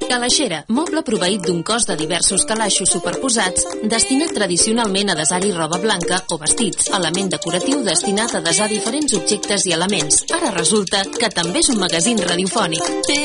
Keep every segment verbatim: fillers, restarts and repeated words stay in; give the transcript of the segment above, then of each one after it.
Calaixera, moble proveït d'un cos de diversos calaixos superposats, destinat tradicionalment a desar-hi roba blanca o vestits, element decoratiu destinat a desar diferents objectes i elements. Ara resulta que també és un magazín radiofònic.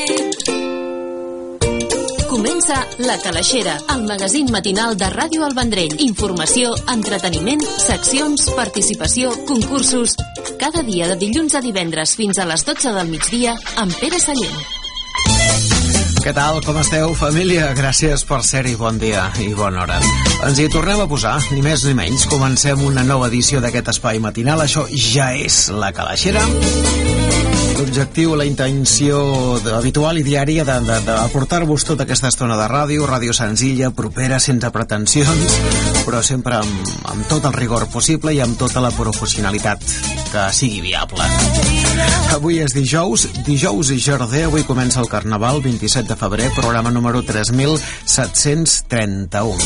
Comença La Calaixera, el magazín matinal de Ràdio El Vendrell. Informació, entreteniment, seccions, participació, concursos... Cada dia de dilluns a divendres fins a les dotze del migdia amb Pere Sallent. Què tal? Com esteu, família? Gràcies per ser-hi. Bon dia i bona hora. Ens hi tornem a posar, ni més ni menys. Comencem una nova edició d'aquest espai matinal. Això ja és La Calaixera. L'objectiu, la intenció habitual i diària d'aportar-vos tota aquesta estona de ràdio, ràdio senzilla, propera, sense pretensions, però sempre amb, amb tot el rigor possible i amb tota la professionalitat que sigui viable. Avui és dijous, dijous i jorder, avui comença el Carnaval, vint-i-set de febrer, programa número tres mil set-cents trenta-u.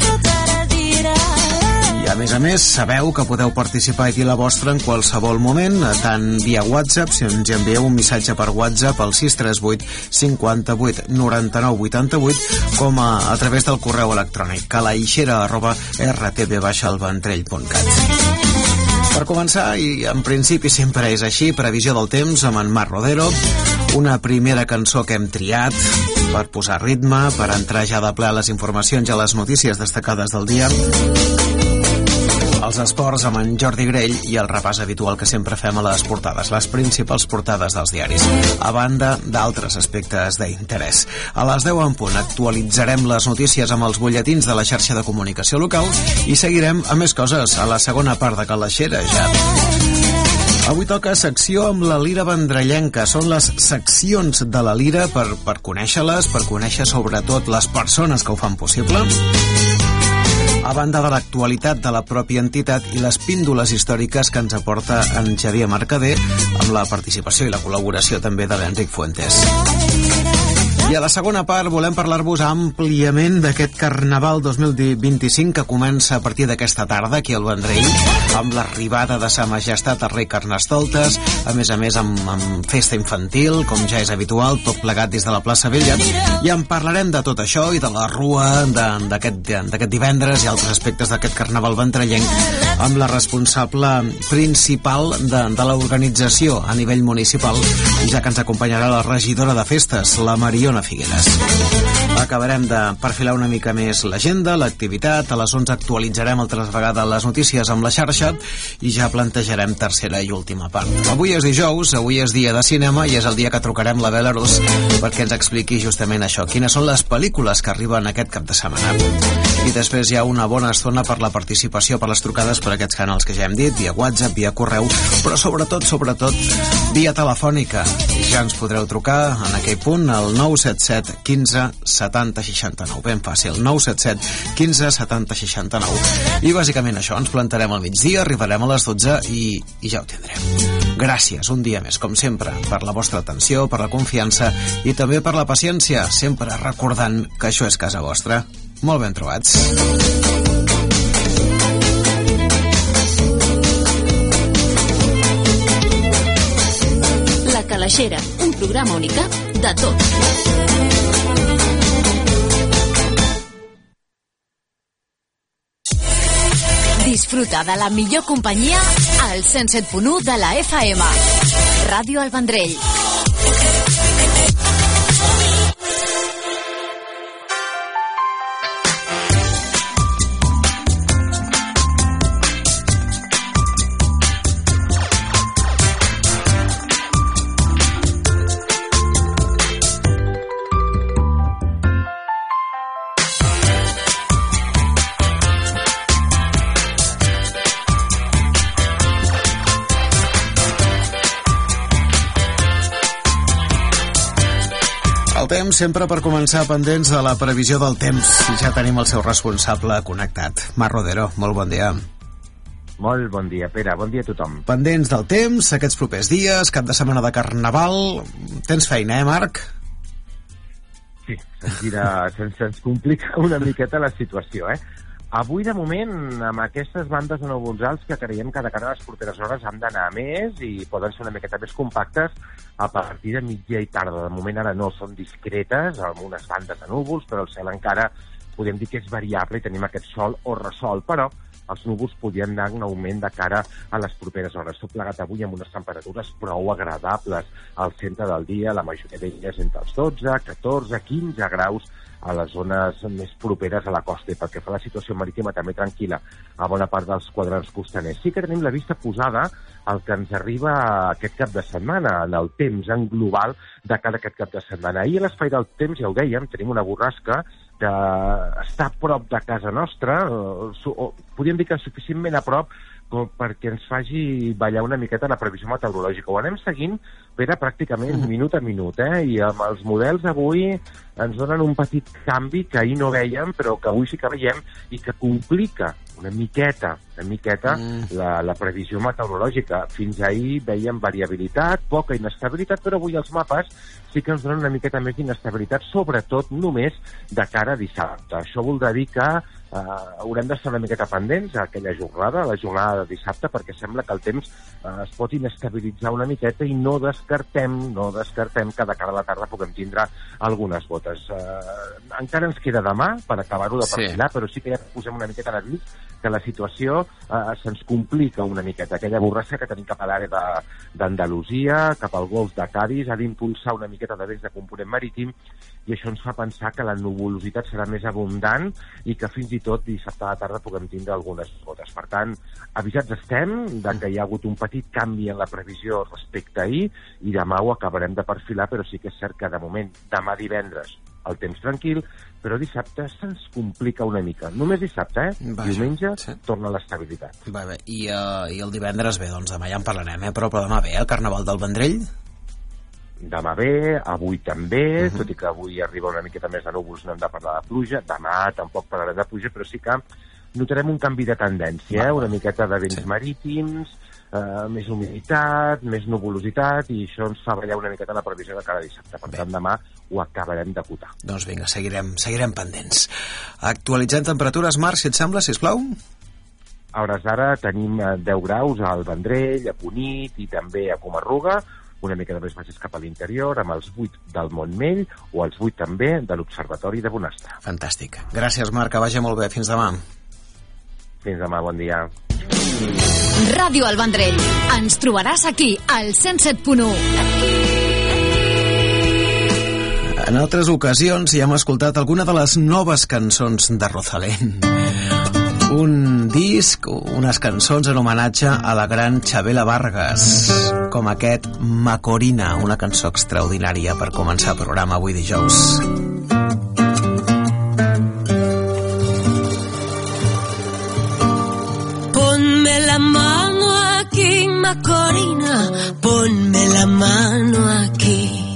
I a més a més, sabeu que podeu participar i dir la vostra en qualsevol moment, tant via WhatsApp, si ens envieu un missatge per WhatsApp al sis tres vuit cinquanta-vuit noranta-nou vuitanta-vuit, com a, a través del correu electrònic calaixera arroba r t v baix el ventrell punt cat. Per començar, i en principi sempre és així, previsió del temps amb en Marc Rodero, una primera cançó que hem triat per posar ritme, per entrar ja de ple a les informacions i a les notícies destacades del dia, els esports amb en Jordi Grell i el repàs habitual que sempre fem a les portades, les principals portades dels diaris, a banda d'altres aspectes d'interès. A les deu en punt actualitzarem les notícies amb els butlletins de la xarxa de comunicació local i seguirem a més coses a la segona part de Calaixera ja. Avui toca secció amb la Lira Vendrellenca. Són les seccions de la Lira per, per conèixer-les, per conèixer sobretot les persones que ho fan possible, a banda de l'actualitat de la pròpia entitat i les píndoles històriques que ens aporta en Xavier Mercader, amb la participació i la col·laboració també de l'Enric Fuentes. I a la segona part volem parlar-vos àmpliament d'aquest Carnaval dos mil vint-i-cinc que comença a partir d'aquesta tarda aquí al Vendrell, amb l'arribada de Sa Majestat el rei Carnestoltes, a més a més amb, amb festa infantil, com ja és habitual, tot plegat des de la plaça Vella, i en parlarem de tot això i de la rua d'aquest divendres i altres aspectes d'aquest Carnaval ventrellenc amb la responsable principal de, de l'organització a nivell municipal, ja que ens acompanyarà la regidora de festes, la Mariona Figueres. Acabarem de perfilar una mica més l'agenda, l'activitat, a les onze actualitzarem altres vegades les notícies amb la xarxa i ja plantejarem tercera i última part. Avui és dijous, avui és dia de cinema i és el dia que trucarem la Belarus perquè ens expliqui justament això, quines són les pel·lícules que arriben aquest cap de setmana. I després hi ha una bona estona per la participació, per les trucades per aquests canals que ja hem dit, via WhatsApp, via correu, però sobretot, sobretot, via telefònica. Ja ens podreu trucar en aquell punt al nou set set quinze setanta seixanta-nou. Ben fàcil, nou set set quinze setanta seixanta-nou. I bàsicament això, ens plantarem al migdia, arribarem a les dotze i, i ja ho tindrem. Gràcies, un dia més, com sempre, per la vostra atenció, per la confiança i també per la paciència, sempre recordant que això és casa vostra. Molt ben trobats. La Calaixera, un programa unicat de tot. Disfruta de la millor companyia al cent set punt u de la F M. Ràdio El Vendrell. Temps sempre per començar pendents de la previsió del temps i ja tenim el seu responsable connectat, Marc Rodero. Molt bon dia. Molt bon dia, Pere, bon dia a tothom. Pendents del temps, aquests propers dies, cap de setmana de Carnaval. Tens feina, eh, Marc? Sí, se'ns, dirà, se'ns, se'ns complica una miqueta la situació, eh? Avui, de moment, amb aquestes bandes de núvols alts que creiem que de cara a les properes hores han d'anar més i poden ser una miqueta més compactes a partir de mitja i tarda. De moment ara no són discretes, amb unes bandes de núvols, però el cel encara podem dir que és variable i tenim aquest sol o ressol, però els núvols podien anar en augment de cara a les properes hores. Tot plegat avui amb unes temperatures prou agradables al centre del dia, la majoria d'elles entre els dotze, catorze, quinze graus a les zones més properes a la costa. I pel que fa a la situació marítima, també tranquil·la a bona part dels quadrants costaners. Sí que tenim la vista posada al que ens arriba aquest cap de setmana, en el temps en global de cara a aquest cap de setmana. Ahir a l'espai del temps, ja ho dèiem, tenim una borrasca que està a prop de casa nostra, o, o, podríem dir que suficientment a prop com perquè ens faci ballar una miqueta la previsió meteorològica. Ho anem seguint, Pere, pràcticament minut a minut, eh? I amb els models avui ens donen un petit canvi que ahir no veiem, però que avui sí que veiem i que complica una miqueta, una miqueta mm. la, la previsió meteorològica. Fins ahir veiem variabilitat, poca inestabilitat, però avui els mapes sí que ens donen una miqueta més d'inestabilitat, sobretot només de cara a dissabte. Això voldrà dir que eh, haurem d'estar una miqueta pendents a aquella jornada, la jornada de dissabte, perquè sembla que el temps eh, es pot inestabilitzar una miqueta i no descartem, no descartem que de cara a la tarda puguem tindre algunes gotes. Eh, encara ens queda demà per acabar-ho de perfilar, sí. Però sí que ja posem una miqueta en mig que la situació eh, se'ns complica una miqueta. Aquella borrasca que tenim cap a l'àrea d'Andalusia, cap al golf de Cádiz, ha d'impulsar una miqueta de vents de component marítim i això ens fa pensar que la nuvolositat serà més abundant i que fins i tot dissabte a la tarda puguem tindre algunes gotes. Per tant, avisats estem de que hi ha hagut un petit canvi en la previsió respecte a ahir i demà ho acabarem de perfilar, però sí que és cert que de moment, demà divendres, el temps tranquil, però dissabte se'ns complica una mica. Només dissabte, eh? Vaja, diumenge sí. Torna l'estabilitat. Va bé. I, uh, I el divendres bé, doncs demà ja en parlarem, eh? Però, però demà bé, el Carnaval del Vendrell? Demà bé, avui també, uh-huh. Tot i que avui arriba una miqueta més de núvols, no hem de parlar de pluja. Demà tampoc parlarem de pluja, però sí que notarem un canvi de tendència, eh? Una miqueta de vents sí. marítims, eh, més humiditat, més nuvolositat, i això ens fa ballar una miqueta la previsió de cada dissabte. Per bé. Tant, demà ho acabarem d'acotar. Doncs vinga, seguirem, seguirem pendents. Actualitzem temperatures, Marc, si et sembla, sisplau? A hores d'ara tenim deu graus al Vendrell, a Cunit i també a Comarruga, una mica de més baixes cap a l'interior, amb els vuit del Montmell o els vuit també de l'Observatori de Bonastre. Fantàstic. Gràcies, Marc, que vagi molt bé. Fins demà. Fins demà, bon dia. Ràdio El Vendrell. Ens trobaràs aquí, al cent set punt u. En altres ocasions ja hem escoltat alguna de les noves cançons de Rosalén. Un disc, unes cançons en homenatge a la gran Chabela Vargas, com aquest Macorina, una cançó extraordinària per començar el programa avui dijous. Ponme la mano aquí, Macorina, ponme la mano aquí.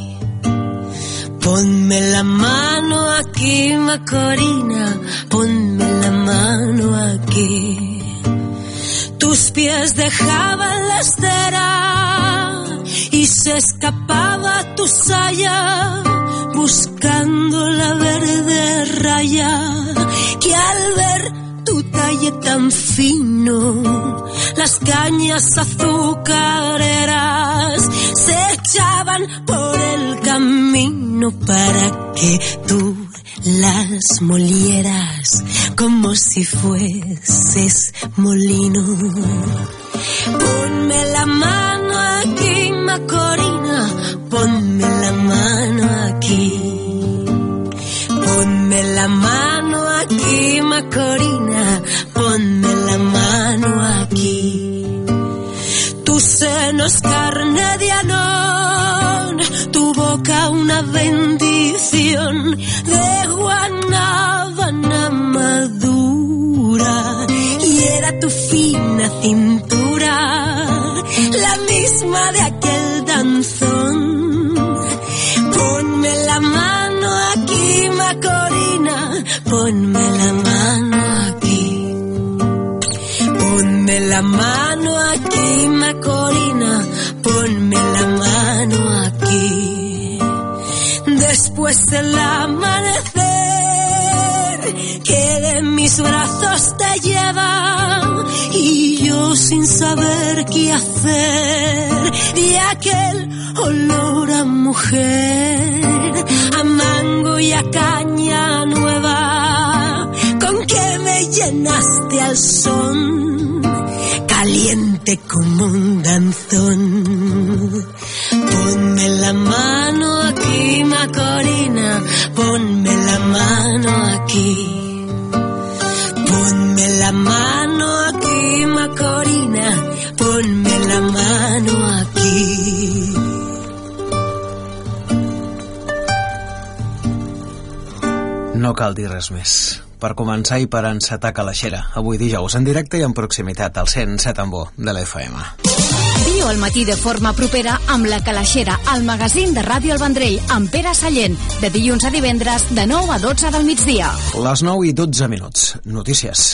Ponme la mano aquí, Macorina, ponme la mano aquí. Tus pies dejaban la estera y se escapaba tu saya, buscando la verde raya que al ver tu talle tan fino, las cañas azucareras se echaban por el camino para que tú las molieras como si fueses molino. Ponme la mano aquí, Macorina, ponme la mano aquí. Ponme la mano aquí, Macorina, ponme la mano aquí. Tu seno es carne de Anón, tu boca una bendición de guanábana madura, y era tu fina cintura la misma de aquel danzón. Ponme la mano aquí, Macorina, ponme la mano aquí. Ponme la mano aquí, Macorina, ponme la mano aquí. Después del amanecer que de mis brazos te lleva y yo sin saber qué hacer, de aquel olor a mujer, a mango y a caña nueva, con que me llenaste al son, caliente como un danzón. Ponme la mano aquí, Macorina, ponme la mano aquí. Ponme la mano aquí, Macorina, ponme la mano aquí. No cal dir res més. Per començar i per encetar Calaixera, avui dijous en directe i en proximitat al cent set en bo de l'F M. Viu al matí de forma propera amb la Calaixera, el magazín de Ràdio El Vendrell, amb Pere Sallent, de dilluns a divendres, de nou a dotze del migdia. Les nou i dotze minuts. Notícies.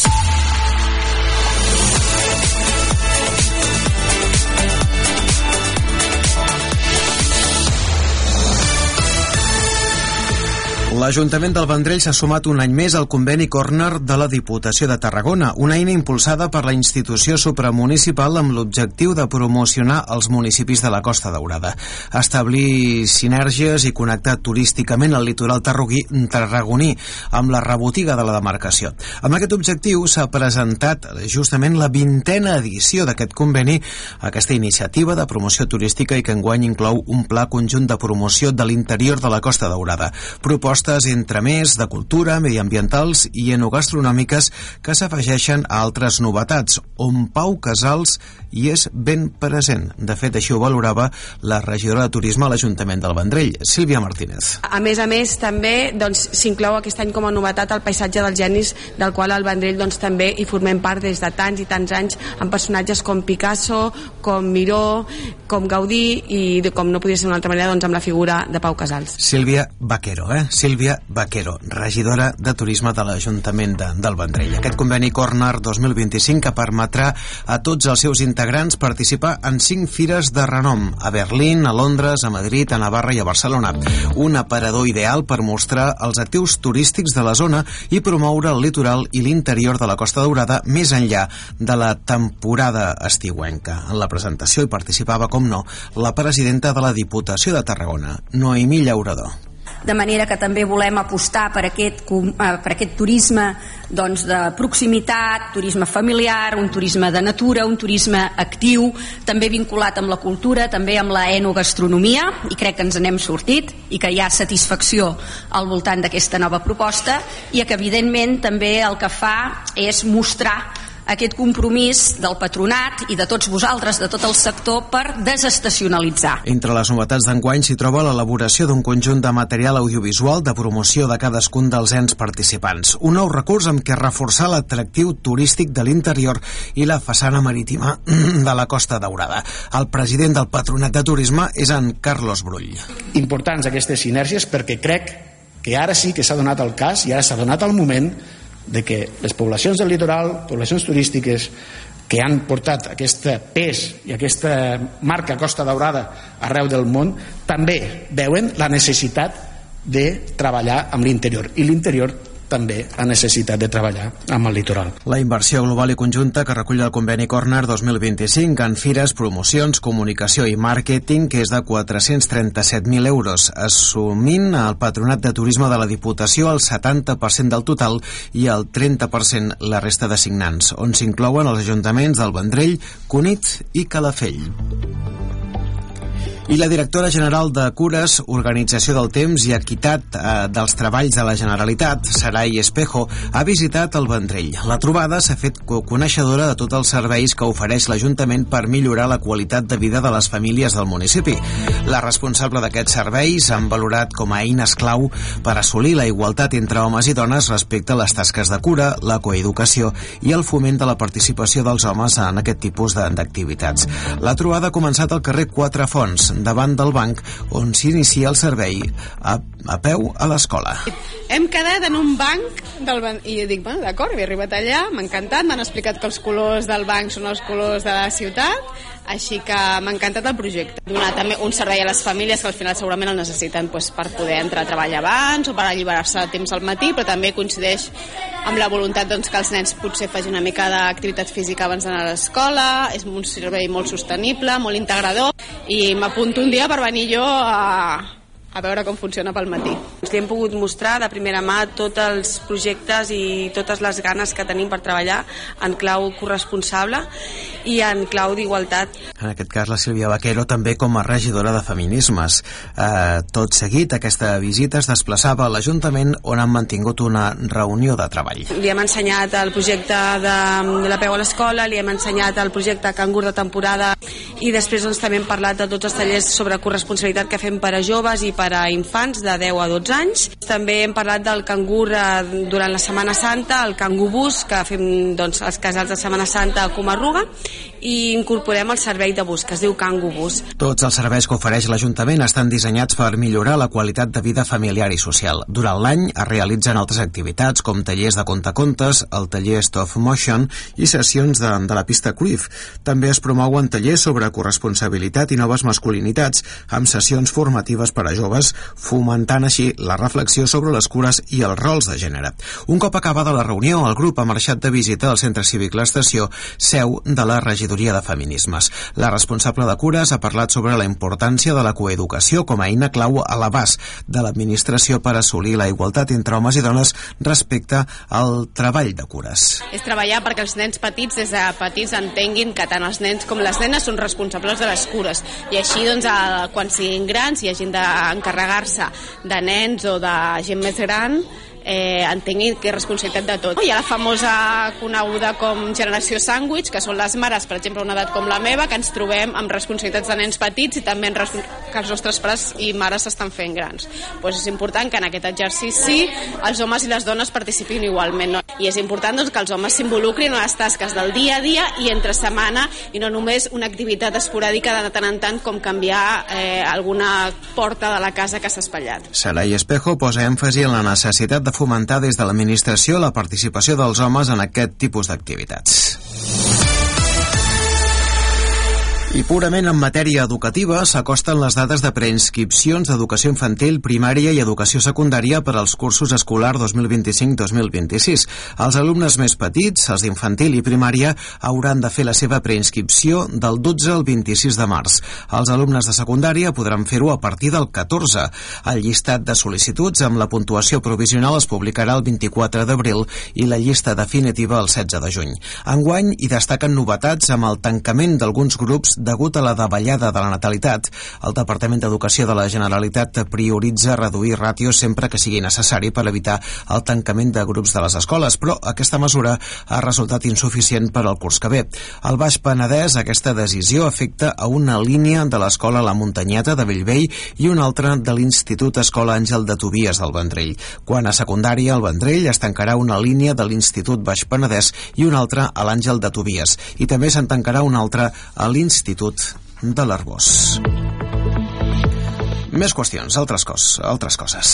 L'Ajuntament del Vendrell s'ha sumat un any més al conveni Corner de la Diputació de Tarragona, una eina impulsada per la institució supramunicipal amb l'objectiu de promocionar els municipis de la Costa Daurada, establir sinergies i connectar turísticament el litoral tarragoní amb la rebotiga de la demarcació. Amb aquest objectiu s'ha presentat justament la vintena edició d'aquest conveni, aquesta iniciativa de promoció turística i que enguany inclou un pla conjunt de promoció de l'interior de la Costa Daurada, proposta entre més de cultura, mediambientals i enogastronòmiques que s'afegeixen a altres novetats, on Pau Casals hi és ben present. De fet, així ho valorava la regidora de Turisme a l'Ajuntament del Vendrell, Sílvia Martínez. A més a més, també doncs, s'inclou aquest any com a novetat el paisatge dels genis, del qual al Vendrell doncs, també hi formem part des de tants i tants anys, amb personatges com Picasso, com Miró, com Gaudí i, com no podia ser d'una altra manera, doncs, amb la figura de Pau Casals. Sílvia Vaquero, eh? Sílvia Vaquero, regidora de Turisme de l'Ajuntament de, del Vendrell. Aquest conveni Corner dos mil vint-i-cinc que permetrà a tots els seus integrants participar en cinc fires de renom, a Berlín, a Londres, a Madrid, a Navarra i a Barcelona. Un aparador ideal per mostrar els actius turístics de la zona i promoure el litoral i l'interior de la Costa Daurada més enllà de la temporada estiuenca. En la presentació hi participava, com no, la presidenta de la Diputació de Tarragona, Noemí Llaurador. De manera que també volem apostar per aquest, per aquest turisme doncs, de proximitat, turisme familiar, un turisme de natura, un turisme actiu, també vinculat amb la cultura, també amb la enogastronomia, i crec que ens n'hem sortit i que hi ha satisfacció al voltant d'aquesta nova proposta i que evidentment també el que fa és mostrar aquest compromís del patronat i de tots vosaltres, de tot el sector, per desestacionalitzar. Entre les novetats d'enguany s'hi troba l'elaboració d'un conjunt de material audiovisual de promoció de cadascun dels ens participants. Un nou recurs amb què reforçar l'atractiu turístic de l'interior i la façana marítima de la Costa Daurada. El president del Patronat de Turisme és en Carlos Brull. Importants aquestes sinergies perquè crec que ara sí que s'ha donat el cas i ara s'ha donat el moment de que les poblacions del litoral, poblacions turístiques que han portat aquest pes i aquesta marca Costa Daurada arreu del món, també veuen la necessitat de treballar amb l'interior, i l'interior també la necessitat de treballar amb el litoral. La inversió global i conjunta que recull el conveni Corner dos mil vint-i-cinc en fires, promocions, comunicació i màrqueting, que és de quatre-cents trenta-set mil euros, assumint el Patronat de Turisme de la Diputació el setanta per cent del total i el trenta per cent la resta de signants, on s'inclouen els ajuntaments del Vendrell, Cunit i Calafell. I la directora general de Cures, Organització del Temps i Equitat eh, dels Treballs de la Generalitat, Saray Espejo, ha visitat el Vendrell. La trobada s'ha fet coneixedora de tots els serveis que ofereix l'Ajuntament per millorar la qualitat de vida de les famílies del municipi. La responsable d'aquests serveis han valorat com a eines clau per assolir la igualtat entre homes i dones respecte a les tasques de cura, la coeducació i el foment de la participació dels homes en aquest tipus d'activitats. La trobada ha començat al carrer Quatre Fonts, davant del banc on s'inicia el servei a, a peu a l'escola. Hem quedat en un banc del ban... i dic, bueno, d'acord, he arribat allà, m'ha encantat, m'han explicat que els colors del banc són els colors de la ciutat, Així que m'ha encantat el projecte. Donar també un servei a les famílies que al final segurament el necessiten doncs, per poder entrar a treballar abans o per alliberar-se de temps al matí, però també coincideix amb la voluntat doncs, que els nens potser facin una mica d'activitat física abans d'anar a l'escola. És un servei molt sostenible, molt integrador, i m'apunto un dia per venir jo a... a veure com funciona pel matí. Li hem pogut mostrar de primera mà tots els projectes i totes les ganes que tenim per treballar en clau corresponsable i en clau d'igualtat. En aquest cas la Sílvia Vaquero també com a regidora de Feminismes. Eh, tot seguit aquesta visita es desplaçava a l'Ajuntament on han mantingut una reunió de treball. Li hem ensenyat el projecte de, de la peu a l'escola, li hem ensenyat el projecte Cangur de temporada i després doncs, també hem parlat de tots els tallers sobre corresponsabilitat que fem per a joves i per a infants de deu a dotze anys. També hem parlat del cangur eh, durant la Setmana Santa, el cangubús, que fem doncs, els casals de Setmana Santa a Comarruga, i incorporem el servei de bus, que es diu Cangubús. Tots els serveis que ofereix l'Ajuntament estan dissenyats per millorar la qualitat de vida familiar i social. Durant l'any es realitzen altres activitats com tallers de contacontes, el taller Stop Motion i sessions de, de la pista Cruyff. També es promouen tallers sobre corresponsabilitat i noves masculinitats, amb sessions formatives per a joves, fomentant així la reflexió sobre les cures i els rols de gènere. Un cop acabada la reunió, el grup ha marxat de visita al Centre Cívic L'Estació, seu de la Regidoria de Feminismes. La responsable de cures ha parlat sobre la importància de la coeducació com a eina clau a l'abast de l'administració per assolir la igualtat entre homes i dones respecte al treball de cures. És treballar perquè els nens petits des de petits entenguin que tant els nens com les nenes són responsables de les cures i així doncs, quan siguin grans i hagin d'encarregar-se de nens o de gent més gran, eh, entenguin que és responsabilitat de tot. Hi ha la famosa coneguda com generació sàndwich, que són les mares, per exemple, una edat com la meva, que ens trobem amb responsabilitats de nens petits i també en que els nostres pares i mares s'estan fent grans. Pues és important que en aquest exercici els homes i les dones participin igualment, no? I és important doncs, que els homes s'involucrin en les tasques del dia a dia i entre setmana i no només una activitat esporàdica de tant en tant com canviar eh, alguna porta de la casa que s'ha espatllat. Saray Espejo posa èmfasi en la necessitat de fomentar des de l'administració la participació dels homes en aquest tipus d'activitats. I purament en matèria educativa s'acosten les dades de preinscripcions d'educació infantil, primària i educació secundària per als cursos escolar dos mil vint-i-cinc dos mil vint-i-sis. Els alumnes més petits, els d'infantil i primària, hauran de fer la seva preinscripció del dotze al vint-i-sis de març. Els alumnes de secundària podran fer-ho a partir del catorze. El llistat de sol·licituds amb la puntuació provisional es publicarà el vint-i-quatre d'abril i la llista definitiva el setze de juny. Enguany hi destaquen novetats amb el tancament d'alguns grups degut a la davallada de la natalitat. El Departament d'Educació de la Generalitat prioritza reduir ràtios sempre que sigui necessari per evitar el tancament de grups de les escoles, però aquesta mesura ha resultat insuficient per al curs que ve. Al Baix Penedès, aquesta decisió afecta a una línia de l'escola La Muntanyeta de Bellvei i una altra de l'Institut Escola Àngel de Tobies del Vendrell. Quan a secundària, al Vendrell es tancarà una línia de l'Institut Baix Penedès i una altra a l'Àngel de Tobies. I també se'n tancarà una altra a l'Institut de l'Arbós. Més qüestions, altres, cos, altres coses.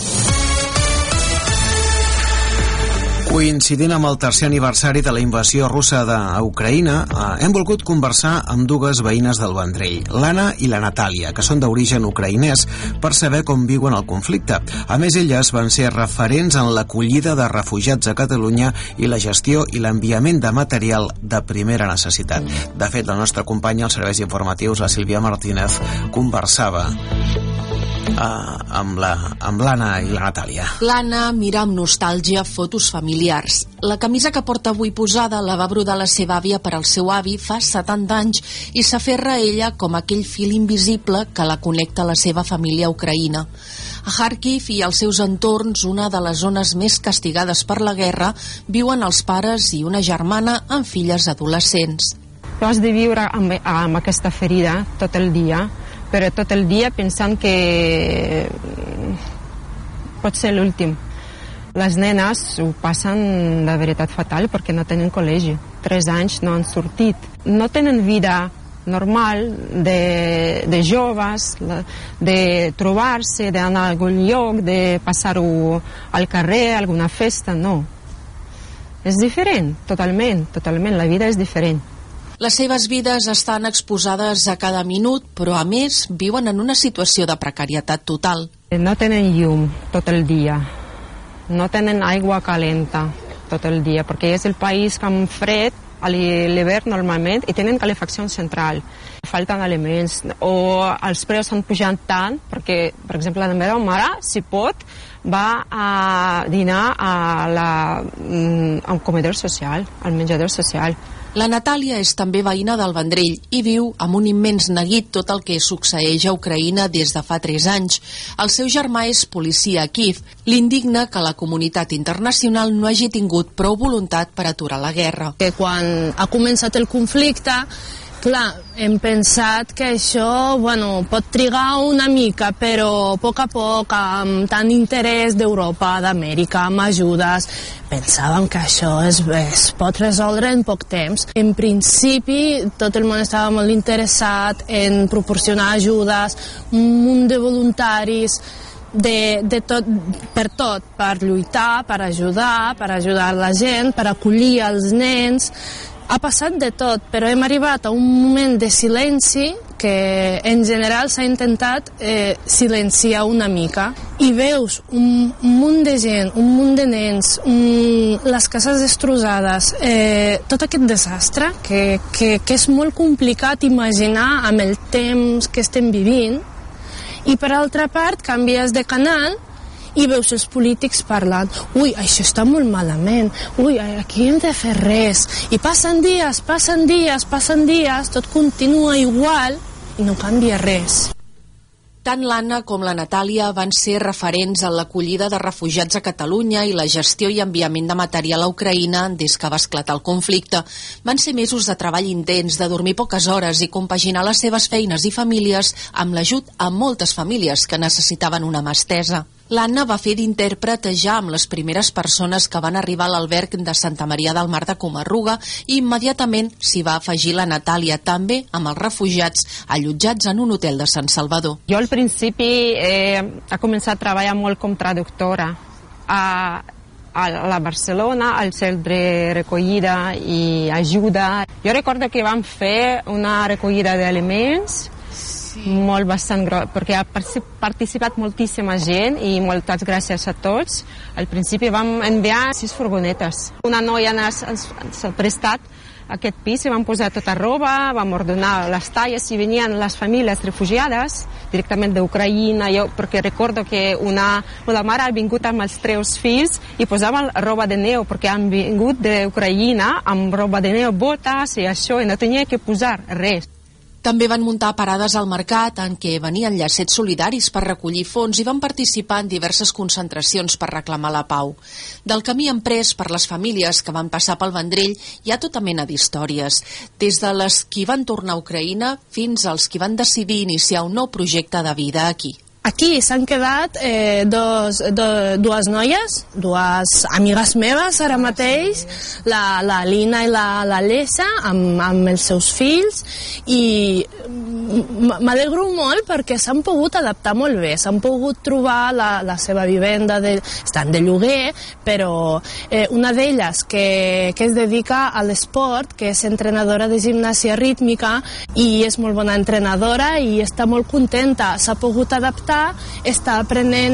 Coincidint amb el tercer aniversari de la invasió russa d'Ucraïna, eh, hem volgut conversar amb dues veïnes del Vendrell, l'Anna i la Natàlia, que són d'origen ucraïnès, per saber com viuen el conflicte. A més, elles van ser referents en l'acollida de refugiats a Catalunya i la gestió i l'enviament de material de primera necessitat. De fet, la nostra companya als serveis informatius, la Sílvia Martínez, conversava Uh, amb la, amb l'Anna i la Natàlia. L'Anna mira amb nostàlgia fotos familiars. La camisa que porta avui posada la va brodar la seva àvia per al seu avi fa setanta anys i s'aferra a ella com aquell fil invisible que la connecta a la seva família a Ucraïna. A Kharkiv i als seus entorns, una de les zones més castigades per la guerra, viuen els pares i una germana amb filles adolescents. Tu has de viure amb, amb aquesta ferida tot el dia, però tot el dia pensant que pot ser l'últim. Les nenes ho passen de veritat fatal perquè no tenen col·legi. Tres anys no han sortit. No tenen vida normal de, de joves, de trobar-se, d'anar a algun lloc, de passar-ho al carrer, a alguna festa, no. És diferent, totalment, totalment. La vida és diferent. Les seves vides estan exposades a cada minut, però a més viuen en una situació de precarietat total. No tenen llum tot el dia, no tenen aigua calenta tot el dia, perquè és el país que amb fred a l'hivern normalment i tenen calefacció central. Falten aliments o els preus han pujat tant perquè, per exemple, la meva mare, si pot, va a dinar a la, al comedor social, al menjador social. La Natàlia és també veïna del Vendrell i viu amb un immens neguit tot el que succeeix a Ucraïna des de fa tres anys. El seu germà és policia a Kíev. L'indigna que la comunitat internacional no hagi tingut prou voluntat per aturar la guerra. Que quan ha començat el conflicte, clar, hem pensat que això, bueno, pot trigar una mica, però a poc a poc, amb tant interès d'Europa, d'Amèrica, amb ajudes, pensàvem que això es, es pot resoldre en poc temps. En principi, tot el món estava molt interessat en proporcionar ajudes, un munt de voluntaris, de, de tot, per tot, per lluitar, per ajudar, per ajudar la gent, per acollir els nens. Ha passat de tot, però hem arribat a un moment de silenci que en general s'ha intentat eh, silenciar una mica. I veus un, un munt de gent, un munt de nens, un, les cases destrossades, eh, tot aquest desastre que, que, que és molt complicat imaginar amb el temps que estem vivint. I per altra part canvies de canal i veus els polítics parlant, ui, això està molt malament, ui, aquí hem de fer res, i passen dies, passen dies, passen dies, tot continua igual i no canvia res. Tant l'Anna com la Natàlia van ser referents en l'acollida de refugiats a Catalunya i la gestió i enviament de material a Ucraïna des que va esclatar el conflicte. Van ser mesos de treball intens, de dormir poques hores i compaginar les seves feines i famílies amb l'ajut a moltes famílies que necessitaven una mà estesa. L'Anna va fer d'intèrpret ja amb les primeres persones que van arribar a l'alberg de Santa Maria del Mar de Comarruga i immediatament s'hi va afegir la Natàlia, també amb els refugiats allotjats en un hotel de Sant Salvador. Jo al principi eh, he començat a treballar molt com traductora a, a la Barcelona, al centre de recollida i ajuda. Jo recordo que vam fer una recollida d'aliments molt bastant gros, perquè ha participat moltíssima gent i moltes gràcies a tots. Al principi vam enviar sis furgonetes. Una noia ens, ens, ens ha prestat aquest pis i vam posar tota roba, vam ordenar les talles i venien les famílies refugiades directament d'Ucraïna, jo, perquè recordo que una, una mare ha vingut amb els tres fills i posaven roba de neu perquè han vingut d'Ucraïna amb roba de neu, botes i això, i no tenia que posar res. També van muntar parades al mercat en què venien llacets solidaris per recollir fons i van participar en diverses concentracions per reclamar la pau. Del camí emprès per les famílies que van passar pel Vendrell hi ha tota mena d'històries, des de les qui van tornar a Ucraïna fins als qui van decidir iniciar un nou projecte de vida aquí. Aquí s'han quedat eh, dos, do, dues noies, dues amigues meves ara mateix, la, la Lina i la, la Lessa, amb, amb els seus fills, i m'alegro molt perquè s'han pogut adaptar molt bé, s'han pogut trobar la, la seva vivenda, de, estan de lloguer, però eh, una d'elles que, que es dedica a l'esport, que és entrenadora de gimnàsia rítmica i és molt bona entrenadora i està molt contenta, s'ha pogut adaptar, està aprenent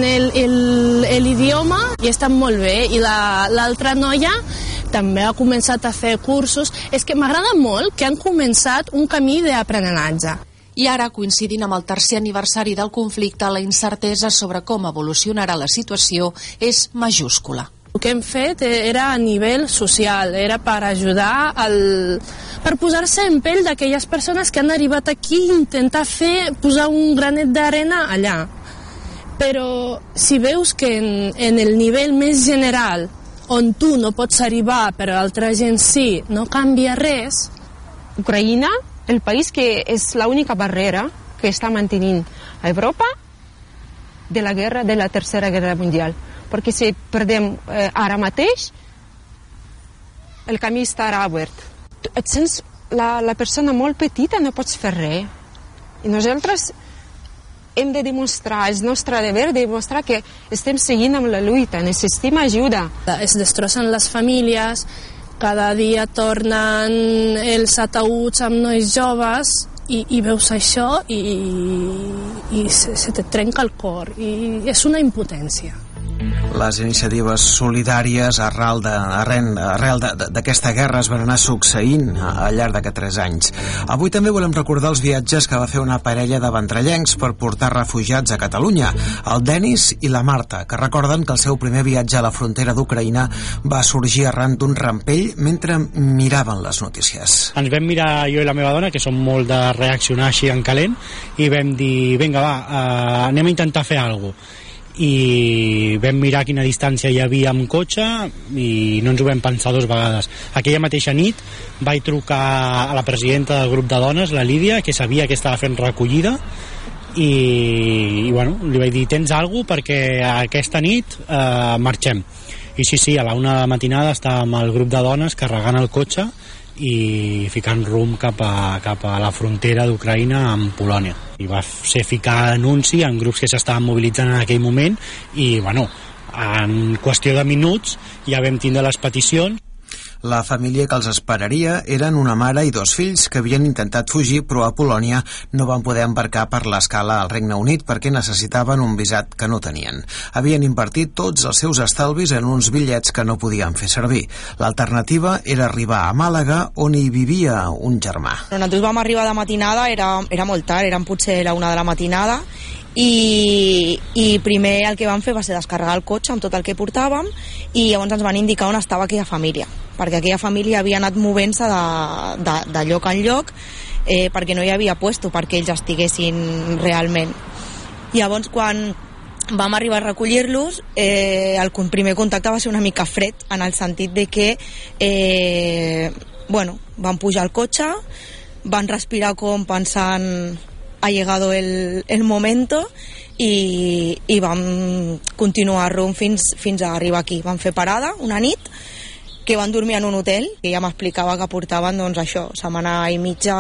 l'idioma i està molt bé. I l'altra la, noia també ha començat a fer cursos. És que m'agrada molt que han començat un camí d'aprenentatge. I ara, coincidint amb el tercer aniversari del conflicte, la incertesa sobre com evolucionarà la situació és majúscula. El que hem fet era a nivell social, era per ajudar, el, per posar-se en pell d'aquelles persones que han arribat aquí i intentar fer, posar un granet d'arena allà. Però si veus que en, en el nivell més general, on tu no pots arribar però l'altra gent sí, no canvia res. Ucraïna, el país que és l'única barrera que està mantenint a Europa de la guerra, de la tercera guerra mundial. Perquè si perdem eh, ara mateix, el camí estarà obert. Et sents la, la persona molt petita, no pots fer res. I nosaltres hem de demostrar, és nostre deber de demostrar que estem seguint amb la lluita, necessitem ajuda. Es destrossen les famílies, cada dia tornen els ataüts amb nois joves i, i veus això i, i se, se te trenca el cor i és una impotència. Les iniciatives solidàries arrel de, arren, arrel d'aquesta guerra es van anar succeint al llarg d'aquests tres anys. Avui també volem recordar els viatges que va fer una parella de ventrellencs per portar refugiats a Catalunya, el Denis i la Marta, que recorden que el seu primer viatge a la frontera d'Ucraïna va sorgir arran d'un rampell mentre miraven les notícies. Ens vam mirar jo i la meva dona, que som molt de reaccionar així en calent, i vam dir, vinga va, eh, anem a intentar fer alguna cosa. I vam mirar quina distància hi havia amb cotxe i no ens ho vam pensar dues vegades. Aquella mateixa nit vaig trucar a la presidenta del grup de dones, la Lídia, que sabia que estava fent recollida, i, i bueno, li vaig dir, tens alguna cosa perquè aquesta nit eh, marxem. I sí, sí, a la una de la matinada estàvem al grup de dones carregant el cotxe i ficant rumb cap a, cap a la frontera d'Ucraïna amb Polònia. I va ser ficar anunci en grups que s'estaven mobilitzant en aquell moment i, bueno, en qüestió de minuts ja vam tindre les peticions. La família que els esperaria eren una mare i dos fills que havien intentat fugir, però a Polònia no van poder embarcar per l'escala al Regne Unit perquè necessitaven un visat que no tenien. Havien invertit tots els seus estalvis en uns bitllets que no podien fer servir. L'alternativa era arribar a Màlaga, on hi vivia un germà. Nosaltres vam arribar de matinada, era, era molt tard, eren potser la una de la matinada, i, i primer el que vam fer va ser descarregar el cotxe amb tot el que portàvem i llavors ens van indicar on estava aquella família, perquè aquella família havia anat movent-se de, de, de lloc en lloc eh, perquè no hi havia puesto perquè ells estiguessin realment. Llavors quan vam arribar a recollir-los, eh, el primer contacte va ser una mica fred, en el sentit de que eh, bueno, van pujar al cotxe, van respirar com pensant ha llegado el, el momento i, i vam continuar rumb fins, fins a arribar aquí. Vam fer parada una nit, que van dormir en un hotel, que ja m'explicava que portaven doncs això, setmana i mitja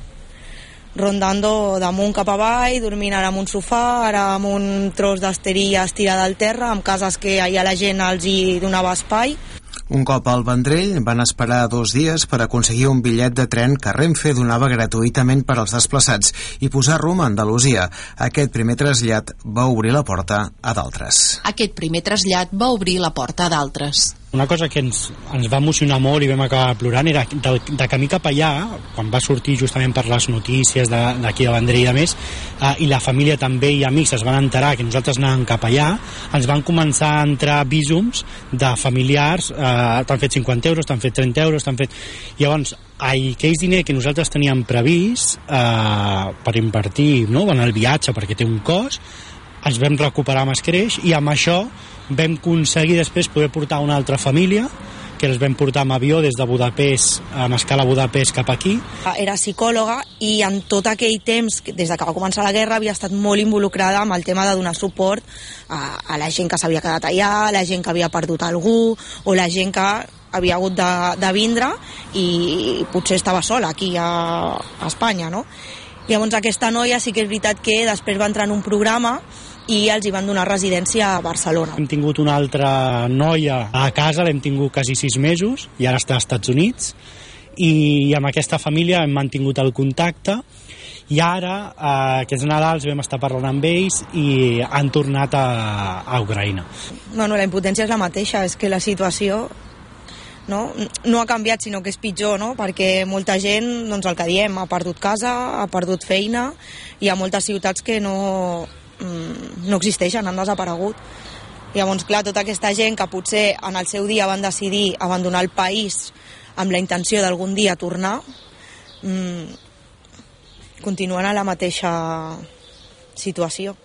rondando damunt cap avall, dormint ara en un sofà, ara amb un tros d'esteria estirada al terra, amb cases que allà la gent els hi donava espai. Un cop al Vendrell van esperar dos dies per aconseguir un bitllet de tren que Renfe donava gratuïtament per als desplaçats i posar rumb a Andalusia. Aquest primer trasllat va obrir la porta a d'altres. Aquest primer trasllat va obrir la porta a d'altres. Una cosa que ens, ens va emocionar molt i vam acabar plorant era de, de camí cap allà, quan va sortir justament per les notícies d'aquí de, de Vendrell i de més, eh, i la família també i amics es van enterar que nosaltres anàvem cap allà, ens van començar a entrar visums de familiars, eh, t'han fet cinquanta euros, t'han fet trenta euros, t'han fet... Llavors, aquells diners que nosaltres teníem previst eh, per invertir, no?, en el viatge perquè té un cost, ens vam recuperar amb escreix i amb això vam aconseguir després poder portar una altra família que els vam portar amb avió des de Budapest, amb escala Budapest cap aquí. Era psicòloga i en tot aquell temps, des de que va començar la guerra, havia estat molt involucrada amb el tema de donar suport a, a la gent que s'havia quedat allà, a la gent que havia perdut algú o la gent que havia hagut de, de vindre i potser estava sola aquí a, a Espanya, no? Llavors aquesta noia sí que és veritat que després va entrar en un programa i els hi van donar residència a Barcelona. Hem tingut una altra noia a casa, l'hem tingut quasi sis mesos i ara està als Estats Units i amb aquesta família hem mantingut el contacte i ara, eh, aquests Nadals vam estar parlant amb ells i han tornat a, a Ucraïna. No, no, la impotència és la mateixa, és que la situació no, no ha canviat, sinó que és pitjor, no? Perquè molta gent, doncs el que diem, ha perdut casa, ha perdut feina, hi ha moltes ciutats que no, no existeixen, han desaparegut. Llavors, clar, tota aquesta gent que potser en el seu dia van decidir abandonar el país amb la intenció d'algun dia tornar, mmm, continuen a la mateixa situació.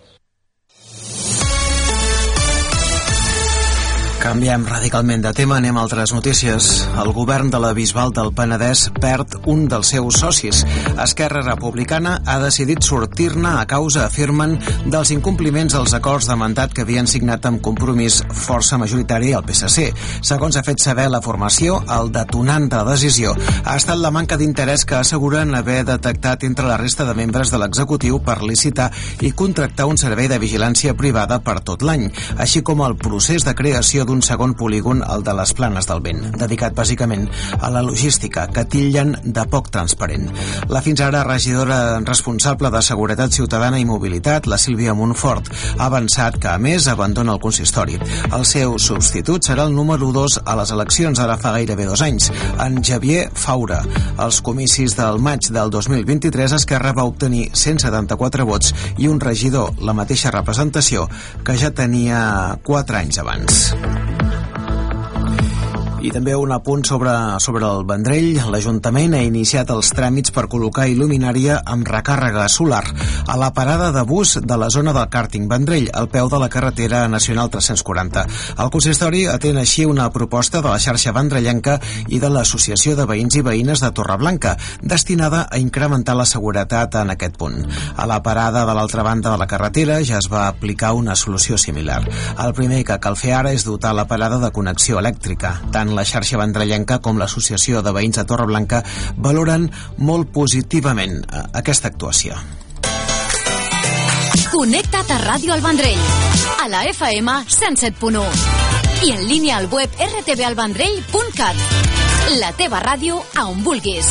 Canviem radicalment de tema, anem a altres notícies. El govern de la Bisbal del Penedès perd un dels seus socis. Esquerra Republicana ha decidit sortir-ne a causa, afirmen, dels incompliments als acords de mandat que havien signat amb Compromís, força majoritària al P S C. Segons ha fet saber la formació, el detonant de la decisió ha estat la manca d'interès que asseguren haver detectat entre la resta de membres de l'executiu per licitar i contractar un servei de vigilància privada per tot l'any, així com el procés de creació d'un un segon polígon, el de les Planes del Vent, dedicat bàsicament a la logística, que titllen de poc transparent. La fins ara regidora responsable de Seguretat Ciutadana i Mobilitat, la Sílvia Montfort, ha avançat que, a més, abandona el consistori. El seu substitut serà el número dos a les eleccions ara fa gairebé dos anys, en Javier Faura. Als comicis del maig del dos mil vint-i-tres, Esquerra va obtenir cent setanta-quatre vots i un regidor, la mateixa representació que ja tenia quatre anys abans. I també un apunt sobre, sobre el Vendrell. L'Ajuntament ha iniciat els tràmits per col·locar il·luminària amb recàrrega solar a la parada de bus de la zona del càrting Vendrell, al peu de la carretera nacional tres-cents quaranta. El consistori atén així una proposta de la xarxa vendrellenca i de l'Associació de Veïns i Veïnes de Torreblanca, destinada a incrementar la seguretat en aquest punt. A la parada de l'altra banda de la carretera ja es va aplicar una solució similar. El primer que cal fer ara és dotar la parada de connexió elèctrica. Tant la xarxa vendrellenca com l'Associació de Veïns de Torreblanca valoren molt positivament aquesta actuació. Connecta't a Ràdio El Vendrell, a la F M cent set punt u i en línia al web r t v el vendrell punt cat. La teva ràdio a on vulguis.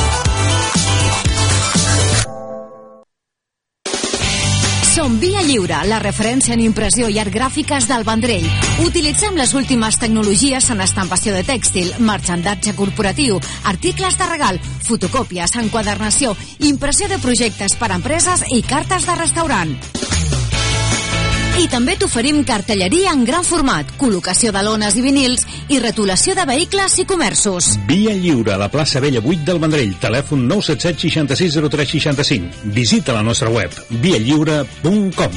Som Via Lliure, la referència en impressió i art gràfiques del Vendrell. Utilitzem les últimes tecnologies en estampació de tèxtil, marxandatge corporatiu, articles de regal, fotocòpies, enquadernació, impressió de projectes per a empreses i cartes de restaurant. I també t'oferim cartelleria en gran format, col·locació de lones i vinils i retolació de vehicles i comerços. Via Lliure, a la plaça Vella vuit del Vendrell, telèfon nou set set seixanta sis zero tres seixanta cinc. Visita la nostra web, via lliure punt com.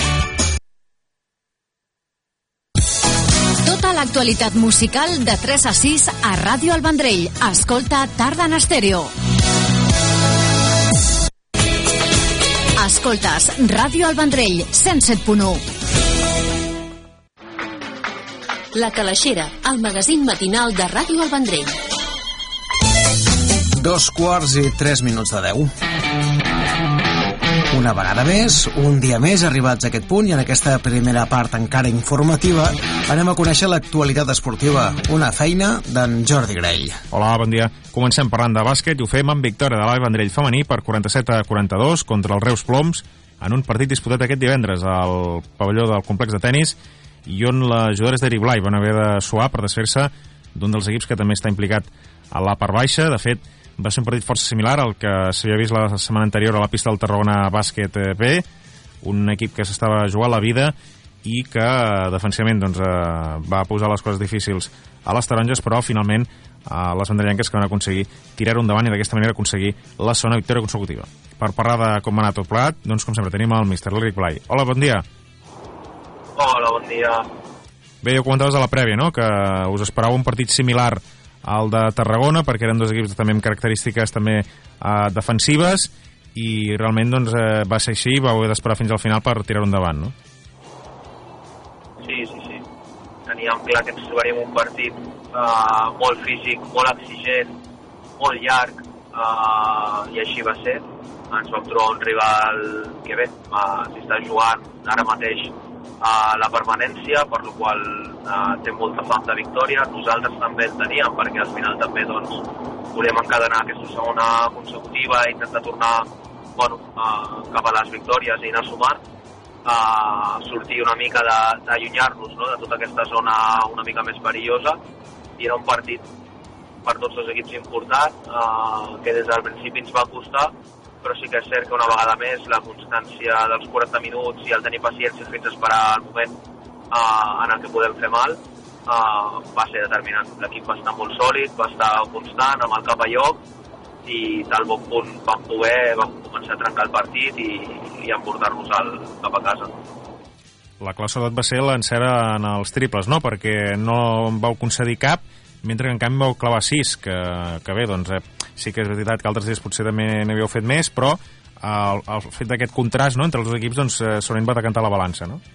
Tota l'actualitat musical de tres a sis a Ràdio El Vendrell. Escolta Tarda en Estèreo. Escoltes Ràdio El Vendrell, cent set punt u. La Calaixera, el magazín matinal de Ràdio El Vendrell. Dos quarts i tres minuts de deu. Una vegada més, un dia més arribats a aquest punt, i en aquesta primera part encara informativa anem a conèixer l'actualitat esportiva, una feina d'en Jordi Grell. Hola, bon dia. Comencem parlant de bàsquet i ho fem amb victòria de l'A V Vendrell femení per quaranta-set a quaranta-dos contra els Reus Ploms en un partit disputat aquest divendres al pavelló del complex de tennis i on les jugadores d'Eric Blai van haver de suar per desfer-se d'un dels equips que també està implicat a la part baixa. De fet, va ser un partit força similar al que s'havia vist la setmana anterior a la pista del Tarragona Bàsquet B, un equip que s'estava jugant la vida i que defensivament doncs, eh, va posar les coses difícils a les taronges, però finalment eh, les vendrellenques que van aconseguir tirar-ho endavant i d'aquesta manera aconseguir la segona victòria consecutiva. Per parlar de com va anar tot plegat, doncs com sempre tenim el míster Eric Blai. Hola, bon dia. Hola, bon dia. Bé, ja ho comentaves a la prèvia, no?, que us esperava un partit similar al de Tarragona, perquè eren dos equips també amb característiques també eh, defensives, i realment doncs, eh, va ser així, va haver d'esperar fins al final per tirar-ho endavant, no? Sí, sí, sí. Teníem clar que ens trobaríem un partit eh, molt físic, molt exigent, molt llarg, eh, i així va ser. Ens vam trobar un rival que bé, eh, s'està jugant ara mateix a la permanència, per la qual eh, té molta fam de victòria. Nosaltres també el teníem, perquè al final també doncs, volem encadenar aquesta segona consecutiva i intentar tornar bueno, eh, cap a les victòries i anar sumant, eh, sortir una mica d'allunyar-nos no? de tota aquesta zona una mica més perillosa, i era un partit per tots els equips important, eh, que des del principi ens va costar, però sí que és cert que una vegada més la constància dels quaranta minuts i el tenir paciència fins a esperar el moment eh, en el que podem fer mal eh, va ser determinant. L'equip va estar molt sòlid, va estar constant, amb el cap a lloc, i tal bon punt vam poder, vam començar a trencar el partit i, i emportar-nos cap a casa. La clau sobretot va ser l'encert en els triples, no?, perquè no en vau concedir cap, mentre que en canvi vau clavar sis, que, que bé, doncs eh, sí que és veritat que altres dies potser també n'havíeu fet més, però el, el fet d'aquest contrast no, entre els dos equips doncs eh, segurament va decantar la balança, no?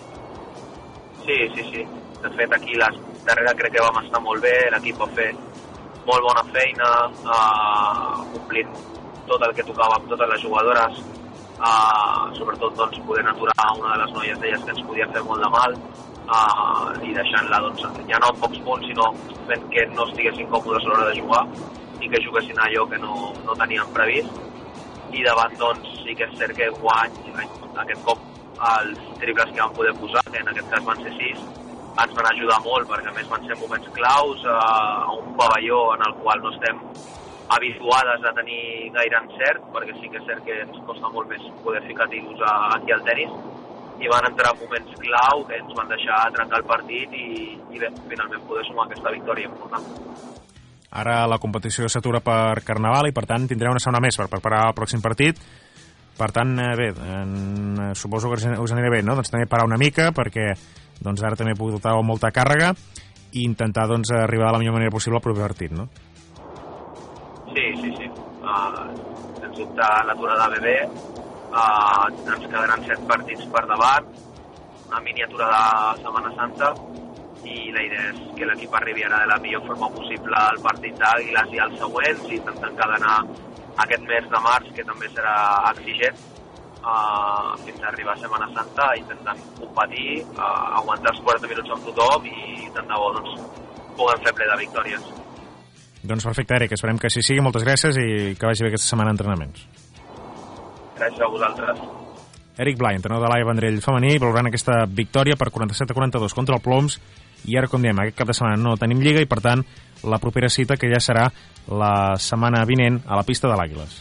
Sí, sí, sí. De fet, aquí les, darrere crec que vam estar molt bé, l'equip va fer molt bona feina, eh, complint tot el que tocava amb totes les jugadores, eh, sobretot doncs, podent aturar una de les noies d'elles que ens podia fer molt de mal, uh, i deixant-la doncs, ja no amb pocs punts, sinó fent que no estiguessin còmodes a l'hora de jugar i que juguessin allò que no, no teníem previst. I davant, doncs, sí que és cert que guany, aquest cop els triples que vam poder posar, que en aquest cas van ser sis, ens van ajudar molt, perquè a més van ser moments claus a, a un pavelló en el qual no estem habituades a tenir gaire encert, perquè sí que és cert que ens costa molt més poder ficar tiros aquí al tenis, i van entrar moments clau que ens van deixar trencar el partit i, i bé, finalment poder sumar aquesta victòria important. Ara la competició s'atura per Carnaval i per tant tindreu una setmana més per preparar el pròxim partit. Per tant, bé, en, suposo que us aniré bé, no? Doncs també parar una mica perquè doncs, ara també puc dotar molta càrrega i intentar doncs, arribar de la millor manera possible al proper partit, no? Sí, sí, sí. Uh, sens dubte l'aturada ve bé. Uh, ens quedaran set partits per davant, una miniatura de Setmana Santa, i la idea és que l'equip arribi ara de la millor forma possible al partit d'Àguiles i als següents, i intentar encadenar aquest mes de març, que també serà exigent, uh, fins a arribar a Setmana Santa, intentant competir, uh, aguantar els quaranta minuts amb tothom i tant de bo doncs, puguem fer ple de victòries. Doncs perfecte, Eric, esperem que així sigui. Moltes gràcies i que vagi bé aquesta setmana d'entrenaments. Gràcies a vosaltres. Eric Blai, entrenador de l'A I Vendrell femení, valorant aquesta victòria per quaranta-set a quaranta-dos contra el Ploms. I ara, com diem, aquest cap de setmana no tenim lliga i, per tant, la propera cita que ja serà la setmana vinent a la pista de l'Àguiles.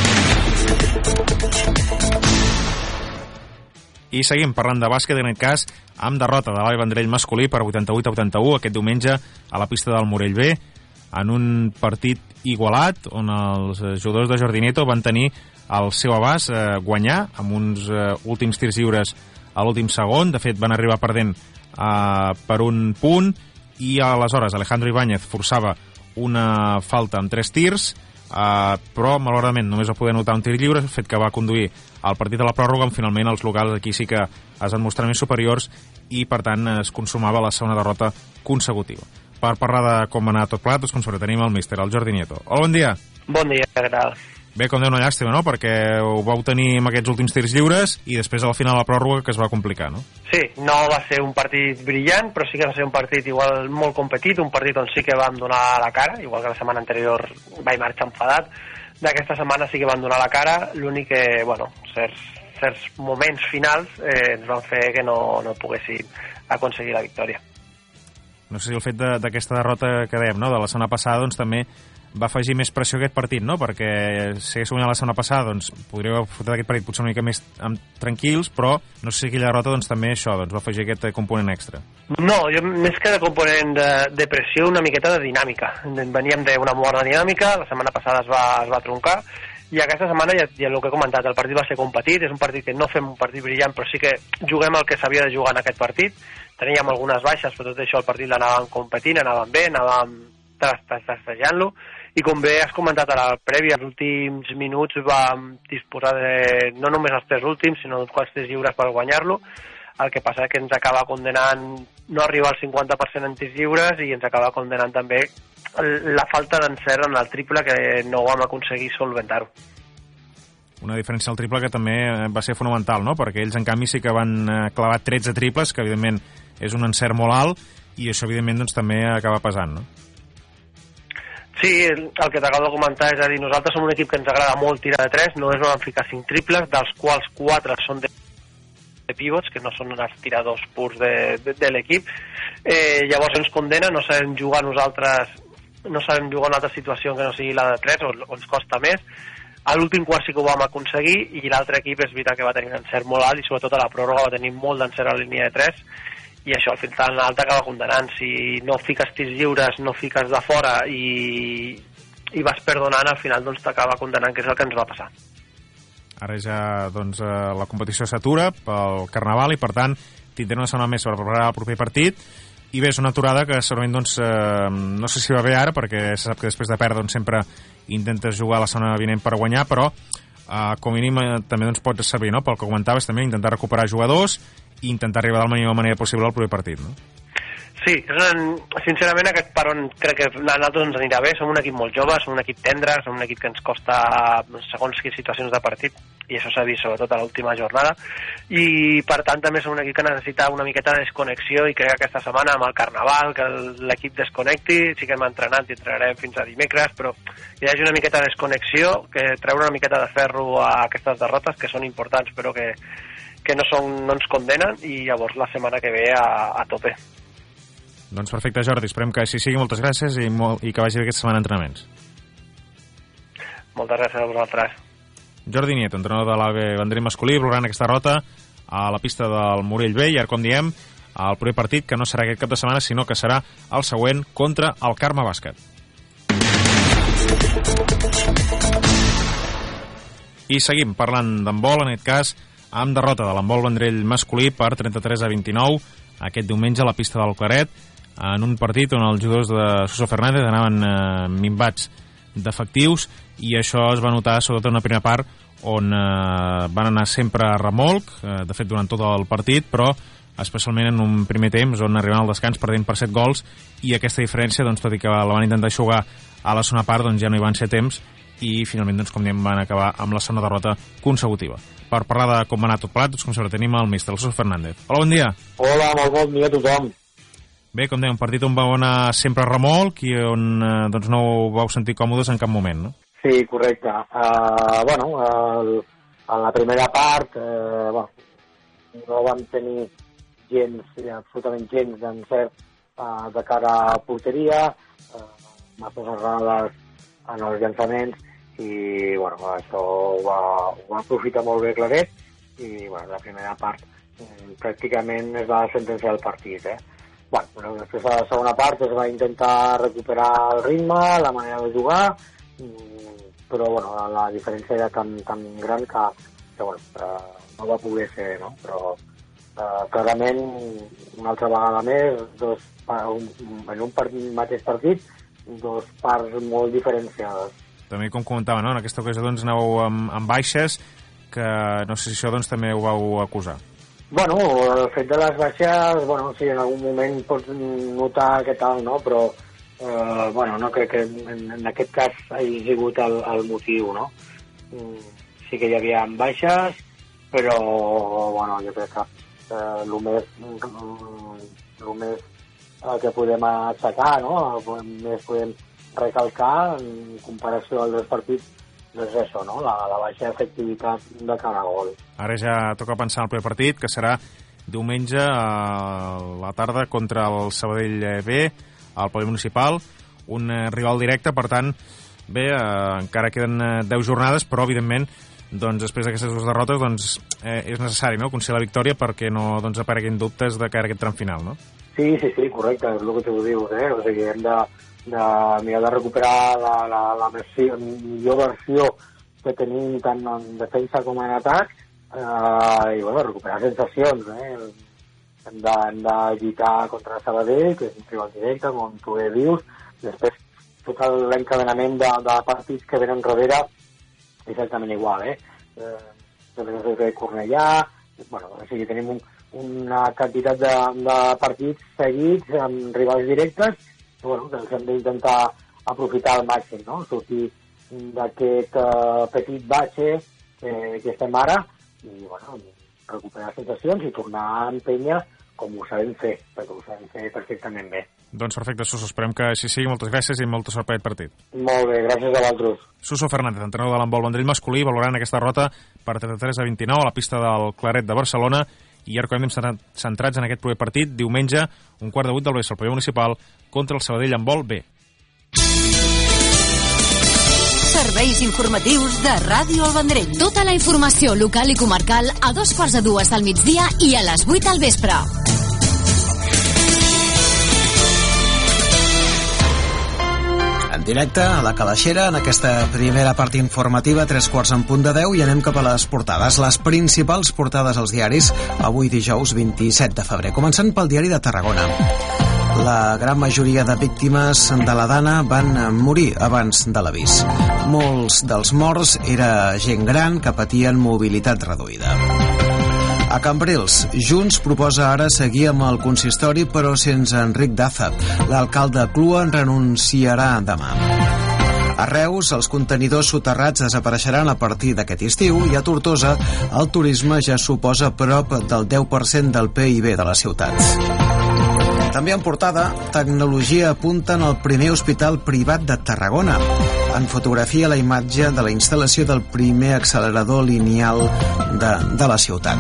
I seguim parlant de bàsquet, en aquest cas, amb derrota de l'A I Vendrell masculí per vuitanta-vuit a vuitanta-u aquest diumenge a la pista del Morell B, en un partit igualat on els jugadors de Jordi Nieto van tenir el seu abast eh, guanyar amb uns eh, últims tirs lliures a l'últim segon. De fet, van arribar perdent eh, per un punt i aleshores Alejandro Ibáñez forçava una falta amb tres tirs, eh, però malauradament només va poder anotar un tir lliure, fet que va conduir el partit a la pròrroga, on finalment els locals aquí sí que es van mostrar més superiors i per tant es consumava la segona derrota consecutiva. Per parlar de com anar tot plegat, doncs com sempre tenim el míster, el Jordi Nieto. Hola, bon dia. Bon dia, què tal? Bé, com deu una llàstima, no? Perquè ho vau tenir amb aquests últims tirs lliures i després al final la pròrroga que es va complicar, no? Sí, no va ser un partit brillant, però sí que va ser un partit igual molt competit, un partit on sí que vam donar la cara, igual que la setmana anterior vaig marxar enfadat. D'aquesta setmana sí que vam donar la cara, l'únic que, bueno, certs, certs moments finals eh, ens van fer que no, no poguéssim aconseguir la victòria. No sé si el fet d'aquesta de, derrota que dèiem, no?, de la setmana passada, doncs també va afegir més pressió a aquest partit, no? Perquè si hagués guanyat la setmana passada, doncs podríeu haver fet aquest partit potser una mica més amb, tranquils, però no sé si aquella derrota doncs també això doncs va afegir aquest component extra. No, jo més que de component de, de pressió, una miqueta de dinàmica. Veníem d'una bona dinàmica, la setmana passada es va, es va troncar, i aquesta setmana ja, ja el que he comentat, el partit va ser competit, és un partit que no fem un partit brillant, però sí que juguem el que s'havia de jugar en aquest partit. Teníem algunes baixes, però tot això el partit l'anàvem competint, anàvem bé, anàvem trastejant-lo, i com bé has comentat a la prèvia, els últims minuts vam disposar de no només els tres últims, sinó uns quants tirs lliures per guanyar-lo. El que passa és que ens acaba condenant no arribar al cinquanta per cent en tirs lliures i ens acaba condenant també la falta d'encert en el triple, que no vam aconseguir solventar-ho. Una diferència al triple que també va ser fonamental, no? Perquè ells, en canvi, sí que van clavar tretze triples, que evidentment és un encert molt alt, i això, evidentment, doncs, també acaba pesant, no? Sí, el que t'acabo de comentar, és a dir, nosaltres som un equip que ens agrada molt tirar de tres, només vam ficar cinc triples, dels quals quatre són de, de pivots, que no són els tiradors purs de, de, de l'equip. Eh, llavors ens condena, no sabem jugar nosaltres, no sabem jugar en una altra situació que no sigui la de tres, o, o ens costa més. A l'últim quart sí que ho vam aconseguir, i l'altre equip és veritat que va tenir un encert molt alt, i sobretot a la pròrroga va tenir molt d'encert a la línia de tres, i això al final l'alta acaba condenant. Si no fiques tirs lliures, no fiques de fora i, i vas perdonant, al final doncs t'acaba condenant, que és el que ens va passar. Ara ja doncs, la competició s'atura pel Carnaval i per tant tindrem una setmana més per preparar el proper partit, i bé, és una aturada que segurament doncs, eh, no sé si va bé ara, perquè se sap que després de perdre doncs, sempre intentes jugar la setmana vinent per guanyar, però eh, com a mínim eh, també doncs, pots servir, no? Pel que comentaves, també intentar recuperar jugadors i intentar arribar de la millor manera possible al proper partit, no? Sí, sincerament aquest peron crec que a nosaltres ens anirà bé, som un equip molt jove, som un equip tendre, som un equip que ens costa segons quines situacions de partit, i això s'ha vist sobretot a l'última jornada, i per tant també som un equip que necessita una miqueta de desconnexió, i crec que aquesta setmana amb el Carnaval, que l'equip desconnecti, sí que hem entrenat i entrenarem fins a dimecres, però hi hagi una miqueta de desconnexió, que treure una miqueta de ferro a aquestes derrotes, que són importants però que, que no, són, no ens condenen, i llavors la setmana que ve a, a tope. Doncs perfecte, Jordi, esperem que així sigui. Moltes gràcies i, molt, i que vagi bé aquesta setmana d'entrenaments. Moltes gràcies a vosaltres. Jordi Nieto, entrenador de l'A B Vendrell masculí, valorant aquesta derrota a la pista del Morell B, i ara, com diem, el primer partit, que no serà aquest cap de setmana, sinó que serà el següent contra el Carme Bàsquet. I seguim parlant d'handbol, en aquest cas, amb derrota de l'handbol Vendrell masculí per trenta-tres a vint-i-nou aquest diumenge a la pista del Claret, en un partit on els jugadors de Suso Fernández anaven eh, minvats d'efectius, i això es va notar sobretot en una primera part on eh, van anar sempre a remolc, eh, de fet durant tot el partit, però especialment en un primer temps on arribaven al descans perdent per set gols, i aquesta diferència, doncs, tot i que la van intentar jugar a la segona part, doncs ja no hi van ser temps, i finalment, doncs, com diem, van acabar amb la segona derrota consecutiva. Per parlar de com va anar tot plegat, doncs, com sempre tenim el míster, el Suso Fernández. Hola, bon dia. Hola, molt bon dia a tothom. Bé, com dèiem, un partit on vau anar sempre a remolc i on eh, doncs no ho vau sentir còmodes en cap moment, no? Sí, correcte. Uh, bueno, el, en la primera part uh, bueno, no vam tenir gens, absolutament gens d'encert uh, de cara a porteria, uh, masses errades en els llançaments, i bueno, això ho va, ho va aprofitar molt bé Claret, i bueno, la primera part um, pràcticament es va sentenciar el partit, eh? Bueno, després a la segona part es va intentar recuperar el ritme, la manera de jugar, però bueno, la diferència era tan, tan gran que, que bueno, no va poder ser, no? Però eh, clarament, una altra vegada més, dos, un, en un part, mateix partit, dos parts molt diferenciades. També, com comentava, no? En aquesta ocasió doncs, anàveu amb, amb baixes, que no sé si això doncs, també ho vau acusar. Bueno, el fet de les baixes, bueno, sí, en algun moment pots notar què tal, no? Però, eh, bueno, no crec que en, en aquest cas hagi sigut el, el motiu, no? Sí que hi havia baixes, però, bueno, jo crec que eh, el més, el més eh, que podem aixecar, no? El més podem recalcar en comparació als dos partits, doncs això, no? La, la baixa efectivitat de cara a gol. Ara ja toca pensar en el primer partit, que serà diumenge a la tarda contra el Sabadell B, al Pavelló Municipal, un eh, rival directe, per tant, bé, eh, encara queden eh, deu jornades, però, evidentment, doncs, després d'aquestes dues derrotes, doncs, eh, és necessari, no?, aconseguir la victòria perquè no doncs, apareguin dubtes de cara a aquest tram final, no? Sí, sí, sí, correcte, és el que tu dius, eh? O sigui, hem de de mirar de recuperar la, la, la versió, millor versió que tenim tant en defensa com en atac, eh, i bueno, recuperar sensacions, eh? Hem de, hem de lluitar contra Sabadell, que és un rival directe, com tu bé dius, després tot l'encadenament de, de partits que venen darrere és exactament igual, eh? eh de Cornellà, bueno, o sigui, tenim un, una quantitat de, de partits seguits amb rivals directes, bueno, que els hem d'intentar aprofitar al màxim, no? Sortir d'aquest uh, petit batxe eh, que estem ara i, bueno, recuperar sensacions i tornar a empènyer com ho sabem fer, perquè ho sabem fer perfectament bé. Doncs perfecte, Suso, esperem que així sigui. Moltes gràcies i molta sort per aquest partit. Molt bé, gràcies a vosaltres. Suso Fernández, entrenador de l'handbol Vendrell masculí, valorant aquesta derrota per trenta-tres a vint-i-nou a la pista del Claret de Barcelona. I ara, com hem centrats en aquest primer partit, diumenge, un quart de vuit del vespre al Pavelló Municipal contra el Sabadell Handbol B. Serveis informatius de Ràdio El Vendrell. Tota la informació local i comarcal a dos quarts de dues del migdia i a les vuit al vespre. Directe a la Calaixera, en aquesta primera part informativa, tres quarts en punt de deu, i anem cap a les portades. Les principals portades als diaris, avui dijous vint-i-set de febrer. Començant pel diari de Tarragona. La gran majoria de víctimes de la Dana van morir abans de l'avís. Molts dels morts era gent gran que patien mobilitat reduïda. A Cambrils, Junts proposa ara seguir amb el consistori però sense Enric Daza. L'alcalde Clua en renunciarà demà. A Reus, els contenidors soterrats desapareixeran a partir d'aquest estiu i a Tortosa el turisme ja suposa prop del deu per cent del P I B de la ciutat. També en portada, tecnologia apunta en el primer hospital privat de Tarragona. En fotografia la imatge de la instal·lació del primer accelerador lineal de, de la ciutat.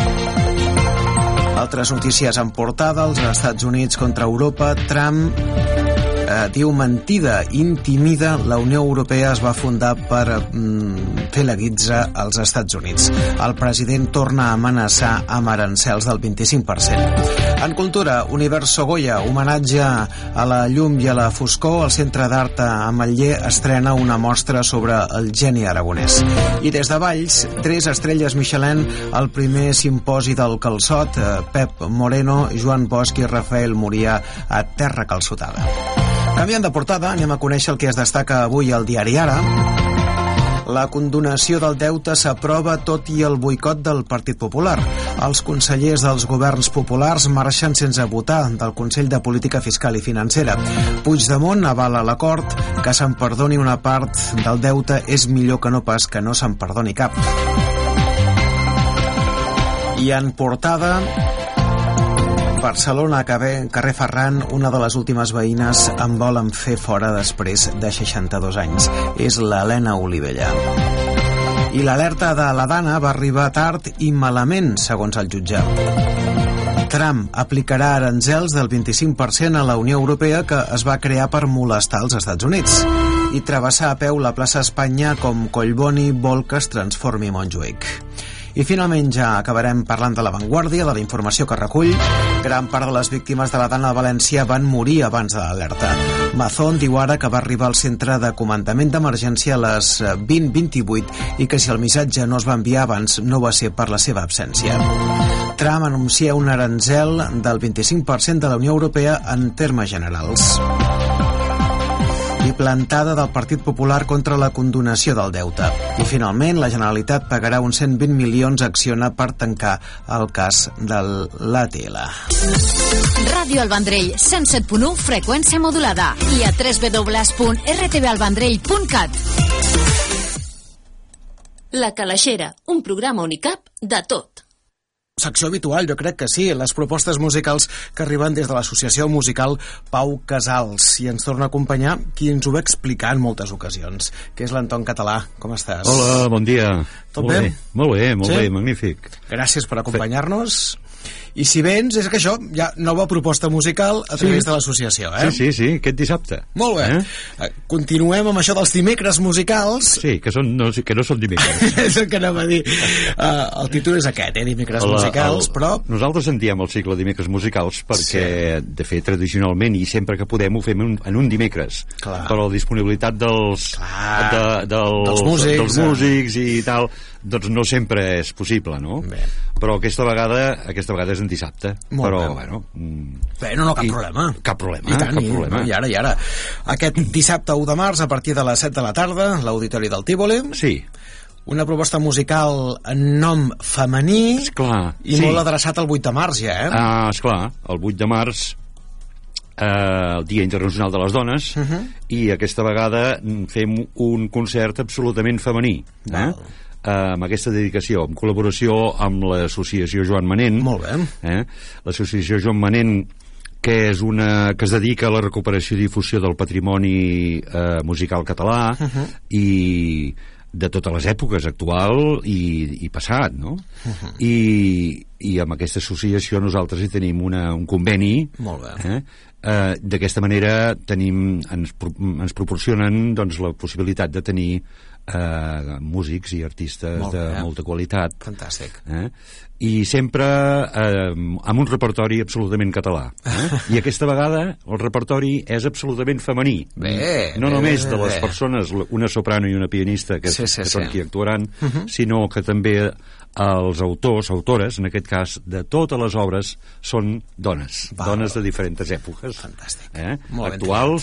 Altres notícies en portada, els Estats Units contra Europa, Trump eh, diu mentida, intimida, la Unió Europea es va fundar per mm, fer la guitza als Estats Units. El president torna a amenaçar amb arancels del vint-i-cinc per cent. En cultura, Universo Goya, homenatge a la llum i a la foscor, el Centre d'Art Ametller estrena una mostra sobre el geni aragonès. I des de Valls, tres estrelles Michelin al primer simposi del calçot, Pep Moreno, Joan Bosch i Rafael Murià a Terra Calçotada. Canviant de portada, anem a conèixer el que es destaca avui al diari Ara. La condonació del deute s'aprova tot i el boicot del Partit Popular. Els consellers dels governs populars marxen sense votar del Consell de Política Fiscal i Financera. Puigdemont avala l'acord, que se'n perdoni una part del deute és millor que no pas que no se'n perdoni cap. I en portada, Barcelona, carrer Ferran, una de les últimes veïnes en volen fer fora després de seixanta-dos anys. És l'Helena Olivella. I l'alerta de la Dana va arribar tard i malament, segons el jutge. Trump aplicarà aranzels del vint-i-cinc per cent a la Unió Europea que es va crear per molestar els Estats Units. I travessar a peu la plaça Espanya com Collboni vol que es transformi en Montjuïc. I finalment ja acabarem parlant de La Vanguardia, de la informació que recull. Gran part de les víctimes de la Dana de València van morir abans de l'alerta. Mazón diu ara que va arribar al centre de comandament d'emergència a les vint vint-i-vuit i que si el missatge no es va enviar abans no va ser per la seva absència. Trump anuncia un aranzel del vint-i-cinc per cent de la Unió Europea en termes generals. I plantada del Partit Popular contra la condonació del deute. I finalment la Generalitat pagarà uns cent vint milions a Acciona per tancar el cas de l'A T L. Ràdio El Vendrell, cent set punt u, freqüència modulada, i a w w w punt r t v el vendrell punt cat. La Calaixera, un programa Unicap de tot. Secció habitual, jo crec que sí, les propostes musicals que arriben des de l'associació musical Pau Casals, i ens torna a acompanyar qui ens ho va explicar en moltes ocasions, que és l'Anton Català. Com estàs? Hola, bon dia. Tot molt bé? bé? Molt bé, molt sí? bé, magnífic. Gràcies per acompanyar-nos. I si vens, és que això, hi ha nova proposta musical a través sí. de l'associació, eh? Sí, sí, sí, aquest dissabte. Molt bé. Eh? Continuem amb això dels dimecres musicals. Sí, que, són, no, que no són dimecres. És el que anava a dir. Uh, el títol és aquest, eh? Dimecres la, musicals, el, però... Nosaltres en diem el cicle dimecres musicals perquè, sí. de fet, tradicionalment, i sempre que podem, ho fem en, en un dimecres. Clar. Per la disponibilitat dels, de, del, dels, músics, dels músics i tal, doncs no sempre és possible, no? Bé. Però aquesta vegada, aquesta vegada és en dissabte. Molt però, bé. bueno... Mm, bé, no, no, cap i, problema. Cap problema, I tant, cap i, problema. I ara, i ara. Aquest dissabte u de març, a partir de les set de la tarda, l'Auditori del Tívoli. Sí. Una proposta musical en nom femení. Esclar, i sí. molt adreçat al vuit de març, ja, eh? Ah, esclar, el vuit de març, eh, el Dia Internacional de les Dones, uh -huh. i aquesta vegada fem un concert absolutament femení. Eh? amb aquesta dedicació, en col·laboració amb l'associació Joan Manent. Molt bé. Eh? L'associació Joan Manent, que és una que es dedica a la recuperació i difusió del patrimoni eh, musical català, uh -huh. i de totes les èpoques, actual i, i passat, no? Uh-huh. I, i amb aquesta associació nosaltres hi tenim una, un conveni. Molt bé. Eh? Eh, d'aquesta manera tenim, ens, ens proporcionen doncs, la possibilitat de tenir eh, músics i artistes Molt de molta qualitat. Fantàstic. Eh? I sempre eh, amb un repertori absolutament català. Eh? I aquesta vegada el repertori és absolutament femení. Bé, no bé, només bé, de les bé. persones, una soprano i una pianista, que, sí, sí, que són sí. qui actuaran, uh-huh. sinó que també els autors, autores, en aquest cas, de totes les obres, són dones. Val. Dones de diferents èpoques. Fantàstic. Eh? Molt actuals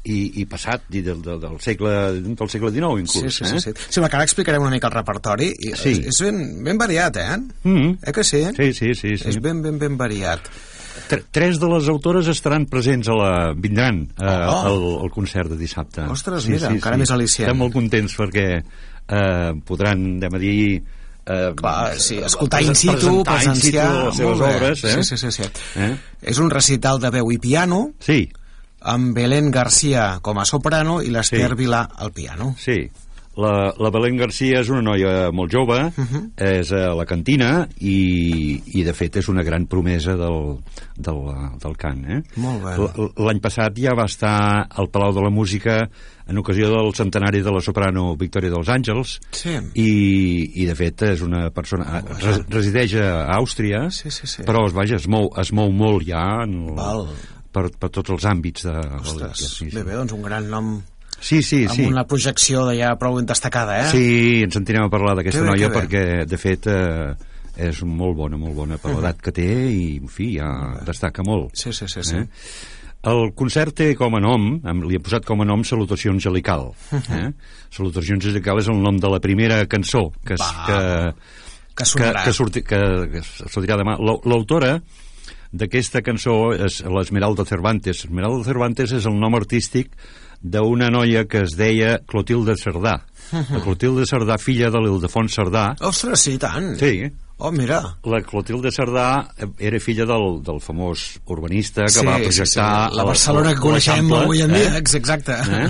i, i passat, i del, del, del, segle, del segle dinou inclús. Sí, sí, sí. sí. sí que ara explicarem una mica el repertori. I sí. És ben, ben variat, eh? Mm. Eh que sí? Sí, sí, sí. sí. És ben, ben, ben variat. Tres de les autores estaran presents a la... vindran eh, oh. al, al concert de dissabte. Ostres, sí, mira, sí, encara sí. més al·licient. Estem molt contents perquè eh, podran, anem a dir... Eh, Clar, sí, escoltar in situ, presenciar les seves obres, eh? Sí, sí, sí, sí. Eh? És un recital de veu i piano. Sí. Amb Belén García com a soprano i l'Ester sí. Vilà al piano. Sí. La, la Belén García és una noia molt jove, uh -huh. és a la cantina i, i de fet és una gran promesa del, del, del cant. Eh? Molt bé. L'any passat ja va estar al Palau de la Música en ocasió del centenari de la soprano Victòria dels Àngels, sí. i, i de fet és una persona res, resideix a Àustria, sí, sí, sí. però vaja, es mou, es mou molt ja en el, Val. per, per tots els àmbits de... Ostres, sí, sí. bé, bé, doncs un gran nom. Sí, sí, amb sí. una projecció de ja prou destacada, eh? Sí, ens sentirem a parlar d'aquesta bé, noia perquè, de fet, eh, és molt bona, molt bona per l'edat que té i, en fi, ja destaca molt. Sí, sí, sí. sí. Eh? El concert té com a nom, li he posat com a nom Salutació Angelical. Eh? Salutació Angelical és el nom de la primera cançó que, es, que, que, sonarà. que, que, sorti, que, que sortirà demà. L'autora d'aquesta cançó és l'Esmeralda Cervantes. Esmeralda Cervantes és el nom artístic d'una noia que es deia Clotilde Cerdà. La Clotilde Cerdà, filla de l'Ildefons Cerdà. Ostres, sí, tant. Sí. Oh, mira. La Clotilde Cerdà era filla del, del famós urbanista que sí, va projectar... Sí, sí. La Barcelona que coneixem avui en dia, eh? Exacte. Eh?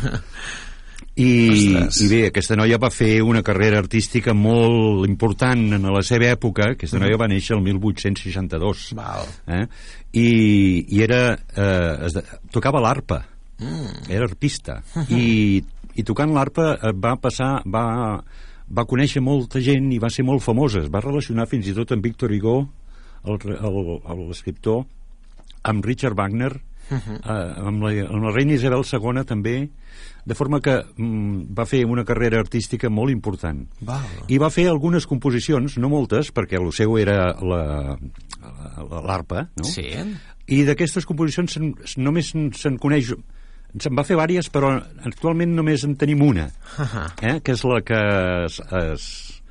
I, I bé, aquesta noia va fer una carrera artística molt important en la seva època. Aquesta noia va néixer el mil vuit-cents seixanta-dos. Val. Eh? I, i era... Eh, es, tocava l'arpa. Mm. Era arpista. I, i tocant l'arpa va passar... Va, va conèixer molta gent i va ser molt famosa. Es va relacionar fins i tot amb Víctor Hugo, l'escriptor, amb Richard Wagner, uh-huh. eh, amb, la, amb la reina Isabel segona també, de forma que mm, va fer una carrera artística molt important. Val. I va fer algunes composicions, no moltes, perquè el seu era l'arpa, no? Sí. I d'aquestes composicions sen, només se'n coneix... Se'n va fer vàries, però actualment només en tenim una, uh-huh. eh? que és la que es, es,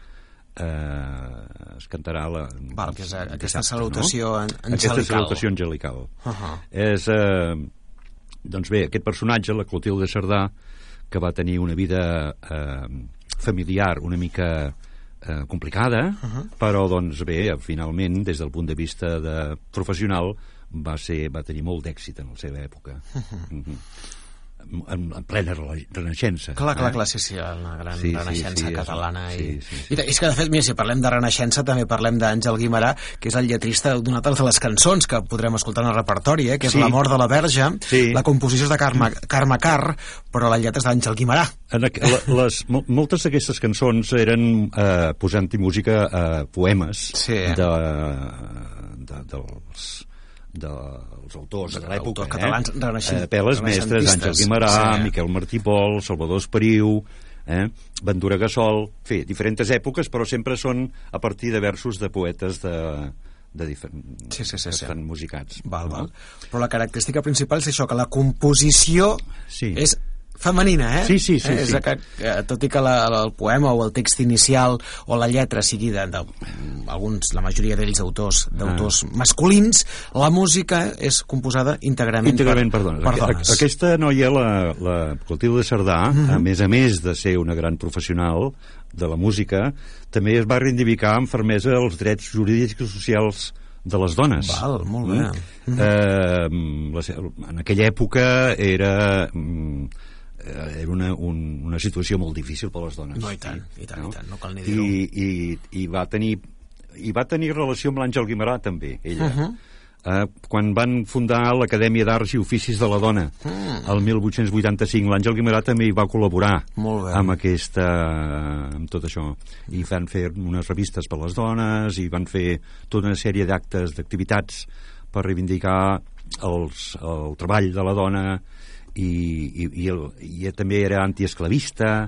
eh, es cantarà la, Val, que és a, aquesta salutació no? angelical. Aquesta salutació angelical. Uh-huh. És, eh, doncs bé, aquest personatge, la Clotilde Cerdà, que va tenir una vida eh, familiar una mica eh, complicada, uh-huh. però doncs bé, finalment, des del punt de vista de professional, va, ser, va tenir molt d'èxit en la seva època. Uh-huh. Uh-huh. En, en plena renaixença. Clar, clar, clar, sí, sí, una gran sí, renaixença sí, sí, catalana. Sí, I, sí, sí. I és que, de fet, mira, si parlem de renaixença, també parlem d'Àngel Guimerà, que és el lletrista d'una altra de les cançons que podrem escoltar en el repertori, eh, que és sí. L'amor de la Verge. Sí. La composició és de Carme, Carme Carr, però la lletra és d'Àngel Guimerà. En aqu les, moltes d'aquestes cançons eren eh, posant-hi música a eh, poemes sí. de, de, dels... dels autors de l'època, catalans, eh? eh, Peles Mestres, Àngel Guimerà, sí. Miquel Martí Pol, Salvador Esperiu, eh? Ventura Gassol, fer diferents èpoques, però sempre són a partir de versos de poetes de, de diferents sí, sí, sí, que sí. estan musicats. Val, val. Però la característica principal és això, que la composició sí. és femenina, eh? Sí, sí, sí. Eh? És sí. que, que, tot i que la, el poema o el text inicial o la lletra sigui de, de alguns, la majoria d'ells autors, d'autors ah. masculins, la música és composada íntegrament, íntegrament per, per, per dones. Aquesta noia, la, la Clotilde Cerdà, uh -huh. a més a més de ser una gran professional de la música, també es va reivindicar amb fermesa els drets jurídics i socials de les dones. Val, molt bé. Mm. Eh, la, en aquella època era... Mm, era una, un, una situació molt difícil per a les dones. No, i tant, i tant, no, i tant, no cal ni dir-ho. I, i, i, va tenir, I va tenir relació amb l'Àngel Guimerà, també, ella. Uh -huh. eh, quan van fundar l'Acadèmia d'Arts i Oficis de la Dona, uh. el mil vuit-cents vuitanta-cinc, l'Àngel Guimerà també hi va col·laborar amb aquesta, amb tot això. I van fer unes revistes per a les dones, i van fer tota una sèrie d'actes, d'activitats per reivindicar els, el treball de la dona, i, i, i, el, i també era antiesclavista,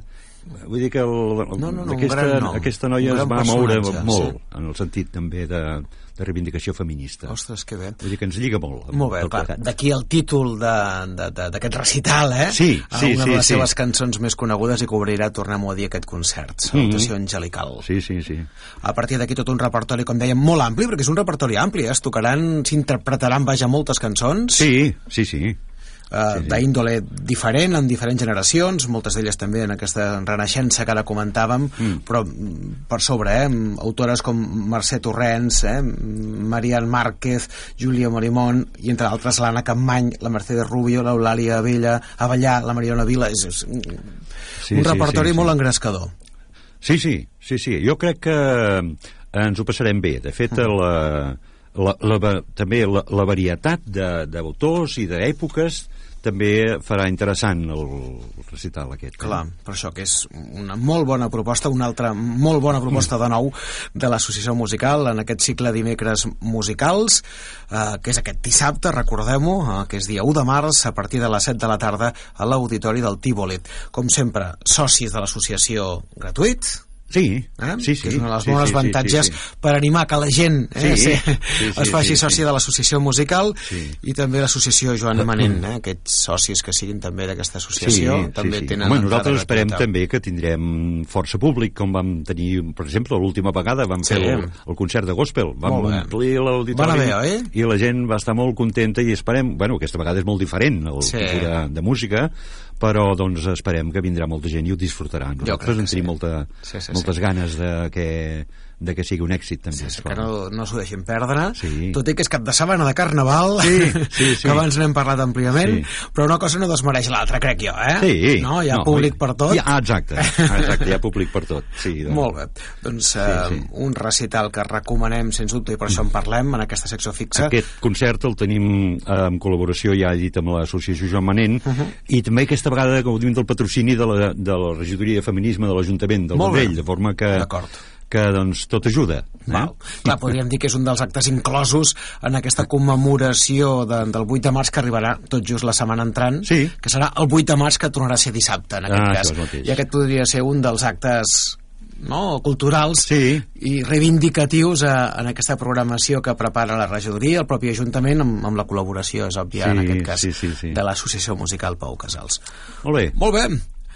vull dir que el, no, no, no, aquesta, no. aquesta noia es va moure molt, sí. En el sentit també de, de reivindicació feminista. Ostres, que bé. Vull dir que ens lliga molt. Molt bé, clar, d'aquí el títol d'aquest recital, eh? Sí, sí, una sí. de les sí. seves cançons més conegudes i cobrirà, tornem-ho a dir, aquest concert, Salutació mm -hmm. Angelical. Sí, sí, sí. A partir d'aquí tot un repertori, com dèiem, molt ampli, perquè és un repertori ampli, eh? Es tocaran, s'interpretaran, vaja, moltes cançons. Sí, sí, sí. Uh, sí, sí. d'índole diferent en diferents generacions, moltes d'elles també en aquesta renaixença que ara comentàvem, mm. però per sobre, eh, autores com Mercè Torrents, eh, Marian Márquez, Júlia Morimón i entre altres l'Anna Campmany, la Mercedes Rubio, l'Eulàlia Abella, Avellà, la Mariona Vila, és, és un, sí, un repertori sí, sí, molt sí. engrescador. Sí, sí, sí, sí, jo crec que ens ho passarem bé. De fet, mm. la, la, la, també la, la varietat d'autors i d'èpoques també farà interessant el recital aquest. Clar, per això que és una molt bona proposta, una altra molt bona proposta de nou de l'Associació Musical en aquest cicle dimecres musicals, eh, que és aquest dissabte, recordem-ho, eh, que és dia u de març, a partir de les set de la tarda a l'Auditori del Tívoli. Com sempre, socis de l'associació gratuït, Sí, eh? sí, sí. Que és una de les sí, bones sí, avantatges sí, sí, sí. per animar que la gent eh, sí, sí, sí, sí, es faci sí, soci sí. de l'associació musical sí. i també l'associació Joan Manent, eh? Aquests socis que siguin també d'aquesta associació sí, també sí, sí. tenen... Home, nosaltres esperem també que tindrem força públic, com vam tenir, per exemple, l'última vegada vam sí. fer el, el concert de gospel, vam omplir l'auditori eh? i la gent va estar molt contenta i esperem, bueno, aquesta vegada és molt diferent el sí. tipus de, de música, però doncs esperem que vindrà molta gent i ho disfrutaran. Nosaltres en tenim sí. molta, sí, sí, moltes sí. ganes de que, de que sigui un èxit també. Sí, que no, no s'ho deixin perdre, sí. tot i que és cap de setmana de Carnaval, sí, sí, sí. que abans n'hem parlat àmpliament, sí. però una cosa no desmereix l'altra, crec jo, eh? Sí. No? Hi ha no, públic per tot. Ja, exacte, exacte, hi ha públic per tot. Sí, doncs. Molt bé, doncs eh, sí, sí. un recital que recomanem, sens dubte, i per això en parlem en aquesta secció fixa. Aquest concert el tenim en col·laboració, ja he dit, amb l'associació Joan Manent, uh -huh. i també aquesta vegada gaudim del patrocini de la, de la regidoria de feminisme de l'Ajuntament del Vendrell, de forma que que doncs tot ajuda. Eh? Val. Clar, podríem dir que és un dels actes inclosos en aquesta commemoració de, del vuit de març que arribarà tot just la setmana entrant, sí. que serà el vuit de març, que tornarà a ser dissabte en aquest ah, cas. I aquest podria ser un dels actes no, culturals sí. i reivindicatius a, en aquesta programació que prepara la regidoria, el propi Ajuntament, amb, amb la col·laboració, és òbvia, sí, en aquest cas, sí, sí, sí. de l'Associació Musical Pau Casals. Molt bé. Molt bé.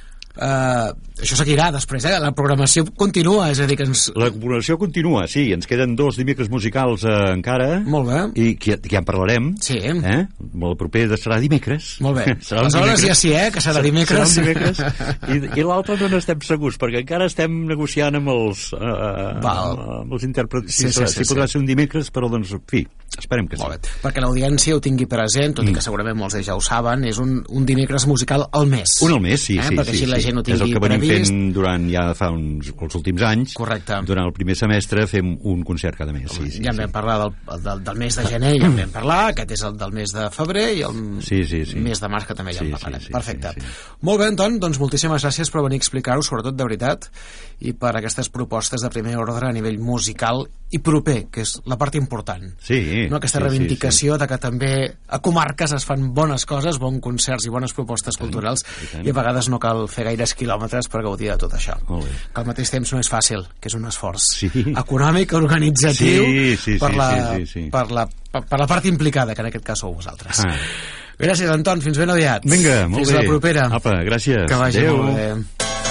Uh, això seguirà després, eh? La programació continua, és a dir que ens... La programació continua, sí, ens queden dos dimecres musicals eh, encara. Molt bé. I que, que ja en parlarem. Sí. Eh? El proper serà dimecres. Molt bé. Serà Aleshores ja sí, eh? Que serà dimecres. Serà dimecres. I, i l'altre no n'estem segurs, perquè encara estem negociant amb els, uh, amb els intèrprets. Sí, sí, sí, si sí, podrà sí. ser un dimecres, però doncs, en fi, esperem que sí. Molt bé. Perquè l'audiència ho tingui present, tot mm. i que segurament molts d'ells ja ho saben, és un, un dimecres musical al mes. Un al mes, sí, eh? sí. Perquè sí, així sí. la gent ho tingui és el que venim previst. fent durant ja fa uns, els últims anys. Correcte. Durant el primer semestre fem un concert cada mes. Sí, sí, ja en sí. vam parlar del, del, del mes de gener, ja en vam parlar, aquest és el del mes de febrer i el sí, sí, sí. mes de març que també ja sí, en parlarem. Sí, sí, Perfecte. Sí, sí. Molt bé, Anton, doncs moltíssimes gràcies per venir a explicar-ho, sobretot de veritat, i per aquestes propostes de primer ordre a nivell musical i proper, que és la part important. Sí. No? Aquesta sí, reivindicació sí, sí. de que també a comarques es fan bones coses, bons concerts i bones propostes culturals, i, i a vegades no cal fer gaires quilòmetres per gaudir de tot això. Que al mateix temps no és fàcil, que és un esforç sí. econòmic, organitzatiu, sí, sí, per, sí, la, sí, sí, sí. Per, la, per, per la part implicada, que en aquest cas sou vosaltres. Ah. Gràcies, Anton, fins ben aviat. Vinga, molt fins bé. Fins la propera. Apa, gràcies. Que vagi Adéu. molt bé.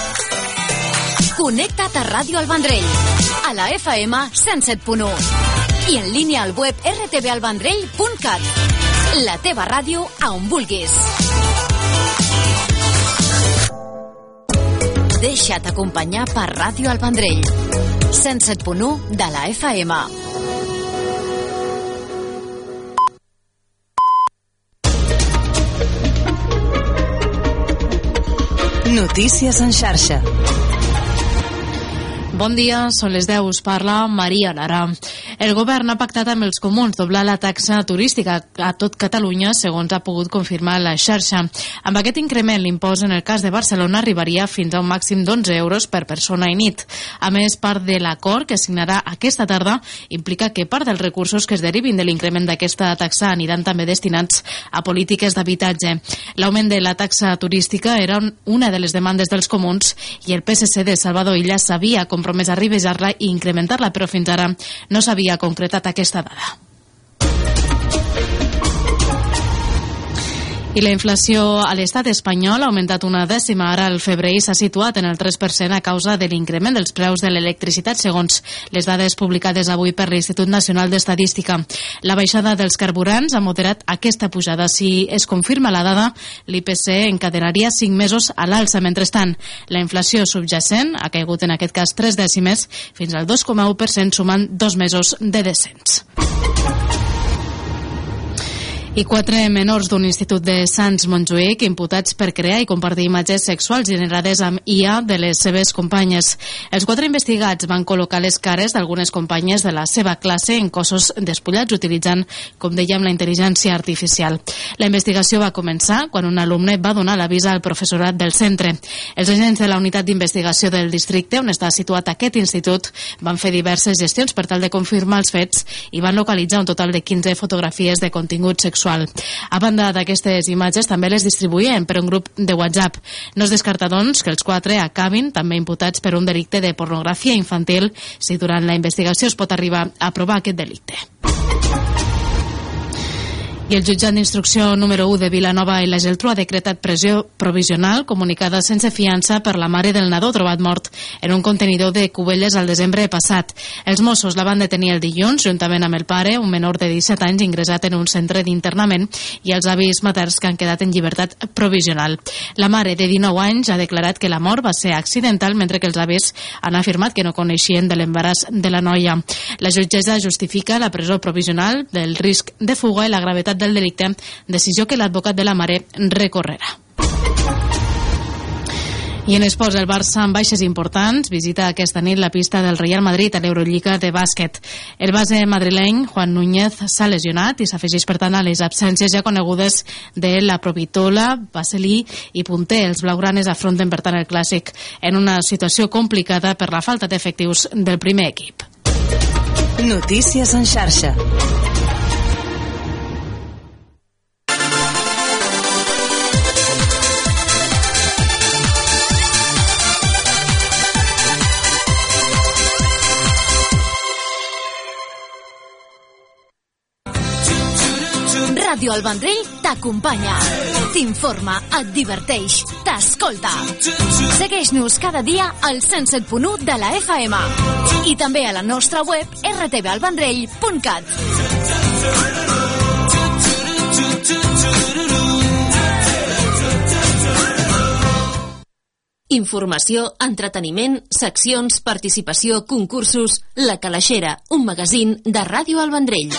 Connecta't a Ràdio El Vendrell, a la F M cent set punt u i en línia al web r t v al vendrell punt cat. La teva ràdio a on vulguis. Deixa't acompanyar per Ràdio El Vendrell, cent set punt u de la F M. Notícies en xarxa. Bon dia, són les deu, us parla Maria Lara. El govern ha pactat amb els comuns doblar la taxa turística a tot Catalunya, segons ha pogut confirmar la xarxa. Amb aquest increment, l'impost en el cas de Barcelona arribaria fins a un màxim d'onze euros per persona i nit. A més, part de l'acord que signarà aquesta tarda implica que part dels recursos que es derivin de l'increment d'aquesta taxa aniran també destinats a polítiques d'habitatge. L'augment de la taxa turística era una de les demandes dels comuns i el P S C de Salvador Illa s'havia compromès a revisar-la i incrementar-la, però fins ara no s'havia concretat aquesta dada. I la inflació a l'estat espanyol ha augmentat una dècima. Ara el febrer s'ha situat en el tres per cent a causa de l'increment dels preus de l'electricitat, segons les dades publicades avui per l'Institut Nacional d'Estadística. La baixada dels carburants ha moderat aquesta pujada. Si es confirma la dada, l'I P C encadenaria cinc mesos a l'alça. Mentrestant, la inflació subjacent ha caigut en aquest cas tres dècimes fins al dos coma u per cent, sumant dos mesos de descens. I quatre menors d'un institut de Sants Montjuïc imputats per crear i compartir imatges sexuals generades amb I A de les seves companyes. Els quatre investigats van col·locar les cares d'algunes companyes de la seva classe en cossos despullats utilitzant, com dèiem, la intel·ligència artificial. La investigació va començar quan un alumne va donar l'avís al professorat del centre. Els agents de la unitat d'investigació del districte on està situat aquest institut van fer diverses gestions per tal de confirmar els fets i van localitzar un total de quinze fotografies de contingut sexual. A banda d'aquestes imatges, també les distribuïen per un grup de WhatsApp. No es descarta, doncs, que els quatre acabin també imputats per un delicte de pornografia infantil si durant la investigació es pot arribar a provar aquest delicte. I el jutjat d'instrucció número u de Vilanova i la Geltrú ha decretat pressió provisional comunicada sense fiança per la mare del nadó trobat mort en un contenidor de Cubelles al desembre passat. Els Mossos la van detenir el dilluns, juntament amb el pare, un menor de disset anys ingressat en un centre d'internament, i els avis materns que han quedat en llibertat provisional. La mare, de dinou anys, ha declarat que la mort va ser accidental, mentre que els avis han afirmat que no coneixien de l'embaràs de la noia. La jutgessa justifica la presó provisional del risc de fuga i la gravetat del delicte, decisió que l'advocat de la mare recorrerà. I en esports, el Barça amb baixes importants visita aquesta nit la pista del Real Madrid a l'Eurolliga de bàsquet. El base madrileny Juan Núñez s'ha lesionat i s'afegeix per tant a les absències ja conegudes de la Provitola, Baselí i Punter. Els blaugranes afronten per tant el clàssic en una situació complicada per la falta d'efectius del primer equip. Notícies en xarxa. Ràdio El Vendrell t'acompanya, t'informa, et diverteix, t'escolta. Segueix-nos cada dia al cent set punt u de la F M i també a la nostra web r t v el vendrell punt cat. Informació, entreteniment, seccions, participació, concursos... La Calaixera, un magazín de Ràdio El Vendrell.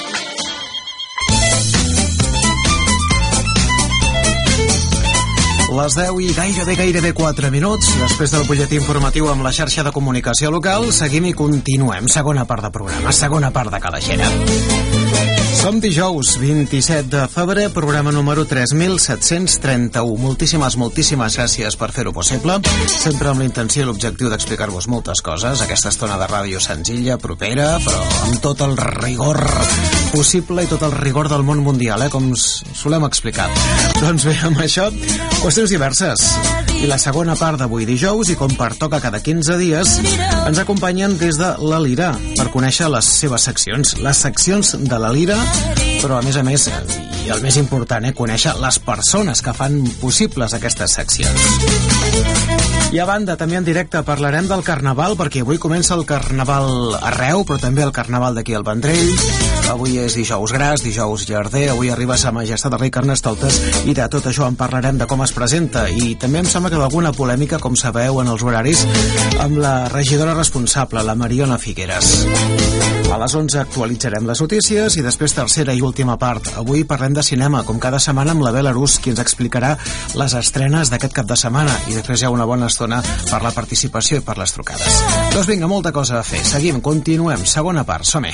Les deu i gairebé, gairebé quatre minuts. Després del butlletí informatiu amb la xarxa de comunicació local, seguim i continuem. Segona part de programa, segona part de Calaixera. Som dijous, vint-i-set de febrer, programa número tres mil set-cents trenta-u. Moltíssimes, moltíssimes gràcies per fer-ho possible. Sempre amb l'intenció i l'objectiu d'explicar-vos moltes coses. Aquesta estona de ràdio senzilla, propera, però amb tot el rigor possible i tot el rigor del món mundial, eh, com solem explicar. Doncs bé, amb això, qüestions diverses. I la segona part d'avui dijous, i com pertoca cada quinze dies, ens acompanyen des de la Lira per conèixer les seves seccions. Les seccions de la Lira, però a més a més, i el més important, eh, conèixer les persones que fan possibles aquestes seccions. I a banda, també en directe parlarem del Carnaval, perquè avui comença el Carnaval arreu, però també el Carnaval d'aquí al Vendrell. Avui és dijous gras, dijous llarder, avui arriba Sa Majestat el rei Carnestoltes i de tot això en parlarem, de com es presenta, i també em sembla que d'alguna polèmica, com sabeu, en els horaris amb la regidora responsable, la Mariona Figueres. A les onze actualitzarem les notícies i després tercera i última part. Avui parlem de cinema, com cada setmana amb la Bela Arús, qui ens explicarà les estrenes d'aquest cap de setmana, i després hi ha una bona estona per la participació i per les trucades. Doncs vinga, molta cosa a fer. Seguim, continuem. Segona part, som-hi.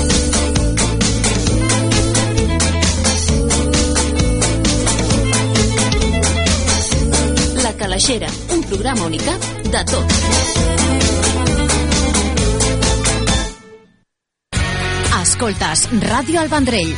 La Calaixera, un programa unicat de tot. Escoltes Ràdio El Vendrell.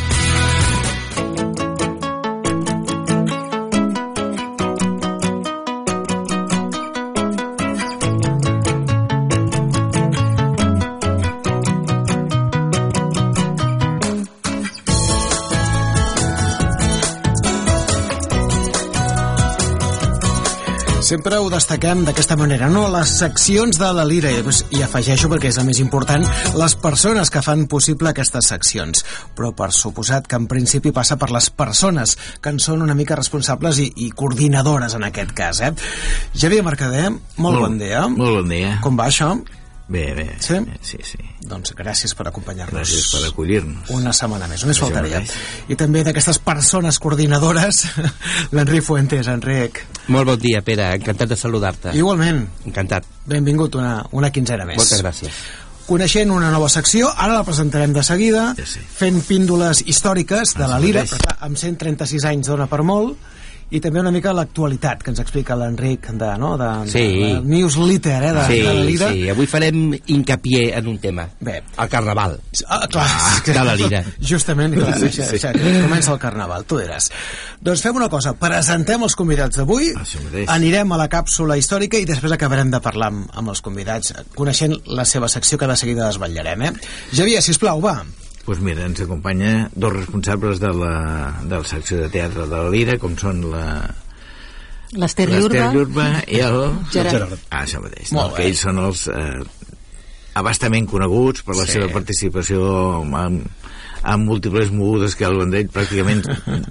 Sempre ho destaquem d'aquesta manera, no? Les seccions de la Lira, i, i afegeixo, perquè és la més important, les persones que fan possible aquestes seccions. Però per suposat que en principi passa per les persones que en són una mica responsables i, i coordinadores en aquest cas, eh? Xavier Mercader, molt, molt bon dia. Molt bon dia. Com va això? Bé, bé. Sí? Sí, sí. Doncs gràcies per acompanyar-nos. Gràcies per acollir-nos. Una setmana més, només faltaria. I també d'aquestes persones coordinadores, l'Enric Fuentes. Enric. Molt bon dia, Pere. Encantat de saludar-te. Igualment. Encantat. Benvingut una, una quinzena més. Moltes gràcies. Coneixent una nova secció, ara la presentarem de seguida, ja sí. fent píndoles històriques de ah, la Lira, però clar, amb cent trenta-sis anys dona per molt, i també una mica l'actualitat que ens explica l'Enric de, no, de, sí. de, de newsletter, eh, de, sí, de la Lira. Sí, avui farem hincapié en un tema. Bé. El carnaval. Ah, clar, ah, de la Lira. Justament, clar, sí, sí. Això, comença el carnaval, tu diràs. Doncs fem una cosa, presentem els convidats d'avui, anirem a la càpsula històrica i després acabarem de parlar amb, amb els convidats, coneixent la seva secció que de seguida desvetllarem, eh? Javier, sisplau, va. Doncs mira, ens acompanya dos responsables de la, de la secció de teatre de la Lira, com són la... l'Ester Llurba. Llurba i el... Gerard. Ah, això mateix. No? Que ells són els eh, abastament coneguts per la sí. seva participació amb, amb múltiples mogudes que al Vendrell pràcticament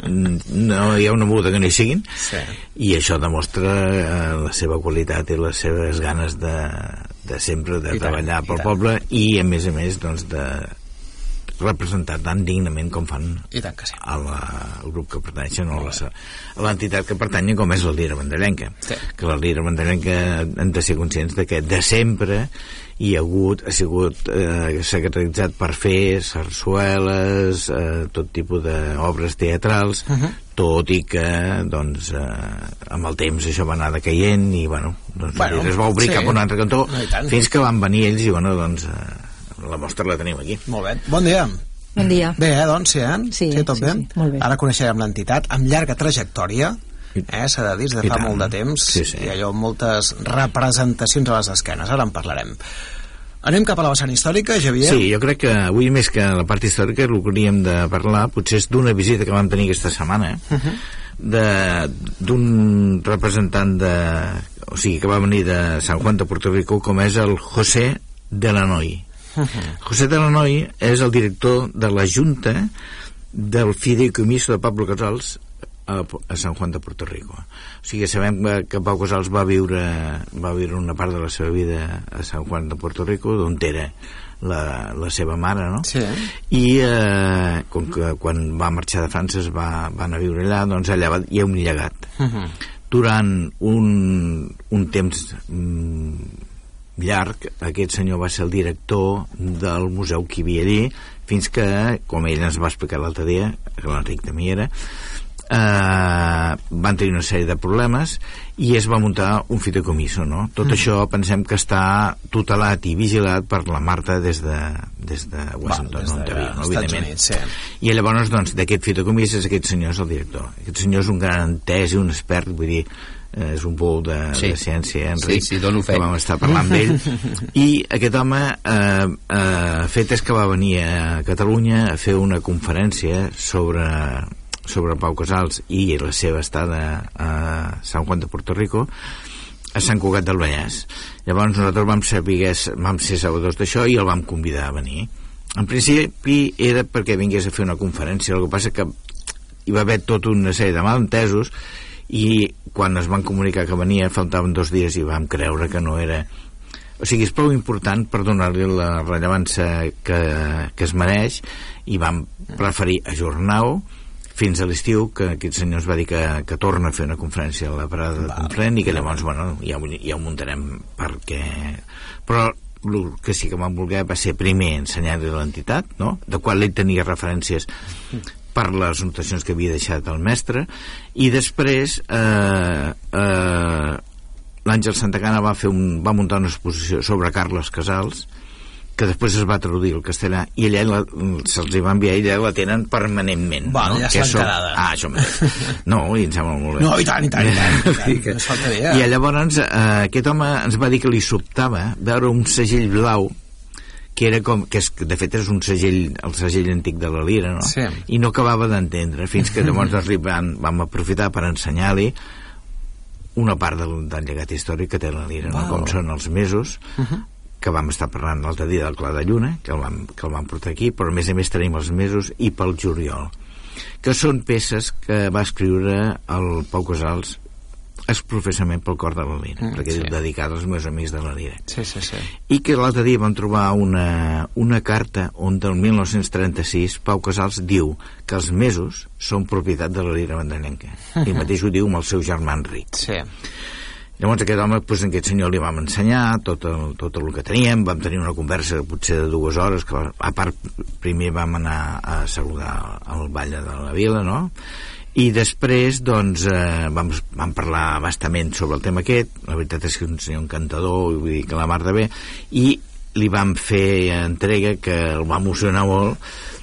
no hi ha una moguda que no hi siguin, sí. i això demostra eh, la seva qualitat i les seves ganes de, de sempre de I treballar tant, pel poble i, a més a més, doncs, de representar tan dignament com fan I tant que sí. a la, al grup que pertanyen o a l'entitat que pertanyen, com és la Lira Vendrellenca, sí. que la Lira Vendrellenca hem de ser conscients de que de sempre hi ha hagut, ha sigut eh, secretaritzat per fer sarsueles, eh, tot tipus d'obres teatrals, uh -huh. tot i que doncs, eh, amb el temps això va anar decaient i bueno, doncs, bueno es va obrir sí. cap a un altre cantó, no, fins que van venir ells i bueno, doncs eh, la mostra la tenim aquí. Molt bé. Bon dia. Bon dia. Bé, eh, doncs, sí, eh? Sí, sí, tot sí, bé? sí, molt bé. Ara coneixerem l'entitat, amb llarga trajectòria, eh, s'ha de dir, de fa molt de temps, sí, sí. i allò, moltes representacions a les esquenes. Ara en parlarem. Anem cap a la vessant històrica, Javier? Sí, jo crec que avui, més que la part històrica, el que hauríem de parlar potser és d'una visita que vam tenir aquesta setmana, eh? uh-huh. d'un representant de... o sigui, que va venir de Sant Juan de Puerto Rico, com és el José Delanoy. Uh-huh. José Delanoy és el director de la Junta del Fideicomiso de Pablo Casals a, a Sant Juan de Puerto Rico. O sigui, sabem que Pau Casals va viure, va viure una part de la seva vida a Sant Juan de Puerto Rico, d'on era la, la seva mare, no? Sí. I eh, com que quan va marxar de França es va, va anar a viure allà, doncs allà va, hi ha un llegat. Uh-huh. Durant un, un temps mm, llarg, aquest senyor va ser el director del museu que hi havia allí, fins que, com ell ens va explicar l'altre dia, que l'Enric també hi era, eh, van tenir una sèrie de problemes i es va muntar un fideicomiso, no? Tot mm. això pensem que està tutelat i vigilat per la Marta des de, des de Washington, Va, des de, Ontario, no? Estats Units, sí. I llavors, doncs, d'aquest fideicomiso és aquest senyor és el director. Aquest senyor és un gran entès i un expert, vull dir, és un pou de, sí. de ciència, Enric, sí, sí, dono fe. que vam estar parlant amb ell, i aquest home eh, eh, fet és que va venir a Catalunya a fer una conferència sobre, sobre Pau Casals i la seva estada a Sant Juan de Puerto Rico a Sant Cugat del Vallès. Llavors nosaltres vam saber, vam ser sabedors d'això i el vam convidar a venir. En principi era perquè vingués a fer una conferència, el que passa que hi va haver tota una sèrie de malentesos i quan es van comunicar que venia faltaven dos dies i vam creure que no era... O sigui, és prou important per donar-li la rellevància que, que es mereix i vam preferir ajornar-ho fins a l'estiu, que aquest senyor ens va dir que, que torna a fer una conferència a la parada de Conflent i que llavors, bueno, ja, ja ho muntarem perquè... Però el que sí que vam voler va ser primer ensenyar-li l'entitat, no? De qual ell tenia referències per les anotacions que havia deixat el mestre, i després eh, eh, l'Àngel Santacana va, fer un, va muntar una exposició sobre Carles Casals, que després es va traduir al castellà i allà la, se'ls va enviar i allà la tenen permanentment. Va, no? Ja està encarada. Ah, això mateix. No, i em sembla molt bé. No, i tant, i tant, i tant. I, tant. Que... faltaria. I llavors eh, aquest home ens va dir que li sobtava veure un segell blau que era com, que és, de fet és un segell, el segell antic de la Lira, no? Sí. I no acabava d'entendre, fins que llavors vam, vam aprofitar per ensenyar-li una part del, del llegat històric que té la Lira, no? Com són els mesos, uh-huh. que vam estar parlant l'altre dia del Clar de Lluna, que el, vam, que el vam portar aquí, però a més a més tenim els mesos i pel juliol, que són peces que va escriure el Pau Casals exprofessament pel cor de la Lira, mm, perquè sí. diu dedicat als meus amics de la Lira. Sí, sí, sí. I que l'altre dia vam trobar una, una carta on del mil nou-cents trenta-sis Pau Casals diu que els mesos són propietat de la Lira Vandelenca. I mateix ho diu amb el seu germà Enric. Sí. Llavors aquest home, doncs, a aquest senyor li vam ensenyar tot el, tot el que teníem, vam tenir una conversa potser de dues hores, que a part primer vam anar a saludar al ball de la vila, no? I després, doncs, eh, vam, vam parlar bastament sobre el tema aquest. La veritat és que és un senyor encantador, vull dir que la mar de bé, i li vam fer entrega, que el va emocionar molt,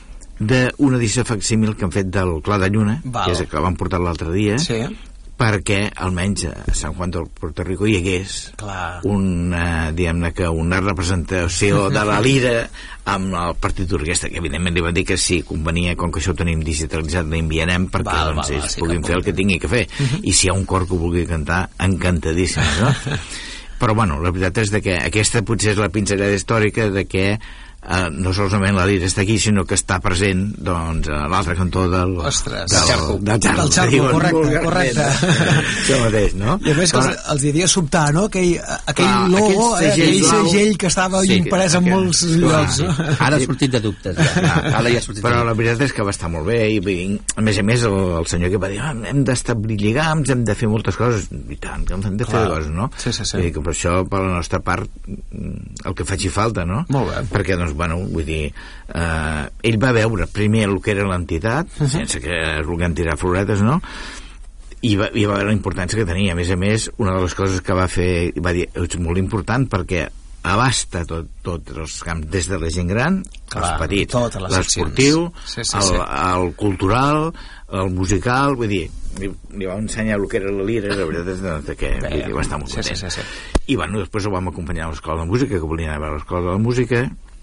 d'una edició facsímil que han fet del Clar de Lluna, Val. que és el que vam portar l'altre dia, sí. perquè almenys a Sant Juan del Puerto Rico hi hagués Clar. una, diguem-ne que una representació de la Lira amb el partit d'orquestra, que evidentment li va dir que sí, convenia, com que això ho tenim digitalitzat, l'enviarem perquè val, doncs, val, ells sí, puguin fer el que tingui que fer, uh-huh. i si hi ha un cor que ho vulgui cantar, encantadíssim, no? Però bueno, la veritat és de que aquesta potser és la pinzellada històrica de que Uh, no solament la Lira està aquí, sinó que està present, doncs, a l'altre cantó del... Ostres, del xarco. Del xarco, del xarco diuen, correcte, correcte. Això mateix, no? I a més que els, els devia sobtar, no? Aquell, aquell Clar, logo, segell, aquell segell que estava sí, imprès en molts llocs. Sí. Ara ha sortit de dubtes. Ja. Ara ja ha sortit Però de... la veritat és que va estar molt bé, i a més a més el, el senyor que va dir ah, hem d'establir lligams, hem de fer moltes coses, i tant, que hem de fer coses, no? Sí, sí, sí. I que per això, per la nostra part, el que faci falta, no? Molt bé. Perquè, doncs, bueno, vull dir, Uh, ell va veure primer el que era l'entitat, uh-huh. sense que es vulguem tirar floretes, no? I va, i va veure la importància que tenia. A més a més, una de les coses que va fer, va dir, és molt important perquè abasta tot, tots els camps, des de la gent gran, Clar, els petits, l'esportiu, sí, sí, el, sí. el cultural, el musical, vull dir, li, li va ensenyar el que era la Lira, la veritat és de que Bé, dir, va estar molt content. Sí, sí, sí, sí. I bueno, després el vam acompanyar a l'Escola de Música, que volien anar a veure l'Escola de la Música,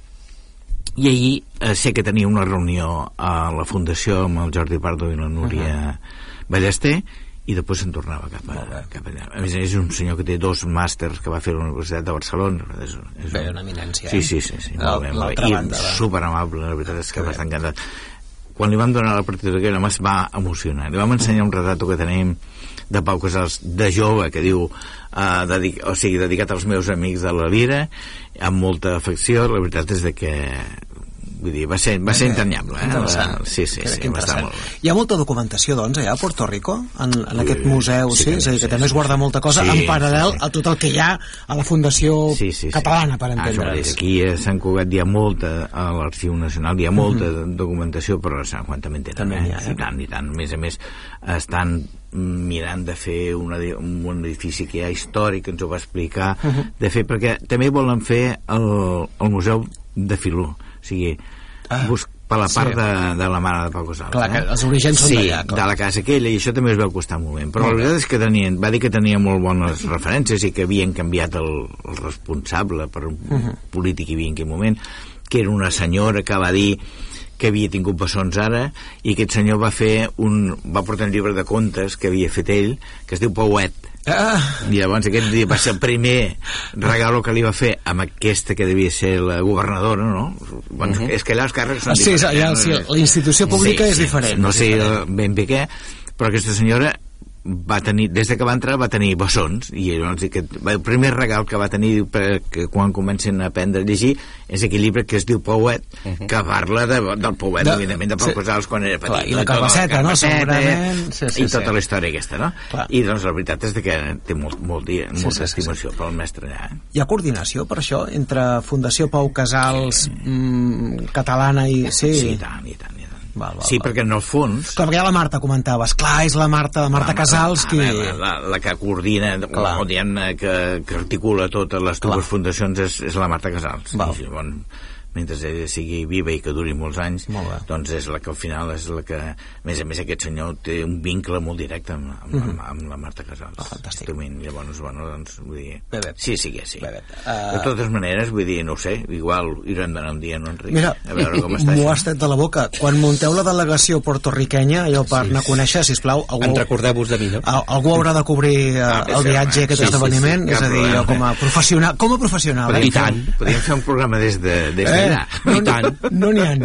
i ahir eh, sé que tenia una reunió a la Fundació amb el Jordi Pardo i la Núria uh-huh. Ballester, i després se'n tornava cap, a, cap allà. A més, és un senyor que té dos màsters que va fer a la Universitat de Barcelona. És, és Bé, una eminència. Sí, sí, sí, sí molt bé, molt bé. I banda, superamable, la veritat és que va estar encantat. Quan li vam donar la partida d'aquell home es va emocionar. Li vam ensenyar un retrato que tenim de Pau Casals de jove, que diu uh, dedic, o sigui, dedicat als meus amics de la Lira, amb molta afecció. La veritat és de que vull dir, va ser, va ser entranyable, eh? Interessant. Sí, sí, sí, va estar molt bé. Hi ha molta documentació, doncs, allà a Puerto Rico, en, en aquest museu, sí, sí, és a dir, que sí, també es guarda molta cosa sí, en paral·lel sí, sí. a tot el que hi ha a la Fundació sí, sí, sí. Catalana, per entendre'ns. Ah, aquí a Sant Cugat hi ha molta, a l'Arxiu Nacional hi ha molta uh-huh. documentació, però a Sant Juan també en tenen, també eh? Ha, eh? I tant, i tant. A més a més, estan mirant de fer una, un edifici que hi ha històric, que ens ho va explicar, uh-huh. de fer, perquè també volen fer el, el Museu de Filó, o sigui, ah, bus, per la part sí. de, de la mare de Pau Casals. Clar, eh? que els orígens són sí, d'allà. Sí, de la casa aquella, i això també es va costar molt bé. Però molt la veritat és que tenien, va dir que tenia molt bones referències i que havien canviat el, el responsable per un uh-huh. polític que hi havia en aquell moment, que era una senyora que va dir que havia tingut bessons ara, i aquest senyor va fer un, va portar un llibre de contes que havia fet ell, que es diu Pauet, Ah. I llavors aquest dia va ser el primer regalo que li va fer amb aquesta que devia ser la governadora, no? Bueno, uh-huh. És que allà els càrrecs són ah, sí, diferents. Allà, sí, la institució pública sí, és diferent. Sí, no sé diferent. ben bé què, però aquesta senyora va tenir, des de que va entrar va tenir bessons, i llavors el primer regal que va tenir per, que quan comencen a aprendre a llegir és aquell llibre que es diu Pauet, uh-huh. que parla de, del Pauet, de, evidentment de Pau sí. Casals quan era petit. Clar, i la Carbasseta, no? Segurament. Sí, sí, i tota sí. la història aquesta, no? Clar. I doncs la veritat és que té molt, molt dia, sí, molta sí, estimació sí, sí. pel mestre allà. Eh? Hi ha coordinació per això entre Fundació Pau Casals sí. mmm, catalana i... Sí, sí i tant, i tant. Val, val, sí, val. perquè en el fons... Clar, perquè ja la Marta comentaves, clar, és la Marta, la Marta la, Casals qui... La, la, la que coordina, clar. o diguem que, que articula totes les dues fundacions és, és la Marta Casals. Val. I, bon, mentre ella sigui viva i que duri molts anys, molt doncs és la que al final és la que... A més a més, aquest senyor té un vincle molt directe amb, amb, mm-hmm. amb, amb la Marta Casals. Oh, fantàstic. Llavors, bueno, doncs, vull dir... Bé, bé. Sí, sí, sí. Bé, bé. Uh... De totes maneres, vull dir, no ho sé, igual haurem d'anar un dia, no, Enric? Mira, a veure com està m'ho això. has tret de la boca. Quan munteu la delegació portorriquenya, allò per anar a conèixer, sisplau... Algú, en recordeu-vos de mi, no? Algú haurà de cobrir uh, ah, el viatge, aquest sí, esdeveniment, sí, sí, és a dir, jo com a professional, com a professional. Podríem, eh? tant, podríem fer un programa des de, des eh? d'allà. No, I tant. No n'hi ha.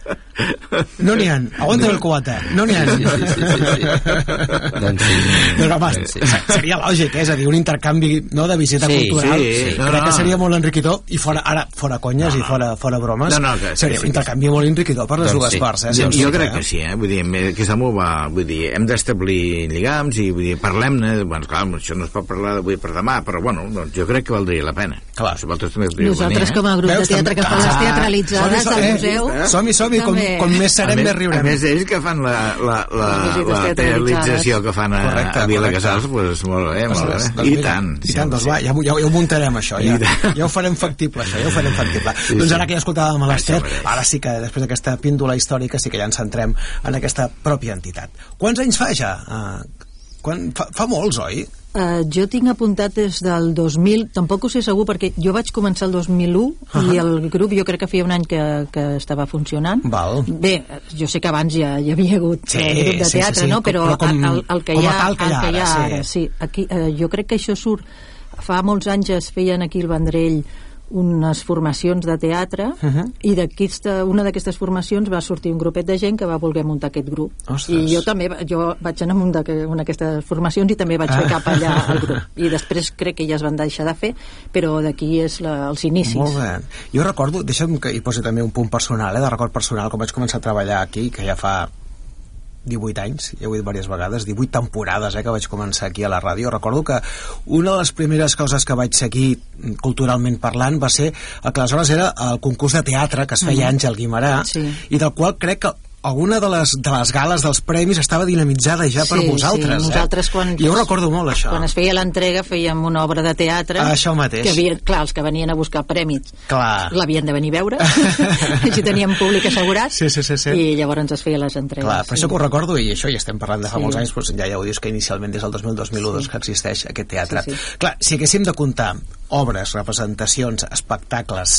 No n'hi ha. Aguanta el cubata. No n'hi ha. Sí, sí, sí, sí, sí. doncs sí. Doncs, home, sí. Seria lògic, eh? És a dir, un intercanvi no, de visita sí, cultural. Sí, sí. No, crec no. que seria molt enriquidor i fora, ara, fora conyes no, no. i fora, fora bromes, no, no, que, seria sí, un intercanvi sí. molt enriquidor per les doncs dues sí. parts. Eh? Jo, sí, jo crec eh? que sí, eh? Vull dir, aquesta molt va, vull dir, hem d'establir lligams i vull dir, parlem-ne, bueno, clar, això no es pot parlar d'avui per demà, però bueno, doncs jo crec que valdria la pena. Clar. Nosaltres, també Nosaltres venir, com a grup Veus, de teatre que fa les teatralitzades som, al eh? museu... Som-hi, som-hi, com, com més serem, més riurem. A més d'ells que fan la, la, la, la teatralització que fan a, correcte, a Vila Casals, doncs molt bé, molt bé. Doncs, I tant. I tant, doncs va, ja, ja, ja ho muntarem això, ja, ja ho farem factible això, ja ho farem factible. Sí, doncs ara que ja escoltàvem a l'Ester, ara sí que després d'aquesta píndola històrica sí que ja ens centrem en aquesta pròpia entitat. Quants anys fa ja? Uh, quan, fa, fa molts, oi? Uh, jo tinc apuntat des del dos mil, tampoc ho sé segur perquè jo vaig començar el dos mil u uh-huh. i el grup jo crec que feia un any que, que estava funcionant. Val. Bé, jo sé que abans ja hi havia hagut sí, el grup de teatre, sí, sí, sí. no? però, però com, el, el que hi ha, tal que hi ha, el que hi ha ara, ara, sí. sí. Aquí, uh, jo crec que això surt, fa molts anys es feien aquí al Vendrell unes formacions de teatre uh-huh. i d'aquesta una d'aquestes formacions va sortir un grupet de gent que va voler muntar aquest grup. Ostres. I jo també jo vaig anar a una d'aquestes formacions i també vaig fer cap allà al grup i després crec que ja es van deixar de fer però d'aquí és la, els inicis. Molt bé. Jo recordo, deixa'm que hi posi també un punt personal, eh, de record personal, com vaig començar a treballar aquí, que ja fa divuit anys, ja ho he dit diverses vegades, divuit temporades eh, que vaig començar aquí a la ràdio. Recordo que una de les primeres coses que vaig seguir culturalment parlant va ser el que aleshores era el concurs de teatre que es feia mm. Àngel Guimarà sí. i del qual crec que alguna de les, de les gales dels premis estava dinamitzada ja per sí, vosaltres. Sí, nosaltres eh? quan... Jo ho recordo molt, això. Quan es feia l'entrega fèiem una obra de teatre... Ah, això mateix. Que havia, clar, els que venien a buscar premis clar. l'havien de venir a veure. Així teníem públic assegurat. Sí, sí, sí, sí. I llavors es feia les entregues. Clar, per sí. això que ho recordo, i això ja estem parlant de fa sí. molts anys, doncs ja, ja ho dius que inicialment des del dos mil dos mil u sí. doncs que existeix aquest teatre. Sí, sí. Clar, si haguéssim de comptar obres, representacions, espectacles...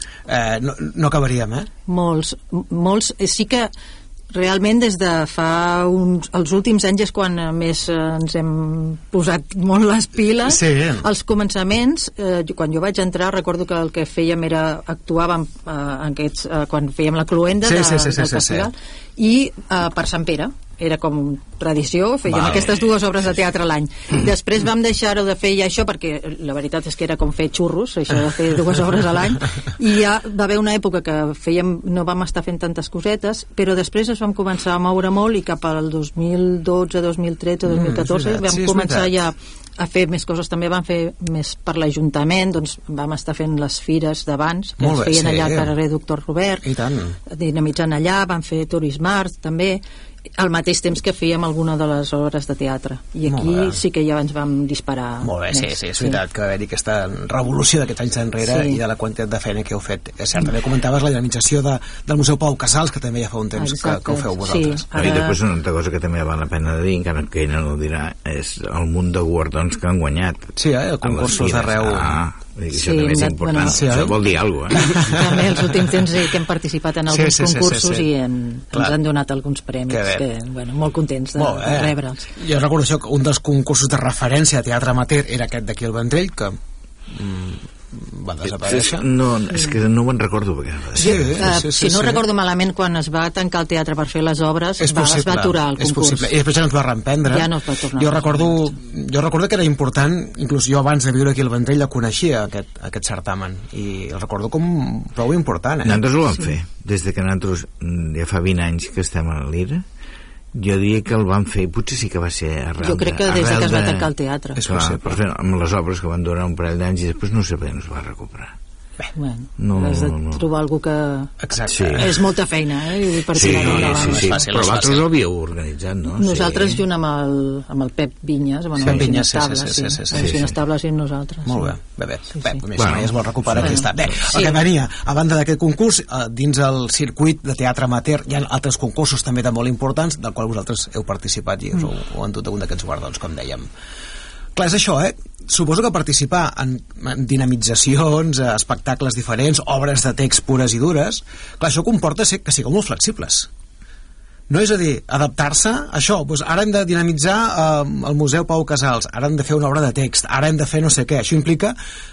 Eh, no, no acabaríem, eh? Molts, molts. Sí que realment des de fa uns, els últims anys és quan més ens hem posat molt les piles. Sí. Als començaments, eh, quan jo vaig entrar recordo que el que fèiem era actuàvem eh, en aquests, eh, quan fèiem la cloenda sí, de, sí, sí, sí, del festival sí, sí. i eh, per Sant Pere era com tradició, fèiem vale. aquestes dues obres de teatre a l'any. Després vam deixar-ho de fer ja això, perquè la veritat és que era com fer xurros, això de fer dues obres a l'any, i ja va haver una època que fèiem, no vam estar fent tantes cosetes, però després es vam començar a moure molt i cap al dos mil dotze, dos mil tretze, dos mil catorze mm, vam sí, començar ja a fer més coses, també vam fer més per l'Ajuntament, doncs vam estar fent les fires d'abans, que es feien sí, allà al carrer Doctor Robert, i tant. dinamitzant allà, vam fer Turismart també, al mateix temps que fèiem alguna de les obres de teatre i aquí sí que ja ens vam disparar molt bé, sí, sí, és veritat sí. que va haver-hi aquesta revolució d'aquests anys enrere sí. i de la quantitat de feina que heu fet, és cert, també comentaves la dinamització de, del Museu Pau Casals que també ja fa un temps que, que ho feu vosaltres sí. Ara... i després una altra cosa que també val la pena de dir, encara que ella no ho dirà, és el munt de guardons que han guanyat sí, eh, concursos d'arreu ah, Vull dir que Sí, això també és hem de- important, bueno, això sí, vol dir alguna cosa, eh? També els últims temps que hem participat en Sí, alguns sí, sí, sí, concursos sí. i en, Clar. ens han donat alguns premis Que bé. que, bueno, molt contents de, Molt bé. de rebre'ls. Jo recordo això, que un dels concursos de referència a teatre amateur era aquest d'aquí al Vendrell, que mm, va desaparèixer. No, és que no me'n recordo perquè... Sí, Uh, sí, sí, si no sí. recordo malament, quan es va tancar el teatre per fer les obres, És va, es possible, va aturar el és concurs. possible. I després ja no es va reemprendre. Ja no es va tornar. Jo recordo, jo recordo que era important, inclús jo abans de viure aquí al Vendrell ja coneixia aquest, aquest certamen, i el recordo com prou important. Eh? Nosaltres ho vam fer, des de que nosaltres mm, ja fa vint anys que estem a l'Ira. Jo diria que el van fer, potser sí que va ser arrel Jo crec que de, des de arrel que es va de- tancar el teatre. És clar, per fer, amb les obres que van durar un parell d'anys i després no sé per què no es va recuperar. Bueno, No, has de no, no. trobar algú que... Exacte. Sí. És molta feina, eh? Per Sí, tirar-ho endavant. sí, sí, fàcil, però no és vosaltres fàcil. ho havíeu organitzat, no? Nosaltres, sí. junt amb el, amb el Pep Vinyes, bueno, Pep els Vinyes, sí, Inestables, sí, sí, sí, sí, els sí. Inestables i nosaltres. Molt sí. bé, bé, bé. Sí, bé, sí. sí. Bueno. Mai es vol recuperar, Bueno. aquí està. Bé, Sí. el que venia, a banda d'aquest concurs, eh, dins el circuit de teatre amateur hi ha altres concursos també de molt importants, del qual vosaltres heu participat i us heu, heu endut un d'aquests guardons, com dèiem. Clar, és això, eh? Suposo que participar en, en dinamitzacions, eh, espectacles diferents, obres de text pures i dures, clar, això comporta ser, que sigueu molt flexibles. No és a dir, adaptar-se a això, doncs ara hem de dinamitzar eh, el Museu Pau Casals, ara hem de fer una obra de text, ara hem de fer no sé què, això implica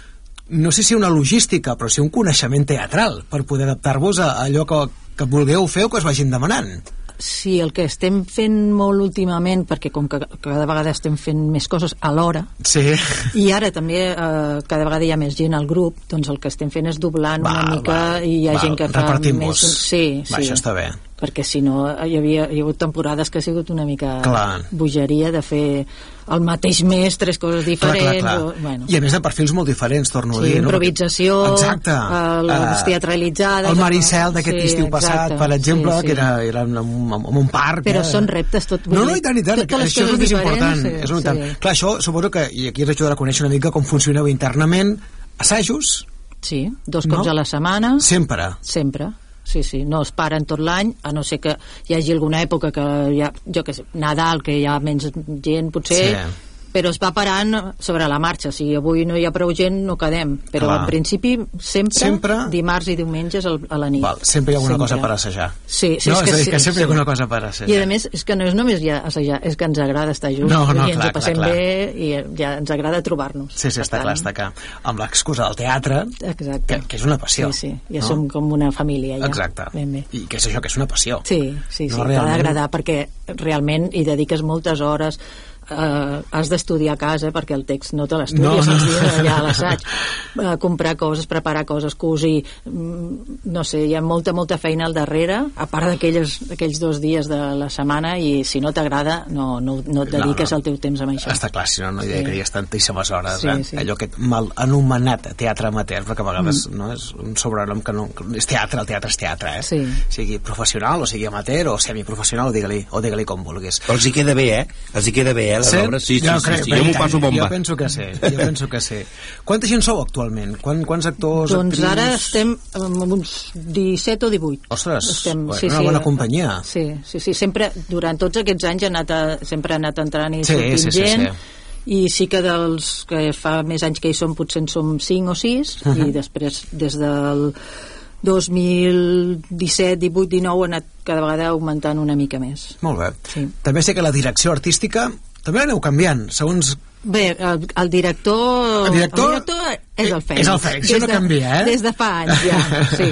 no sé si una logística, però sí un coneixement teatral per poder adaptar-vos a allò que, que vulgueu fer o que us vagin demanant. Sí, el que estem fent molt últimament, perquè com que cada vegada estem fent més coses alhora, Sí. i ara també eh, cada vegada hi ha més gent al grup, doncs el que estem fent és doblant Val, una mica val, i hi ha val, gent que fa repartim-vos. més... Sí, Va, sí. això està bé. Perquè si no hi, havia, hi ha hagut temporades que ha sigut una mica Clar. bogeria de fer el mateix mes, tres coses diferents. Clar, clar, clar. O, bueno. I a més de perfils molt diferents, torno a Sí, dir. no? improvisació, Exacte. eh, les Eh, teatralitzades... El Maricel d'aquest Sí, estiu passat, exacte, per exemple, sí, sí. que era, era en, un, en un parc. Però eh? són reptes tot... No, no, i tant, i tant. totes les Això és el coses més diferents, important. sí, és un sí. tant. Clar, això suposo que, i aquí us ajudarà a conèixer una mica com funcioneu internament, assajos. Sí, dos cops No? a la setmana. Sempre. Sempre. Sí, sí, no es paren tot l'any, a no ser que hi hagi alguna època que hi ha, jo què sé, Nadal, que hi ha menys gent, potser, Sí. però es va parant sobre la marxa. Si avui no hi ha prou gent, no quedem. Però Clar. en principi, sempre, Sempre? dimarts i diumenges al- a la nit. Val, sempre hi ha alguna Sempre. cosa per assajar. Sí, sí, no, és que, és a dir, sí, que sempre hi ha sí. alguna cosa per assajar. I a més, és que no és només ja assajar, és que ens agrada estar junts, No, no, i ens clar, ho passem clar, clar. bé, i ja ens agrada trobar-nos. Sí, sí, Per està tant, clar, està clar. Amb l'excusa del teatre, Exacte. que, que és una passió. Sí, sí, ja no? som com una família, ja. Exacte. Ben bé. I què és això, que és una passió. Sí, sí, sí, No, t'ha realment. d'agradar perquè realment hi dediques moltes hores, eh, has d'estudiar a casa perquè el text no te l'estudies No, no. els dies allà a l'assaig, eh, comprar coses, preparar coses, cosir, mm, no sé, hi ha molta, molta feina al darrere, a part d'aquells aquells dos dies de la setmana, i si no t'agrada no, no, no et dediques No, no. el teu temps amb això. Està clar, si no, no hi Sí. dedicaries tantíssimes hores. Sí, eh? sí. Allò que mal anomenat teatre amateur, perquè a vegades Mm. no, és un sobrenom que no... És teatre, el teatre és teatre, eh? Sí. Sigui professional o sigui amateur o semiprofessional, o digue-li o digue-li com vulguis. Però els hi queda bé, eh? Els hi queda bé, eh, les Sí? obres? Sí, sí, Jo sí, crec- sí, bé, jo m'ho i tant. passo bomba. Jo penso que sí, jo penso que sí. Quanta gent sou actualment? Quan, quants actors, Doncs actrius? ara estem amb uns disset o divuit. Ostres, estem, bueno, una bona companyia. Sí, sí, sí, sempre, durant tots aquests anys ha anat a, sempre ha anat entrant i Sí, sortint sí, sí, gent, sí. i sí que dels que fa més anys que hi som potser en som cinc o sis, Uh -huh. i després des del dos mil disset, divuit, dinou ha anat cada vegada augmentant una mica més. Molt bé. Sí. També sé que la direcció artística també l'aneu canviant, segons... Bé, el, el director... El director el director és el Fèlix. és el Fèlix, això Des no de- canvia, eh? Des de fa anys, ja, sí.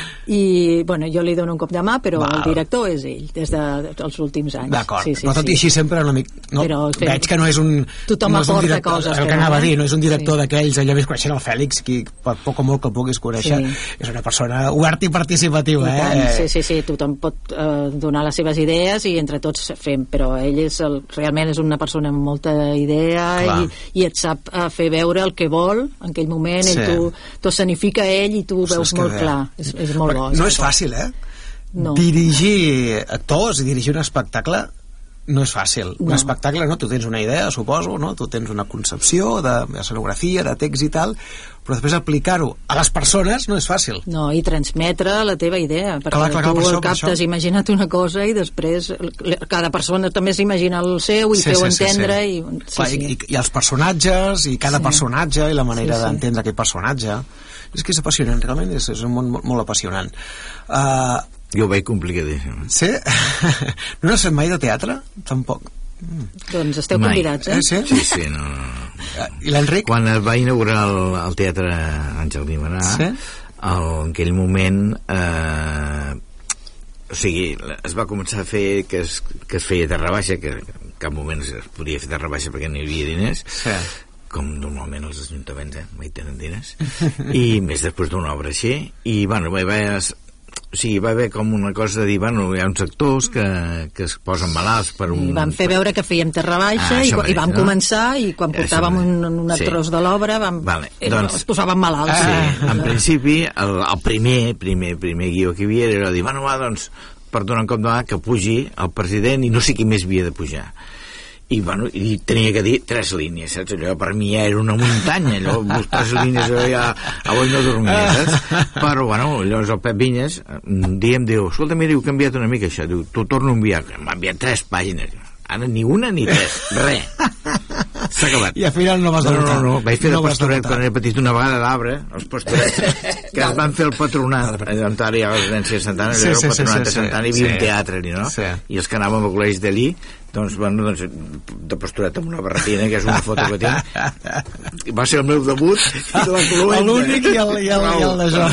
I, bueno, jo li dono un cop de mà, però Val. el director és ell, des de, dels últims anys. D'acord, sí, sí, però tot sí. i així sempre una mica... No, Però fem- veig que no és un... Tothom no és un aporta director, coses el que que anava a no, eh? dir, no és un director Sí. d'aquells, allò més coneixent el Fèlix, qui per poc o molt que el puguis conèixer, Sí. és una persona oberta i participativa, I tant, eh? sí, sí, sí, tothom pot eh, donar les seves idees i entre tots fem, però ell és el, realment és una persona amb molta idea Clar. i, i et sap eh, fer veure el que vol en aquell moment, Sí. ell tu, tu escenifica ell i tu ho Ostres, veus que molt bé. clar, és, és molt bo. No molt és bo. fàcil, eh? No. Dirigir actors i dirigir un espectacle no és fàcil. No. Un espectacle, no? Tu tens una idea, suposo, no? Tu tens una concepció de, de escenografia, de text i tal, però després aplicar-ho a les persones no és fàcil. No, i transmetre la teva idea, perquè clar, clar, clar, tu això, captes, imagina't una cosa i després cada persona també s'imagina el seu i sí, feu sí, sí, entendre sí. I, sí, clar, sí. I, i els personatges i cada sí. personatge i la manera sí, sí. d'entendre aquell personatge és que és apassionant, realment és, és un món molt, molt apassionant. uh, Jo ho veig complicadíssim. Sí? No n'has fet mai de teatre? Tampoc. Mm. Doncs esteu mai. Convidats, eh? Sí, sí, sí no, no. I l'Enric? Quan es va inaugurar el, el Teatre Àngel Guimerà, sí? el, en aquell moment eh, o sigui, es va començar a fer que es, que es feia terra baixa, que en cap moment es podia fer terra baixa perquè no hi havia diners, sí. com normalment els ajuntaments, eh? mai tenen diners, i més després d'una obra així, i bueno, va haver, o sigui, va haver com una cosa de dir, bueno, hi ha uns actors que, que es posen malalts per un... I vam fer veure que fèiem terra baixa ah, i, i vam no? començar i quan portàvem un, un sí. tros de l'obra vam, vale. eh, doncs, es posaven malalts. Sí, ah. en principi el, el primer, primer, primer guió que hi havia era dir, bueno, va, doncs, per donar un cop de mà que pugi el president i no sé qui més havia de pujar. I, bueno, i tenia que dir tres línies, saps? Allò per mi ja era una muntanya, allò, tres línies, allò ja avui no dormia, saps? Però, bueno, llavors el Pep Vinyes un dia em diu, escolta, mira, heu canviat una mica això, diu, t'ho torno a enviar, m'ha enviat tres pàgines, ara ni una ni tres, res, s'ha acabat. I al final no vas no, debutar. No, no, no, vaig fer no de pastoret quan era petit una vegada d'arbre, els pastorets, que es van fer el patronat, on ara hi ha l'Agència de Santana, sí, sí, el patronat sí, sí, de Santana, hi havia sí. un teatre allí, no? Sí. I els que anàvem al col·legi d'allí, doncs, bueno, doncs, de pastoret amb una barretina, que és una foto que tinc, va ser el meu debut, i la cluenta. L'únic i el, i el, i el de jo.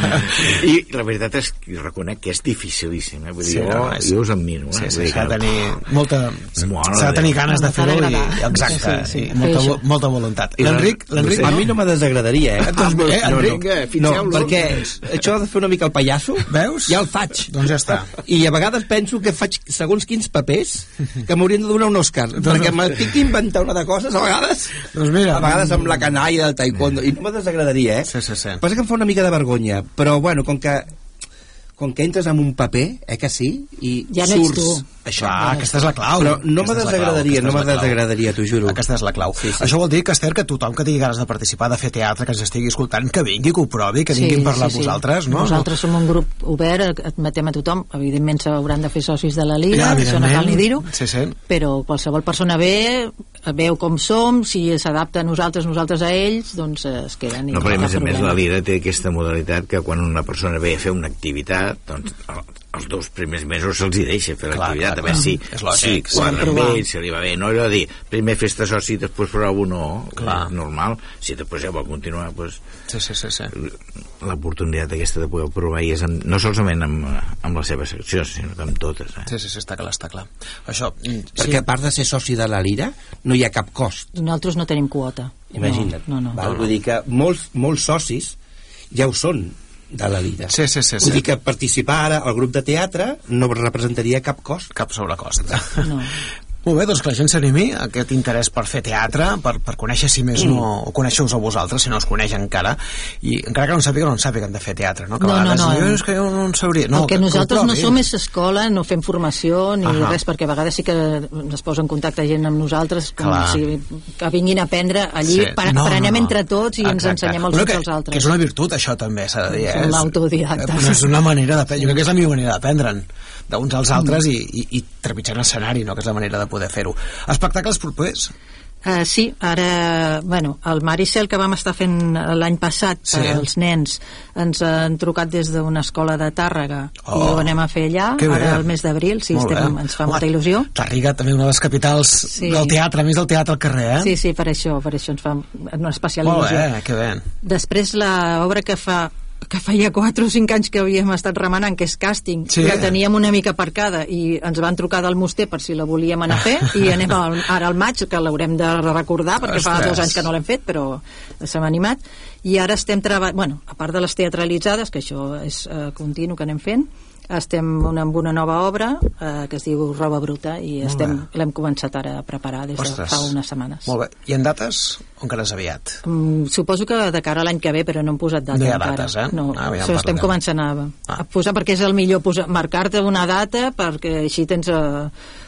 I la veritat és que reconec que és dificilíssim, eh? Vull dir, sí, no, jo, és... jo us admiro. Eh? Sí, sí, s'ha de tenir molta... S'ha de tenir ganes de fer-ho i... Exacte, sí, sí, sí. molta, molta voluntat. L'Enric? L'Enric? A mi no me desagradaria, eh? Doncs bé, Enric, no, perquè això de fer una mica el pallasso, veus? Ja el faig. Doncs ja està. I a vegades penso que faig segons quins papers que m'haurien de donar un Òscar, doncs perquè m'estic inventant una de coses a vegades, doncs mira, a vegades amb la canalla del taekwondo, i no me desagradaria, eh? Sí, sí, sí. Passa que em fa una mica de vergonya, però bueno, com que com que entres en un paper, eh que sí, i ja surts... tu. Això, ah, aquesta és la clau. Però no me desagradaria, no me desagradaria, t'ho juro. Aquesta és la clau. Sí, sí. Això vol dir que, Esther, que tothom que tingui ganes de participar, de fer teatre, que ens estigui escoltant, que vingui, que ho provi, que vinguin a sí, parlar sí, amb vosaltres, no? Nosaltres som un grup obert, admetem a tothom, evidentment s'hauran de fer socis de la Liga, ja, això no cal ni dir-ho, sí, sí. però qualsevol persona ve, veu com som, si s'adapta a nosaltres, nosaltres a ells, doncs es queden. No, però a més a més la Liga té aquesta modalitat que quan una persona ve a fer una activitat, doncs els dos primers mesos se'ls hi deixa fer l'activitat, a veure si, si quadra amb ell, si li va bé, no allò de dir primer fes-te soci, després provo, no, clar. Normal, si després ja vol continuar, doncs sí, sí, sí, sí. l'oportunitat aquesta de poder provar i és en, no solament amb, amb la seva secció, sinó amb totes. Eh? Sí, sí, sí, està clar, està clar. Això, perquè sí. a part de ser soci de la Lira, no hi ha cap cost. Nosaltres no tenim quota. Imagina't. No, no, no. Val? Vull dir que molts, molts socis ja ho són de la Lira. Sí, sí, sí, sí. Vull dir que participar ara al grup de teatre no representaria cap cost. Cap sobrecost. No. Molt bé, doncs que la gent s'animi a aquest interès per fer teatre, per, per conèixer si més no, mm. o conèixer-vos a vosaltres, si no us coneix encara, i encara que no en sàpiga, no en sàpiga que han de fer teatre, no? Que no, no, no. Jo, és que jo no en sabria. No, el que, que nosaltres que no som és escola, no fem formació ni uh-huh. res, perquè a vegades sí que es posa en contacte gent amb nosaltres, com si, que vinguin a aprendre allí, sí. per, no, prenem no, no. entre tots i ens ensenyem els uns als altres. Que és una virtut, això també, s'ha de dir. Eh? Som autodidactes. És una manera d'aprendre, jo crec que és la millor manera d'aprendre'n, d'uns als altres mm. i, i, i trepitjar l'escenari, no? Que és la manera de poder fer-ho. Espectacles propers? Uh, sí, ara, bueno, el Maricel que vam estar fent l'any passat sí. per als nens, ens han trucat des d'una escola de Tàrrega oh. i ho anem a fer allà, que ara bé. el mes d'abril, sí, estem, ens fa Home, molta il·lusió. Tàrrega també una de les capitals sí. del teatre, a més del teatre al carrer, eh? Sí, sí, per això, per això ens fa una especial Molt il·lusió. Bé, que bé. Després l'obra que fa que feia quatre o cinc anys que havíem estat remenant, que és Càsting, sí. que teníem una mica aparcada i ens van trucar del Muster per si la volíem anar a fer i anem al, ara al maig, que l'haurem de recordar perquè Ostres. fa dos anys que no l'hem fet, però s'hem animat, i ara estem treballant, bueno, a part de les teatralitzades, que això és uh, continu que anem fent, estem una, amb una nova obra eh, que es diu Roba Bruta i estem, l'hem començat ara a preparar des de Ostres. fa unes setmanes. Molt bé. I en dates o encara és aviat? Mm, suposo que de cara a l'any que ve, però no hem posat data no hi ha encara. dates, eh? No, ah, això estem començant a, ah. a posar, perquè és el millor posar, marcar-te una data perquè així tens eh,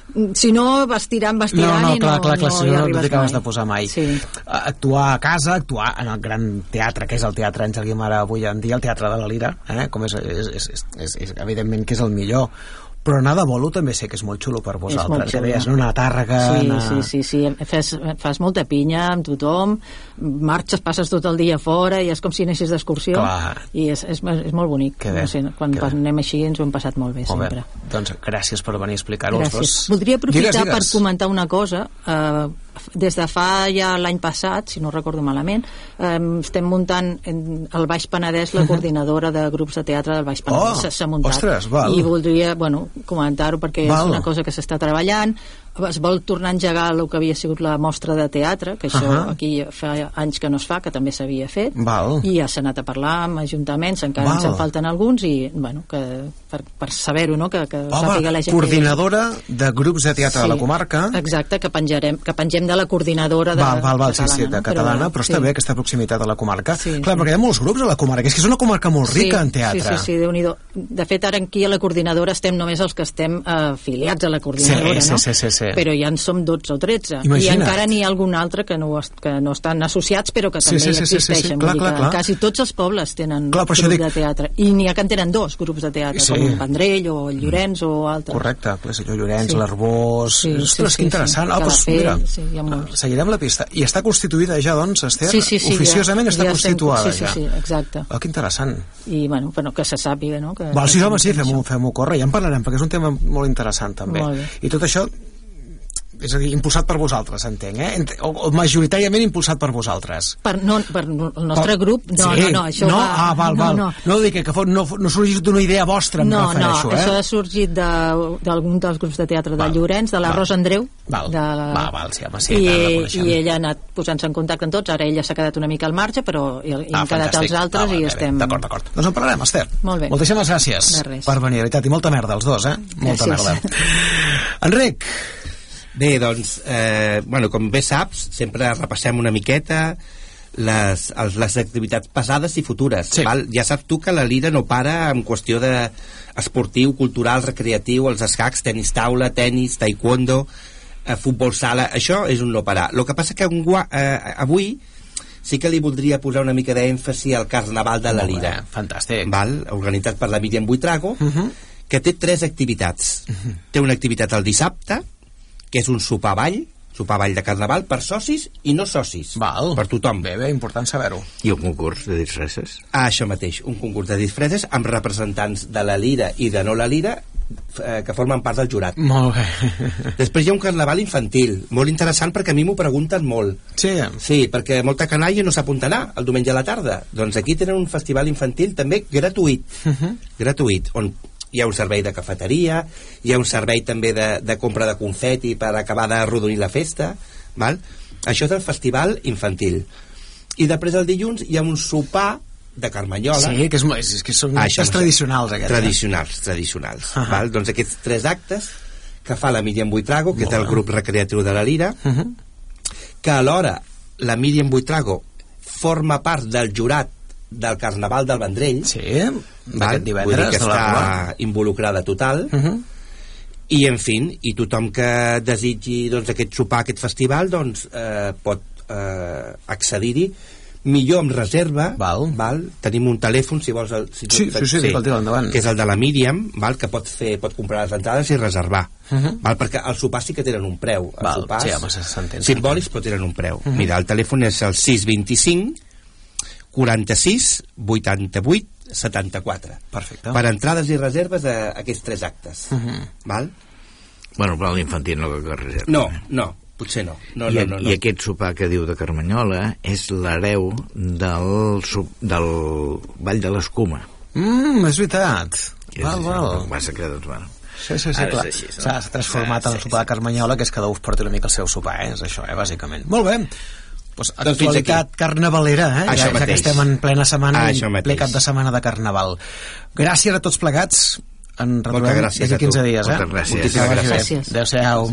si no vas tirant, vas tirant no, no, i clar, no, clar, clar, no si hi no, no arribes t'hi acabes mai. de posar mai. Sí. Actuar a casa, actuar en el gran teatre, que és el teatre Àngel Guimarà avui en dia, el Teatre de la Lira, eh? Com és, és, és, és, és, és, evidentment que és el millor. Però anar de bolo també sé que és molt xulo per vosaltres, que deies, no? Anar a Tàrrega... Sí, anar... sí, sí, sí. Fes, fas molta pinya amb tothom, marxes, passes tot el dia fora i és com si anessis d'excursió. I és, és, és molt bonic. No sé, quan anem així ens ho hem passat molt bé, molt sempre. Bé. Doncs gràcies per venir a explicar-ho als dos. Voldria aprofitar digues, digues. per comentar una cosa. Eh, des de fa ja l'any passat, si no recordo malament, eh, estem muntant en el Baix Penedès la coordinadora de grups de teatre del Baix Penedès. Oh, s'ha muntat. Ostres, val. I voldria, bueno, comentar-ho perquè val. és una cosa que s'està treballant. Es vol tornar a engegar el que havia sigut la mostra de teatre, que això uh -huh. aquí fa anys que no es fa, que també s'havia fet. Val. I ja s'ha anat a parlar amb ajuntaments, encara val. ens en falten alguns, i bueno, que, per, per saber-ho, no? que, que Home, sàpiga la gent. coordinadora que... de grups de teatre sí, de la comarca. Exacte, que penjarem, que pengem de la coordinadora de val, val, val, catalana, sí, sí, de no? catalana, però, però sí. està bé aquesta proximitat a la comarca. Sí, clar, sí. perquè hi ha molts grups a la comarca, és que és una comarca molt rica sí, en teatre. Sí, sí, sí, Déu-n'hi-do. De fet, ara aquí a la coordinadora estem només els que estem eh, afiliats a la coordinadora, sí, no? Sí, sí, sí. Però ja en som dotze o tretze. Imagina't. I encara n'hi ha algun altre que no, que no estan associats, però que també sí, sí, sí, existeixen. Sí, sí, sí. Clar, clar, clar. Quasi tots els pobles tenen clar, grups dic... de teatre. I n'hi ha que en tenen dos grups de teatre, sí. com el Vendrell o el Llorenç mm. o altres. Correcte, el Llorenç, sí. l'Arbós... Sí, Ostres, sí, que interessant. Sí, sí. Ah, doncs, mira, sí, hi ha molts. seguirem la pista. I està constituïda ja, doncs, Esther? Sí, sí, sí. Oficiosament ja, està ja constituïda, estem, sí, sí, ja. Sí, exacte. Ah, que interessant. I, bueno, bueno que se sàpiga, no? Que, Val, sí, que home, sí, fem-ho fem córrer, ja en parlarem, perquè és un tema molt interessant, també. Molt bé. I tot això és a dir, impulsat per vosaltres, entenc, eh? O, o majoritàriament impulsat per vosaltres. Per, no, per el nostre per... grup, no, sí. no, no, això no? va... Ah, val, val. No, no. no dic que, que fos, no, no sorgit d'una idea vostra, em no, refereixo, no, eh? això ha sorgit d'algun de, dels grups de teatre de Llorenç, de la val. Rosa Andreu. Val, de la... val, val, sí, home, sí, I, i ella ha anat posant-se en contacte amb tots, ara ella s'ha quedat una mica al marge, però hi, hi ah, han quedat els altres ah, va, i bé, estem... D'acord, d'acord. Doncs en parlarem, Esther. Molt bé. Moltíssimes gràcies per venir, veritat, i molta merda els dos, eh? Molta gràcies. merda. Enric, bé, doncs, eh, bueno, com bé saps, sempre repassem una miqueta les, les, les activitats passades i futures. Sí. Val? Ja saps tu que la Lira no para en qüestió de esportiu, cultural, recreatiu, els escacs, tenis taula, tenis, taekwondo, eh, futbol sala, això és un no parar. El que passa que un, eh, avui sí que li voldria posar una mica d'èmfasi al Carnaval de la Lira. Bé, fantàstic. Val? Organitzat per la Míriam Buitrago, uh -huh. que té tres activitats. Uh -huh. Té una activitat el dissabte, que és un sopar ball, sopar ball de Carnaval per socis i no socis. Val. Per tothom. Bé, bé, important saber-ho. I un concurs de disfresses. Ah, això mateix, un concurs de disfresses amb representants de la Lira i de no la Lira eh, que formen part del jurat. Molt bé. Després hi ha un carnaval infantil, molt interessant perquè a mi m'ho pregunten molt. Sí? Sí, perquè molta canalla no sap on anar el diumenge a la tarda. Doncs aquí tenen un festival infantil també gratuït. Uh -huh. Gratuït, on hi ha un servei de cafeteria, hi ha un servei també de, de compra de confeti per acabar de rodonir la festa, val? Això és el festival infantil. I després el dilluns hi ha un sopar de Carmanyola. Sí, que, és, és, que són ah, actes tradicionals aquests. Tradicionals, eh? tradicionals. Uh -huh. Val? Doncs aquests tres actes que fa la Míriam Buitrago, que és del grup recreatiu de la Lira, uh -huh. que alhora la Míriam Buitrago forma part del jurat del Carnaval del Vendrell. Sí, d'aquest divendres. Vull dir que de està involucrada total. Uh -huh. I, en fi, i tothom que desitgi doncs, aquest sopar, aquest festival, doncs eh, pot eh, accedir-hi millor amb reserva. Val. Val? Tenim un telèfon, si vols... El, si sí, sí, sí, sí, endavant. Que és el de la Míriam, val? Que pot, fer, pot comprar les entrades i reservar. Uh -huh. Val? Perquè els sopars sí que tenen un preu. Els Val, sopars sí, home, s'entén. simbòlics però tenen un preu. Uh -huh. Mira, el telèfon és el sis dos cinc quaranta-sis vuitanta-vuit setanta-quatre. Perfecte. Per entrades i reserves a aquests tres actes. Uh -huh. Val? Bueno, però l'infantil no que reserva. No, no, potser no. no, I, no, no, no. I aquest sopar que diu de Carmanyola és l'hereu del, del Ball de l'Escuma. Mmm, és veritat. És, val, val. El que passa que, doncs, bueno, sí, sí, sí, ara clar. S'ha no? transformat sí, en el sopar sí, de Carmanyola, que és que cada un porti una mica el seu sopar, eh? És això, eh, bàsicament. Molt bé. Pues actualitat doncs carnavalera, eh? Ja, ja que estem en plena setmana, en ple cap de setmana de Carnaval. Gràcies a tots plegats. En retrobem d'aquí quinze dies, eh? Moltes gràcies. Moltíssimes gràcies. Adéu-siau.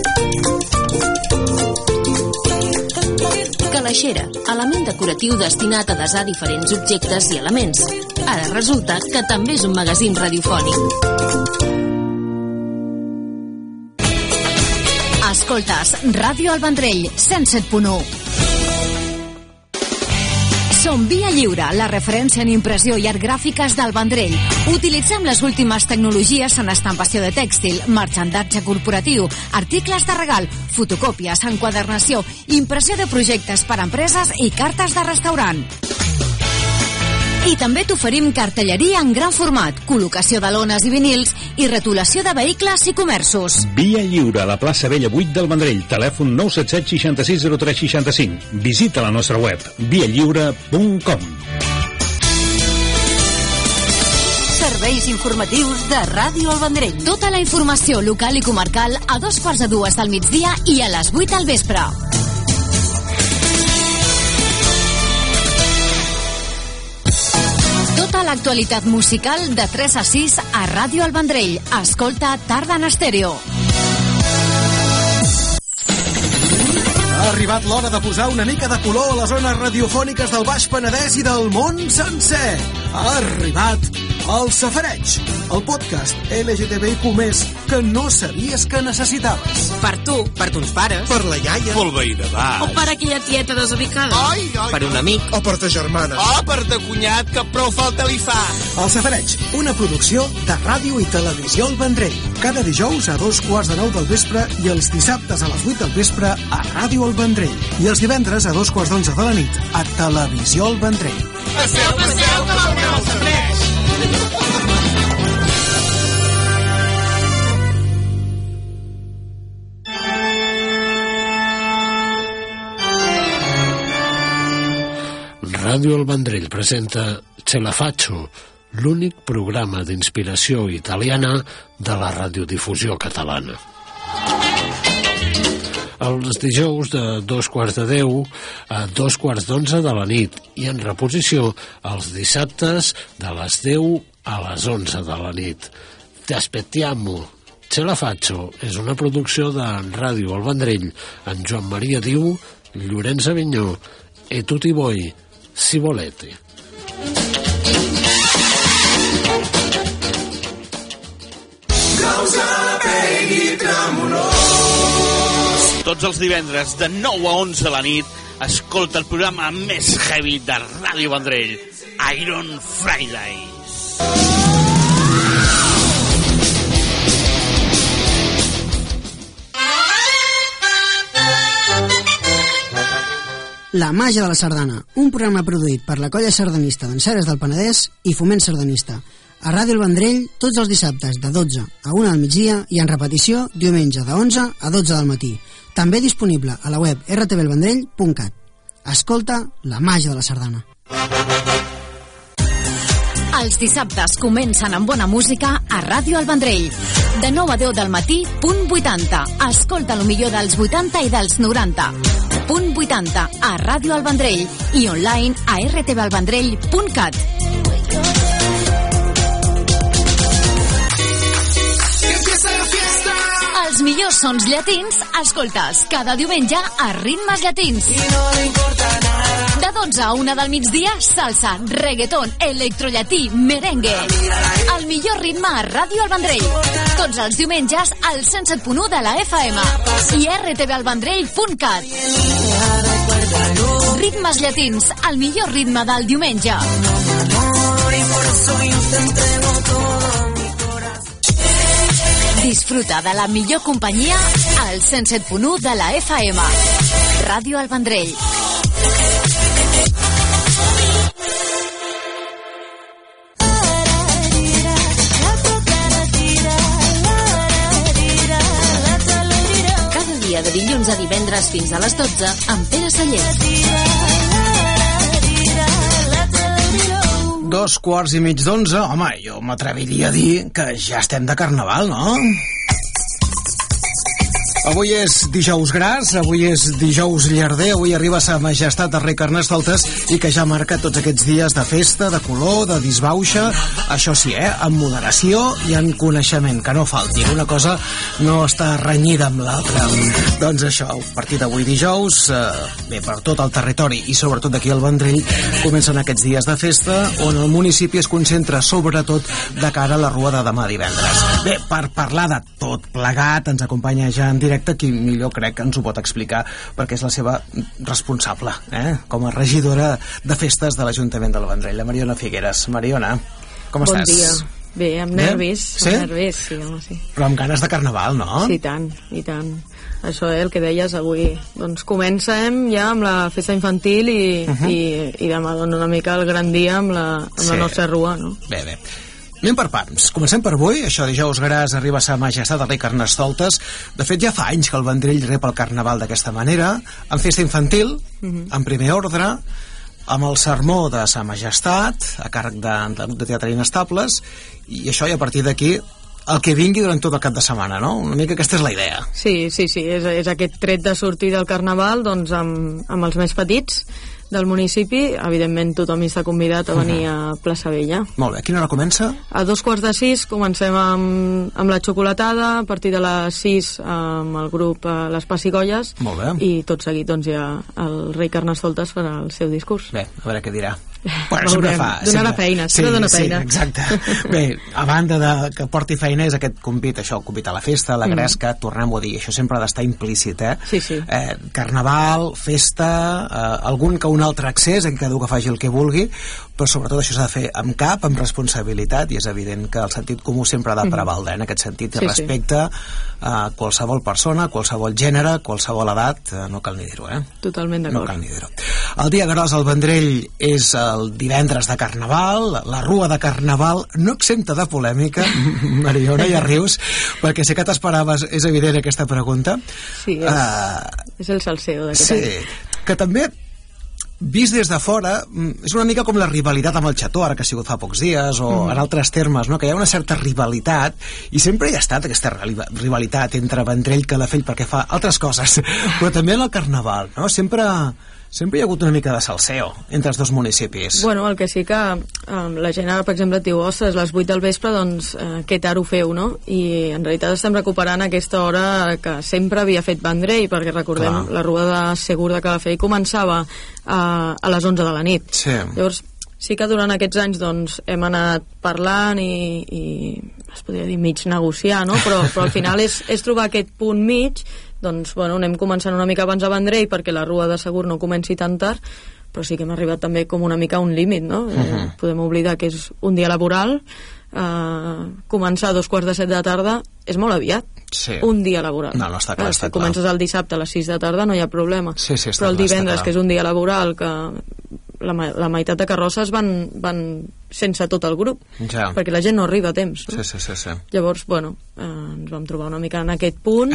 Calaixera, element decoratiu destinat a desar diferents objectes i elements. Ara resulta que també és un magazín radiofònic. Escoltes Ràdio El Vendrell, cent set punt u. Som Via Lliure, la referència en impressió i art gràfiques del Vendrell. Utilitzem les últimes tecnologies en estampació de tèxtil, marxandatge corporatiu, articles de regal, fotocòpies, enquadernació, impressió de projectes per a empreses i cartes de restaurant. I també t'oferim cartelleria en gran format, col·locació de lones i vinils i retolació de vehicles i comerços. Via Lliure, a la plaça Vella vuit del Vendrell, telèfon nou set set seixanta sis zero tres seixanta cinc. Visita la nostra web, via lliure punt com. Serveis informatius de Ràdio El Vendrell. Tota la informació local i comarcal a dos quarts de dues del migdia i a les vuit del vespre. Tota l'actualitat musical de tres a sis a Ràdio El Vendrell. Escolta Tarda en Estèreo. Ha arribat l'hora de posar una mica de color a les zones radiofòniques del Baix Penedès i del món sencer. Ha arribat el Safareig, el podcast L G T B I Q més que no sabies que necessitaves. Per tu, per tons pares, Per la iaia. pel veí de baix, O per aquella tieta desubicada. Ai, ai. per un amic, O per ta germana. o per ta cunyat, que prou falta li fa. El Safareig, una producció de ràdio i televisió al Vendrell. Cada dijous a dos quarts de nou del vespre i els dissabtes a les vuit del vespre a Ràdio al Vendrell. I els divendres a dos quarts d'onze de la nit a Televisió al Vendrell. Passeu, passeu, que veureu el safareig. Ràdio El Vendrell presenta Ce la faccio, l'únic programa d'inspiració italiana de la radiodifusió catalana. Els dijous de dos quarts de deu a dos quarts d'onze de la nit i en reposició els dissabtes de les deu a les onze de la nit. Te aspettiamo. Ce la faccio és una producció de Ràdio El Vendrell en Joan Maria Diu, Llorenç Avinyó e tutti voi, si volete. Tots els divendres de nou a onze a la nit escolta el programa més heavy de Ràdio Vendrell, Iron Fridays. La màgia de la sardana, un programa produït per la colla sardanista d'en Ceres del Penedès i Foment Sardanista. A Ràdio El Vendrell, tots els dissabtes de dotze a una del migdia i en repetició diumenge de onze a dotze del matí. També disponible a la web r t v el vendrell punt cat. Escolta la màgia de la sardana. Els dissabtes comencen amb bona música a Ràdio El Vendrell. De nou a deu del matí, punt vuitanta. Escolta el millor dels vuitanta i dels noranta. Punt vuitanta a Ràdio El Vendrell i online a r t v el vendrell punt cat. Els millors sons llatins escoltes cada diumenge a Ritmes Llatins. De dotze a una del migdia, salsa, reggaeton, electrollatí, merengue. El millor ritme a Ràdio El Vendrell. Tots els diumenges al cent set punt u de la F M i r t v el vendrell punt cat. Ritmes Llatins, el millor ritme del diumenge. Disfruta de la millor companyia al cent set punt u de la F M. Ràdio El Vendrell. Cada dia de dilluns a divendres fins a les dotze amb Pere Sallent. Dos quarts i mig d'onze, home, jo m'atreviria a dir que ja estem de carnaval, no? Avui és dijous gras, avui és dijous llarder, avui arriba sa majestat de rei Carnestoltes i que ja marca tots aquests dies de festa, de color, de disbauxa, això sí, eh, amb moderació i en coneixement, que no falti. Una cosa no està renyida amb l'altra. Doncs això, a partir d'avui dijous, eh, bé, per tot el territori i sobretot aquí al Vendrell, comencen aquests dies de festa on el municipi es concentra sobretot de cara a la rua de demà divendres. Bé, per parlar de tot plegat ens acompanya ja en directe qui millor crec que ens ho pot explicar, perquè és la seva responsable, eh? Com a regidora de festes de l'Ajuntament del Vendrell, la Mariona Figueres. Mariona, com bon estàs? Bon dia. Bé, amb Bé? nervis. Sí? Amb nervis, sí, home, sí. Però amb ganes de carnaval, no? Sí, i tant, i tant. Això, eh, el que deies avui. Doncs comencem ja amb la festa infantil i, uh -huh. i, i demà doncs, una mica el gran dia amb la, amb sí. la nostra rua, no? Bé, bé. Anem per parts. Comencem per avui. Això, dijous gras, arriba a Sa Majestat el rei Carnestoltes. De fet, ja fa anys que el Vendrell rep el carnaval d'aquesta manera, amb festa infantil, uh -huh. en primer ordre, amb el sermó de Sa Majestat, a càrrec de, de, de Teatre Inestables, i això, i a partir d'aquí, el que vingui durant tot el cap de setmana, no? Una mica aquesta és la idea. Sí, sí, sí, és, és aquest tret de sortir del carnaval, doncs, amb, amb els més petits del municipi. Evidentment tothom hi està convidat a venir a Plaça Vella. Molt bé, a quina hora comença? A dos quarts de sis comencem amb, amb la xocolatada, a partir de les sis amb el grup eh, Les Pessigolles. Molt bé. I tot seguit doncs ja el rei Carnestoltes farà el seu discurs. Bé, a veure què dirà. Bueno, sempre fa, donarà feina, sempre sí, dona feina. Sí, exacte. Bé, a banda de que porti feina és aquest convit, això, el convit a la festa, a la gresca, mm. tornem-ho a dir, això sempre ha d'estar implícit, eh? Sí, sí. eh carnaval, festa, eh, algun que un altre accés, en cadascú que faci el que vulgui, però sobretot això s'ha de fer amb cap, amb responsabilitat, i és evident que el sentit comú sempre ha de prevaldre, en aquest sentit, i sí, respecte sí. a qualsevol persona, qualsevol gènere, qualsevol edat, eh, no cal ni dir-ho, eh? Totalment d'acord. No cal ni dir-ho. El dia gros al Vendrell és el divendres de Carnaval, la rua de Carnaval, no exempta de polèmica. Mariona, ja rius, perquè sé que t'esperaves, és evident, aquesta pregunta. Sí, és, uh, és el salseo d'aquest sí, any. que també, vist des de fora, és una mica com la rivalitat amb el Xató, ara que ha sigut fa pocs dies, o mm. en altres termes, no? Que hi ha una certa rivalitat, i sempre hi ha estat aquesta rivalitat entre Vendrell i Calafell, perquè fa altres coses, però també en el Carnaval, no? Sempre... Sempre hi ha hagut una mica de salseo entre els dos municipis. Bueno, el que sí que um, la gent ara, per exemple, diu, ostres, a les vuit del vespre, doncs, eh, què tard ho feu, no? I en realitat estem recuperant aquesta hora que sempre havia fet Vendrell, perquè recordem, clar, la rua de Segur de Calafell començava a, a les onze de la nit. Sí. Llavors, sí que durant aquests anys doncs, hem anat parlant i, i es podria dir mig negociar, no? Però, però al final és, és trobar aquest punt mig. Doncs, bueno, anem començant una mica abans a Vendrell perquè la rua de Segur no comenci tan tard, però sí que hem arribat també com una mica a un límit, no? Uh -huh. eh, podem oblidar que és un dia laboral, eh, començar a dos quarts de set de la tarda és molt aviat. Sí. Un dia laboral. No, no està clar, eh, està si clar. comences el dissabte a les sis de tarda no hi ha problema. Sí, sí, està però el clar, divendres, està clar. que és un dia laboral, que la, la meitat de carrosses van, van sense tot el grup, ja. perquè la gent no arriba a temps, no? Sí, sí, sí, sí. Llavors, bueno, eh, ens vam trobar una mica en aquest punt,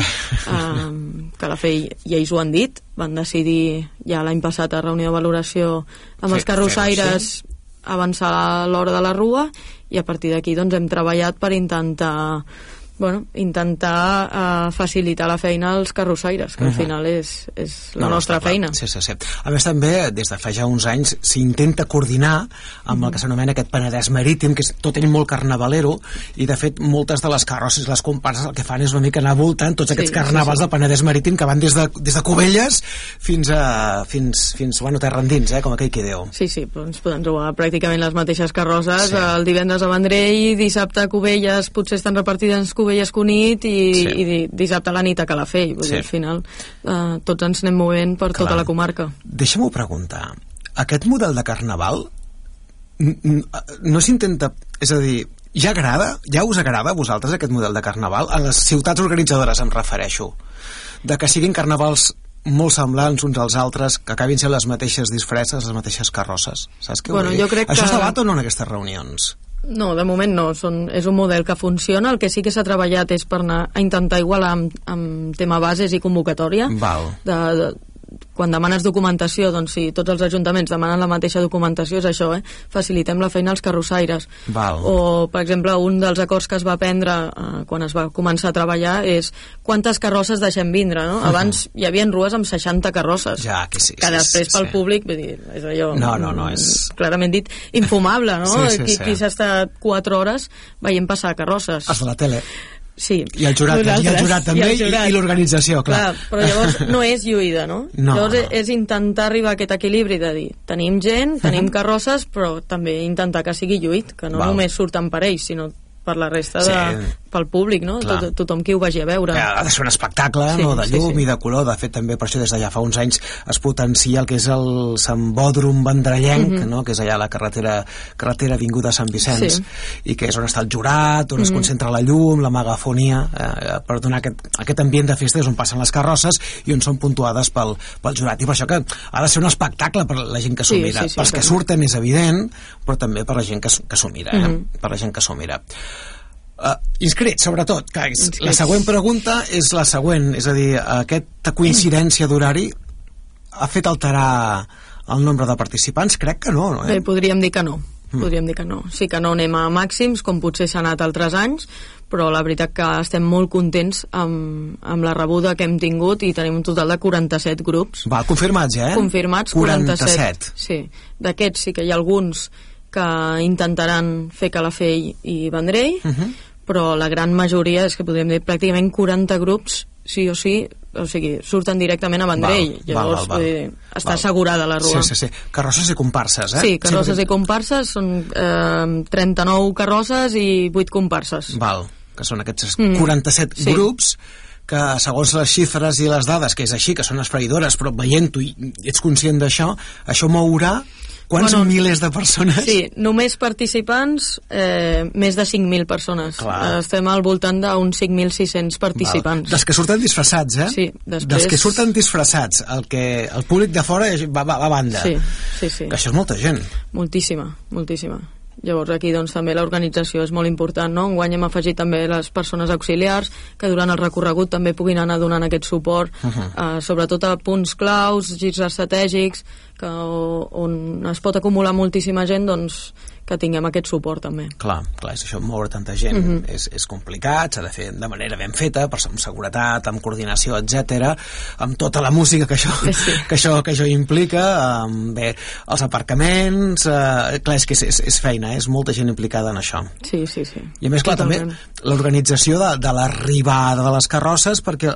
eh, Calafell i ells ho han dit, van decidir ja l'any passat a reunió de valoració amb els carrossaires sí. avançar l'hora de la rua, i a partir d'aquí doncs hem treballat per intentar bueno, intentar uh, facilitar la feina als carrossaires, que al final és, és la no, nostra no, feina. Sí, sí, sí. A més, també, des de fa ja uns anys, s'intenta coordinar amb mm. el que s'anomena aquest Penedès Marítim, que és tot ell molt carnavalero, i de fet moltes de les carrosses, les comparses, el que fan és una mica anar voltant tots aquests sí, carnavals sí, sí. del Penedès Marítim, que van des de, des de Cubelles fins a fins, fins bueno, terra endins, eh, com aquell que diu. Sí, sí, però ens podem trobar pràcticament les mateixes carrosses, sí. el divendres a Vendrell, dissabte a Cubelles, potser estan repartides en Cubelles Cunit i, sí. i dissabte a la nit a Calafell. Vull sí. dir, al final eh, tots ens anem movent per Clar. tota la comarca. Deixa'm-ho preguntar, aquest model de carnaval no s'intenta, és a dir, ja agrada, ja us agrada a vosaltres aquest model de carnaval? A les ciutats organitzadores em refereixo, de que siguin carnavals molt semblants uns als altres, que acabin sent les mateixes disfresses, les mateixes carrosses, saps què bueno, vull dir? Jo crec Això que... es debat o no en aquestes reunions? No, de moment no, Són, és un model que funciona. El que sí que s'ha treballat és per anar a intentar igualar amb, amb tema bases i convocatòria. Val. De, de, quan demanes documentació, doncs si tots els ajuntaments demanen la mateixa documentació, és això, eh? Facilitem la feina als carrossaires. Val. O, per exemple, un dels acords que es va prendre eh, quan es va començar a treballar és quantes carrosses deixem vindre, no? Abans hi havia rues amb seixanta carrosses. Ja, que sí. Que sí, després sí, pel sí. públic, vull dir, és allò... No, no, no, és... Clarament dit, infumable, no? Sí, sí, qui, sí. qui s'ha estat quatre hores veient passar carrosses. Els de la tele. Sí. I el jurat, i el jurat també, i, i, i l'organització, clar. clar. Però llavors no és lluïda, no? no llavors no. és intentar arribar a aquest equilibri de dir, tenim gent, tenim carrosses, però també intentar que sigui lluït, que no Val. només surten per ells, sinó per la resta de, sí. pel públic, no? Tot, tothom qui ho vagi a veure. Ha de ser un espectacle, sí, no? De llum sí, sí. i de color. De fet, també per això des d'allà fa uns anys es potencia el que és el Sambòdrom Vendrellenc, mm -hmm. no? Que és allà la carretera, carretera Avinguda Sant Vicenç, sí. i que és on està el jurat, on mm -hmm. es concentra la llum, la megafonia, eh, per donar aquest, aquest ambient de festa, és on passen les carrosses i on són puntuades pel, pel jurat. I per això que ha de ser un espectacle per la gent que s'ho sí, mira. Sí, sí, Pels que surten és evident, però també per la gent que, que s'ho mira. Eh? Mm -hmm. Per la gent que s'ho mira. Uh, inscrits, sobretot, que és, inscrits. La següent pregunta és la següent, és a dir, aquesta coincidència d'horari ha fet alterar el nombre de participants? Crec que no, no? Eh? Bé, podríem dir que no. Mm. Podríem dir que no. Sí que no anem a màxims, com potser s'ha anat altres anys, però la veritat que estem molt contents amb, amb la rebuda que hem tingut i tenim un total de quaranta-set grups. Va, confirmats ja, eh? Confirmats, quaranta-set. quaranta-set. Sí, d'aquests sí que hi ha alguns que intentaran fer Calafell i Vendrell, uh -huh. però la gran majoria, és que podríem dir pràcticament quaranta grups, sí o sí, o sigui, surten directament a Vendrell. Val, Llavors, val, val, dir, està val. assegurada la rua. Sí, sí, sí. Carrosses i comparses, eh? Sí, carrosses sí, i comparses, són eh, trenta-nou carrosses i vuit comparses. Val, que són aquests mm. quaranta-set sí. grups que segons les xifres i les dades, que és així, que són esfereïdores, però veient-ho i ets conscient d'això, això mourà quants bueno, milers de persones? Sí, només participants, eh, més de cinc mil persones. Clar. Estem al voltant d'uns cinc mil sis-cents participants. Val. Dels que surten disfressats, eh? Sí, després... Dels que surten disfressats, el, que, el públic de fora va, va, va a banda. Sí, sí, sí. Que això és molta gent. Moltíssima, moltíssima. Llavors aquí doncs, també l'organització és molt important, no? Enguany hem afegit també les persones auxiliars que durant el recorregut també puguin anar donant aquest suport, uh -huh. eh, sobretot a punts claus, girs estratègics, que on es pot acumular moltíssima gent, doncs que tinguem aquest suport també. Clar, clar, és això, moure tanta gent uh -huh. és, és complicat, s'ha de fer de manera ben feta, per amb seguretat, amb coordinació, etcètera, amb tota la música que això, sí. que això, que això implica, amb, bé, els aparcaments, eh, clar, és que és, és, és feina, eh? És molta gent implicada en això. Sí, sí, sí. I a més, clar, Totalment. també l'organització de, de l'arribada de les carrosses, perquè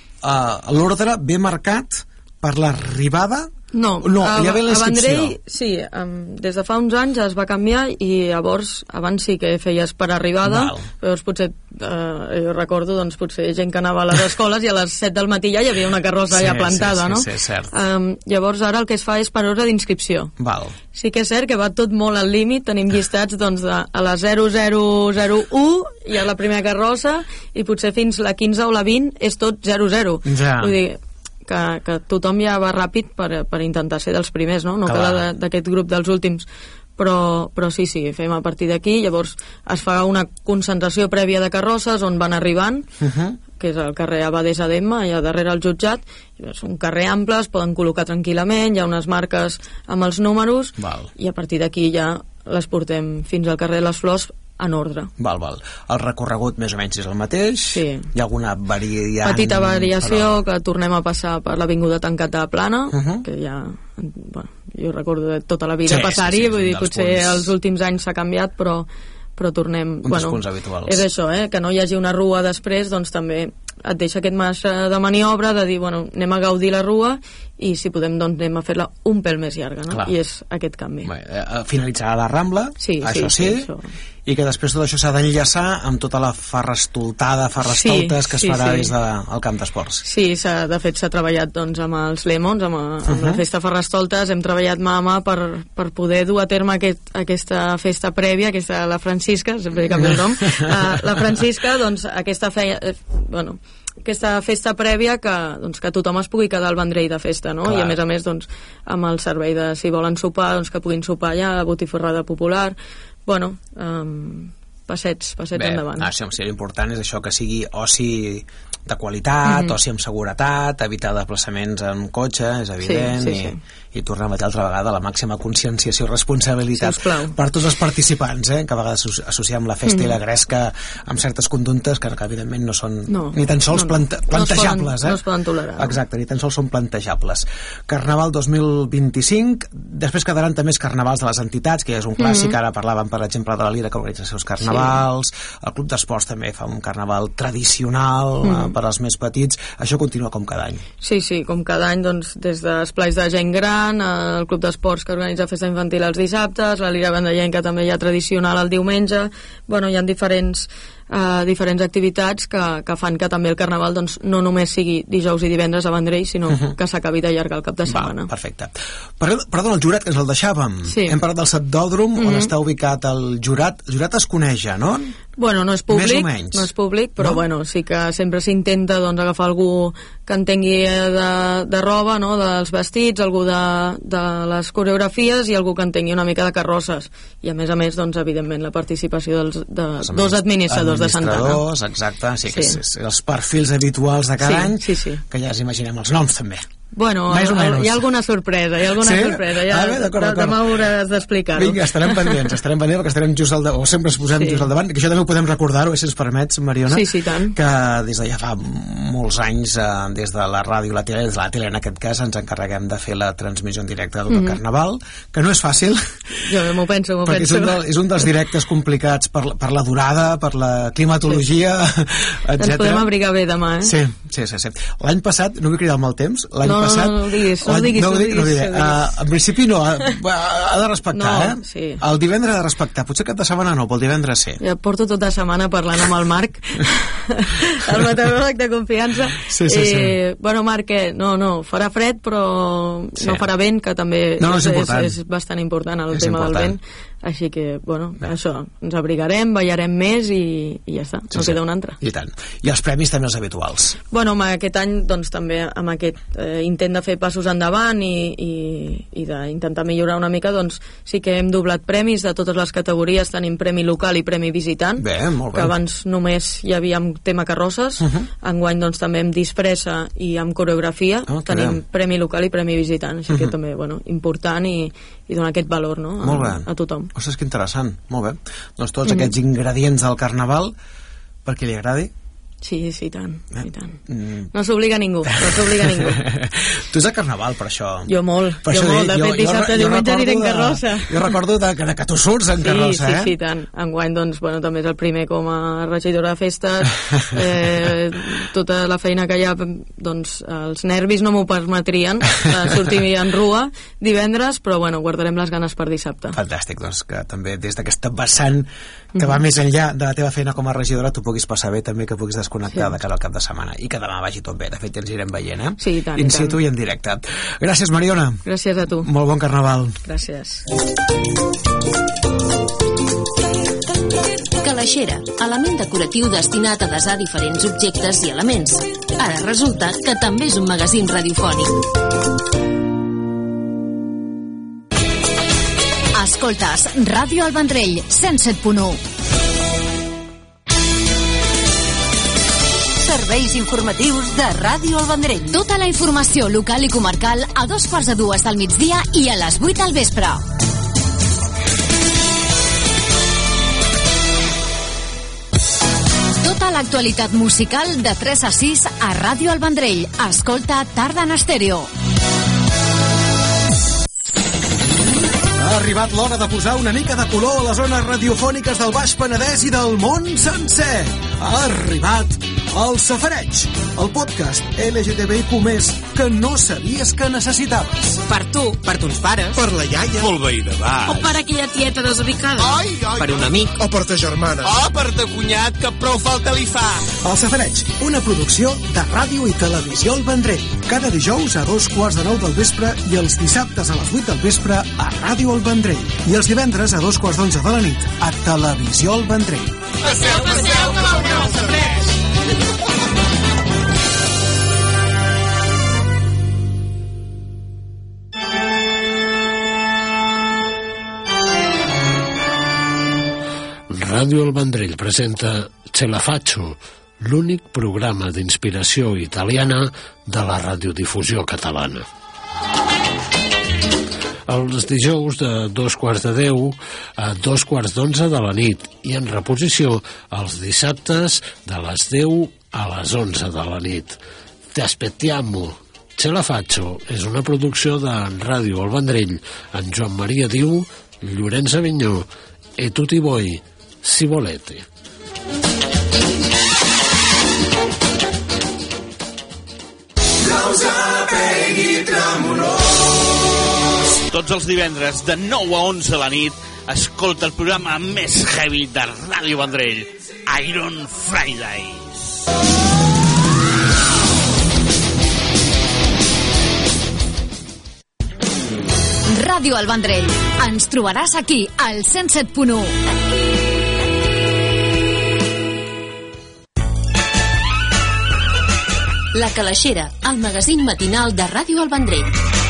uh, l'ordre ve marcat per l'arribada. No, no a, ja ve a Vendrell, sí, um, des de fa uns anys es va canviar i llavors, abans sí que feies per arribada, Val. Llavors potser, eh, jo recordo, doncs potser gent que anava a les escoles i a les set del matí ja hi havia una carrossa sí, ja plantada, sí, no? Sí, sí, cert. Um, llavors ara el que es fa és per hora d'inscripció. Val. Sí que és cert que va tot molt al límit, tenim llistats doncs, de, a la zero zero zero u hi ha la primera carrossa i potser fins la quinze o la vint és tot zero zero. Ja. Vull dir, que, que tothom ja va ràpid per, per intentar ser dels primers, no? No cal d'aquest grup dels últims, però, però sí, sí, fem a partir d'aquí, llavors es fa una concentració prèvia de carrosses on van arribant, uh -huh. que és el carrer Abadesa d'Emma, allà darrere el jutjat, és un carrer ample, es poden col·locar tranquil·lament, hi ha unes marques amb els números, Val. I a partir d'aquí ja les portem fins al carrer de les Flors en ordre. Val, val. El recorregut més o menys és el mateix? Sí. Hi ha alguna variant? Petita variació, però... que tornem a passar per l'Avinguda Tancada de Plana, uh -huh. que ja... Bueno, jo recordo de tota la vida sí, passar-hi, sí, sí, vull dir, potser punts... els últims anys s'ha canviat, però, però tornem... Un bueno, dels punts habituals. És això, eh? Que no hi hagi una rua després, doncs també et deixa aquest marge de maniobra de dir, bueno, anem a gaudir la rua i si podem, doncs anem a fer-la un pèl més llarga, no? Clar. I és aquest canvi. Bé, eh, finalitzarà la Rambla, sí, això sí, sí, sí això. I que després tot això s'ha d'enllaçar amb tota la farrastoltada, farrastoltes sí, que es sí, farà sí. des del camp d'esports. Sí, de fet s'ha treballat doncs, amb els Lemons, amb, amb uh -huh. la festa Farrastoltes, hem treballat mà a mà per, per poder dur a terme aquest, aquesta festa prèvia, aquesta, la Francisca, sempre he canviat el nom, uh, la Francisca, doncs aquesta feia, eh, bueno, aquesta festa prèvia que, doncs, que tothom es pugui quedar al Vendrell de festa, no? Clar. I a més a més doncs, amb el servei de si volen sopar, doncs, que puguin sopar allà, botifarrada popular, bueno, um, passets, passets Bé, endavant. Ah, sí, l'important és això, que sigui oci de qualitat, mm -hmm. oci amb seguretat, evitar desplaçaments en cotxe, és evident, sí, sí, i, sí. i tornem a dir altra vegada la màxima conscienciació i responsabilitat Sisplau. per tots els participants, eh? Que a vegades associem la festa mm -hmm. i la gresca amb certes conductes que, que evidentment no són no, ni tan sols no, no. plante plantejables. No es poden, eh? no es poden tolerar. Exacte, ni tan sols són plantejables. Carnaval dos mil vint-i-cinc, després quedaran també els carnavals de les entitats, que és un clàssic, mm -hmm. ara parlaven per exemple de la Lira que organitza els seus carnavals, sí. El Club d'Esports també fa un carnaval tradicional mm -hmm. eh, per als més petits. Això continua com cada any. Sí, sí, com cada any, doncs, des d'esplais de gent gran, el Club d'Esports que organitza festa infantil els dissabtes, la Lira Vendellenca també hi ha tradicional el diumenge, bueno, hi ha diferents eh, diferents activitats que, que fan que també el Carnaval doncs, no només sigui dijous i divendres a Vendrell, sinó uh -huh. que s'acabi d'allargar el cap de setmana. Va, perfecte. Perdó, el jurat, que ens el deixàvem. Sí. Hem parlat del Septòdrom, uh -huh. on està ubicat el jurat. El jurat es coneix ja, no? Bueno, no és públic, no és públic, però no? Bueno, sí que sempre s'intenta doncs, agafar algú que entengui de, de roba, no? Dels vestits, algú de, de les coreografies i algú que entengui una mica de carrosses. I a més a més, doncs, evidentment, la participació dels, de dos administradors de Santana. Administradors, exacte, sí, sí. Que és, els perfils habituals de cada sí, any, sí, sí. que ja ens imaginem els noms també. Bueno, el, el, hi ha alguna sorpresa, hi ha alguna sí? sorpresa. Ja, ah, bé, d'acord, d'acord. Demà hauràs d'explicar-ho. Vinga, estarem pendents, estarem pendents perquè estarem just al davant, o sempre es posem sí. just al davant, que això també ho podem recordar-ho, si ens permets, Mariona. Sí, sí, tant. Que des de ja fa molts anys, eh, des de la ràdio i la tele, des de la tele en aquest cas, ens encarreguem de fer la transmissió en directe del mm -hmm. Carnaval, que no és fàcil. Jo m'ho penso, m'ho penso. Perquè és un, de, és un dels directes complicats per, per la durada, per la climatologia, sí. etcètera. Ens podem abrigar bé demà, eh? Sí, sí, sí. sí. L'any passat, no vull cridar el mal temps, l'any no, passat... No, no, no diguis, no diguis, no, no, diguis, no, diguis, no uh, en principi no, ha, ha de respectar, no, eh? Sí. El divendres ha de respectar, potser cap de setmana no, però el divendres sí. Ja porto tota setmana parlant amb el Marc, el meteoròleg de confiança. Sí, sí, sí. Eh, bueno, Marc, eh, no, no, farà fred, però sí. no farà vent, que també no, no, és, és, és, és bastant important el és tema important. del vent. Així que, bueno, Bé. això, ens abrigarem, ballarem més i, i ja està, no sí, queda sí. un altre. I tant. I els premis també els habituals. Bueno, aquest any, doncs, també amb aquest eh, intent de fer passos endavant i, i, i d'intentar millorar una mica, doncs sí que hem doblat premis de totes les categories, tenim premi local i premi visitant. Bé, molt bé. Que abans només hi havia amb tema carrosses, uh -huh. enguany doncs també amb disfressa i amb coreografia, oh, tenim bé. premi local i premi visitant, així uh -huh. que també, bueno, important i, i donar aquest valor, no?, a, molt bé. a tothom. Ostres, que interessant, molt bé. Doncs tots mm. aquests ingredients del Carnaval, per qui li agradi? Sí, sí, i tant, eh? i tant. Mm. No s'obliga ningú, no s'obliga ningú. Tu ets de Carnaval, per això. Jo molt, per jo molt. De fet, dissabte, diumenge aniré en carrossa. Jo recordo de, de que tu surts en sí, carrossa, sí, eh? Sí, sí, tant. Enguany, doncs, bueno, també és el primer com a regidora de festes. Eh, tota la feina que hi ha, doncs, els nervis no m'ho permetrien de sortir en rua divendres, però, bueno, guardarem les ganes per dissabte. Fantàstic, doncs, que també des d'aquesta vessant que va mm -hmm. més enllà de la teva feina com a regidora tu puguis passar bé, també que puguis desconnectar sí. de cara al cap de setmana i que demà vagi tot bé. De fet, ens irem veient, eh? Sí, i tant. In situ i en directe. Gràcies, Mariona. Gràcies a tu. Molt bon Carnaval. Gràcies. Calaixera, element decoratiu destinat a desar diferents objectes i elements. Ara resulta que també és un magazín radiofònic. Escoltes Ràdio El Vendrell, cent set punt u. Serveis informatius de Ràdio El Vendrell. Tota la informació local i comarcal a dos quarts de dues del migdia i a les vuit del vespre. Tota l'actualitat musical de tres a sis a Ràdio El Vendrell. Escolta Tarda en Estèreo. Ha arribat l'hora de posar una mica de color a les zones radiofòniques del Baix Penedès i del món sencer. Ha arribat el Safareig, el podcast L G T B I Q més que no sabies que necessitaves. Per tu, per tons pares, per la iaia, pel veí de baix, o per aquella tieta desubicada, ai, ai, per un amic, o per ta germana, o per ta cunyat, que prou falta li fa. El Safareig, una producció de ràdio i televisió al Vendrell. Cada dijous a dos quarts de nou del vespre i els dissabtes a les vuit del vespre a Ràdio El Vendrell. I els divendres a dos quarts d'onze de la nit a Televisió El Vendrell. Passeu, passeu, que veureu el Safareig. Ràdio El Vendrell presenta Ce la faccio, l'únic programa d'inspiració italiana de la radiodifusió catalana. Els dijous de dos quarts de deu a dos quarts d'onze de la nit i en reposició els dissabtes de les deu a les onze de la nit. Te aspettiamo. Ce la faccio és una producció de Ràdio El Vendrell en Joan Maria Diu, Llorenç Avinyó e tutti voi, si volete. Tots els divendres de nou a onze a la nit escolta el programa més heavy de Ràdio Vendrell, Iron Fridays. Ràdio El Vendrell. Ens trobaràs aquí, al cent set punt u. La Calaixera, el magazín matinal de Ràdio El Vendrell.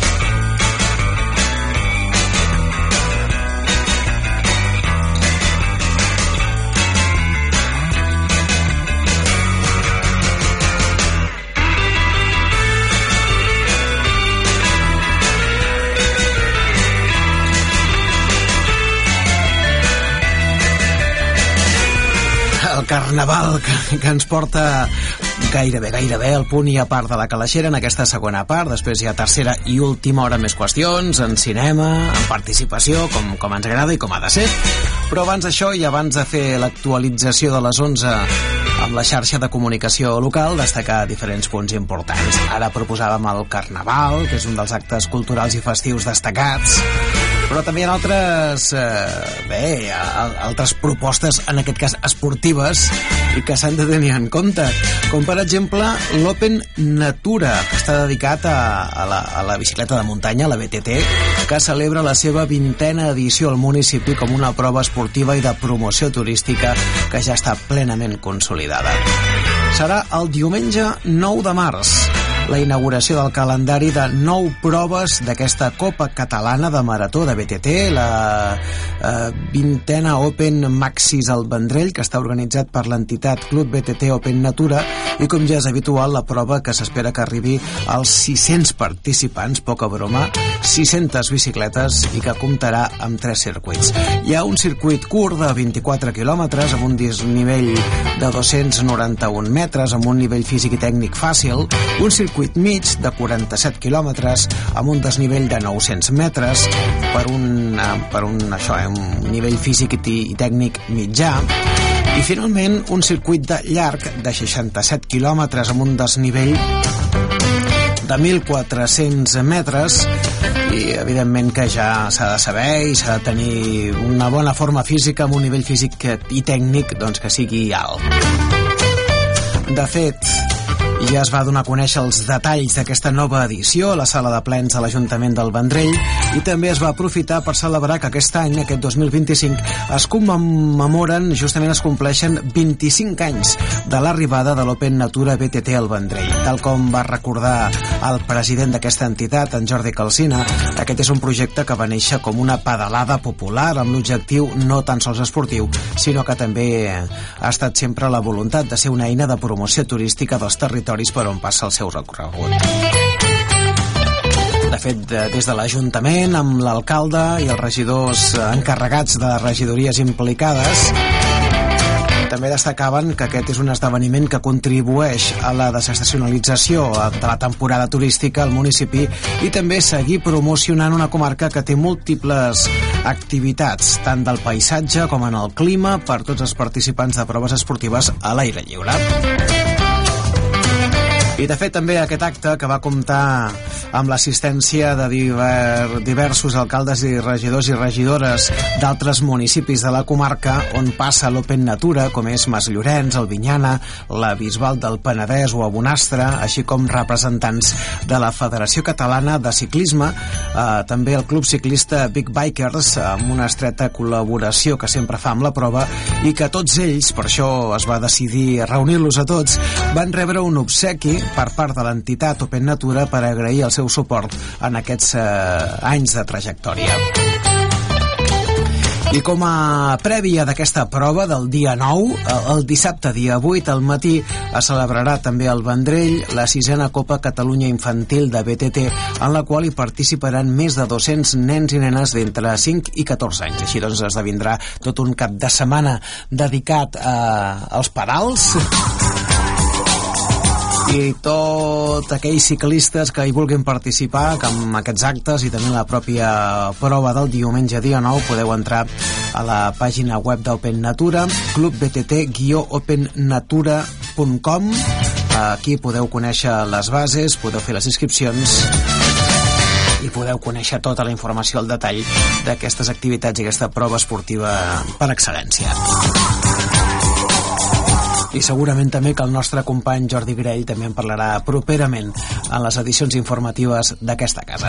El carnaval que, que ens porta gairebé, gairebé al punt i a part de la Calaixera en aquesta segona part. Després hi ha tercera i última hora més qüestions, en cinema, en participació, com, com ens agrada i com ha de ser. Però abans d'això i abans de fer l'actualització de les onze amb la xarxa de comunicació local, destacar diferents punts importants. Ara proposàvem el carnaval, que és un dels actes culturals i festius destacats, però també hi ha altres eh, bé, hi ha altres propostes, en aquest cas esportives, i que s'han de tenir en compte, com per exemple l'Open Natura, que està dedicat a, a, la, a la bicicleta de muntanya, la B T T, que celebra la seva vintena edició al municipi com una prova esportiva i de promoció turística que ja està plenament consolidada. Serà el diumenge nou de març, la inauguració del calendari de nou proves d'aquesta Copa Catalana de Marató de B T T, la eh, vintena Open Maxis al Vendrell, que està organitzat per l'entitat Club B T T Open Natura, i com ja és habitual, la prova que s'espera que arribi als sis-cents participants, poca broma, sis-centes bicicletes, i que comptarà amb tres circuits. Hi ha un circuit curt de vint-i-quatre quilòmetres, amb un desnivell de dos-cents noranta-un metres, amb un nivell físic i tècnic fàcil, un circuit mig de quaranta-set quilòmetres amb un desnivell de nou-cents metres per un, per un, això, eh, un nivell físic i, i tècnic mitjà, i finalment un circuit de llarg de seixanta-set quilòmetres amb un desnivell de mil quatre-cents metres, i evidentment que ja s'ha de saber i s'ha de tenir una bona forma física amb un nivell físic i tècnic doncs, que sigui alt. De fet, ja es va donar a conèixer els detalls d'aquesta nova edició a la sala de plens de l'Ajuntament del Vendrell, i també es va aprofitar per celebrar que aquest any, aquest dos mil vint-i-cinc, es commemoren, justament es compleixen vint-i-cinc anys de l'arribada de l'Open Natura B T T al Vendrell. Tal com va recordar el president d'aquesta entitat, en Jordi Calsina, aquest és un projecte que va néixer com una pedalada popular amb l'objectiu no tan sols esportiu, sinó que també ha estat sempre la voluntat de ser una eina de promoció turística dels territoris per on passa el seu recorregut. De fet, des de l'Ajuntament, amb l'alcalde i els regidors encarregats de les regidories implicades, també destacaven que aquest és un esdeveniment que contribueix a la desestacionalització de la temporada turística al municipi i també seguir promocionant una comarca que té múltiples activitats, tant del paisatge com en el clima, per tots els participants de proves esportives a l'aire lliure. I de fet també aquest acte, que va comptar amb l'assistència de diver, diversos alcaldes i regidors i regidores d'altres municipis de la comarca on passa l'Open Natura, com és Masllorenç, Albinyana, la Bisbal del Penedès o a Bonastre, així com representants de la Federació Catalana de Ciclisme, eh, també el Club Ciclista Big Bikers, amb una estreta col·laboració que sempre fa amb la prova, i que tots ells, per això es va decidir reunir-los a tots, van rebre un obsequi per part de l'entitat Open Natura per agrair el seu suport en aquests eh, anys de trajectòria. I com a prèvia d'aquesta prova del dia nou, el dissabte dia vuit al matí es celebrarà també al Vendrell la sisena Copa Catalunya Infantil de B T T, en la qual hi participaran més de dos-cents nens i nenes d'entre cinc i catorze anys. Així doncs esdevindrà tot un cap de setmana dedicat a, als pedals i tots aquells ciclistes que hi vulguin participar, que amb aquests actes i també la pròpia prova del diumenge dia nou podeu entrar a la pàgina web d'Open Natura, club b t t guió open natura punt com. Aquí podeu conèixer les bases, podeu fer les inscripcions i podeu conèixer tota la informació al detall d'aquestes activitats i aquesta prova esportiva per excel·lència. I segurament també que el nostre company Jordi Grell també en parlarà properament en les edicions informatives d'aquesta casa.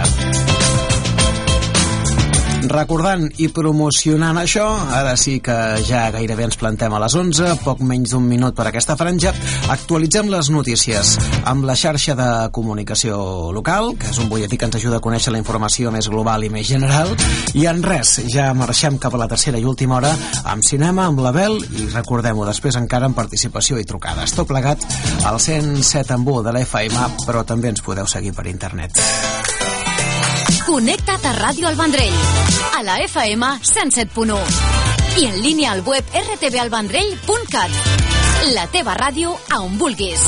Recordant i promocionant això, ara sí que ja gairebé ens plantem a les onze, poc menys d'un minut per aquesta franja, actualitzem les notícies amb la xarxa de comunicació local, que és un butlletí que ens ajuda a conèixer la informació més global i més general, i en res, ja marxem cap a la tercera i última hora amb cinema, amb Label, i recordem-ho després encara amb participació i trucades. Tot plegat al cent set en u de la F M, però també ens podeu seguir per internet. Connecta't a Ràdio El Vendrell, a la F M cent set punt u i en línia al web r t v al vendrell punt cat. La teva ràdio a on vulguis.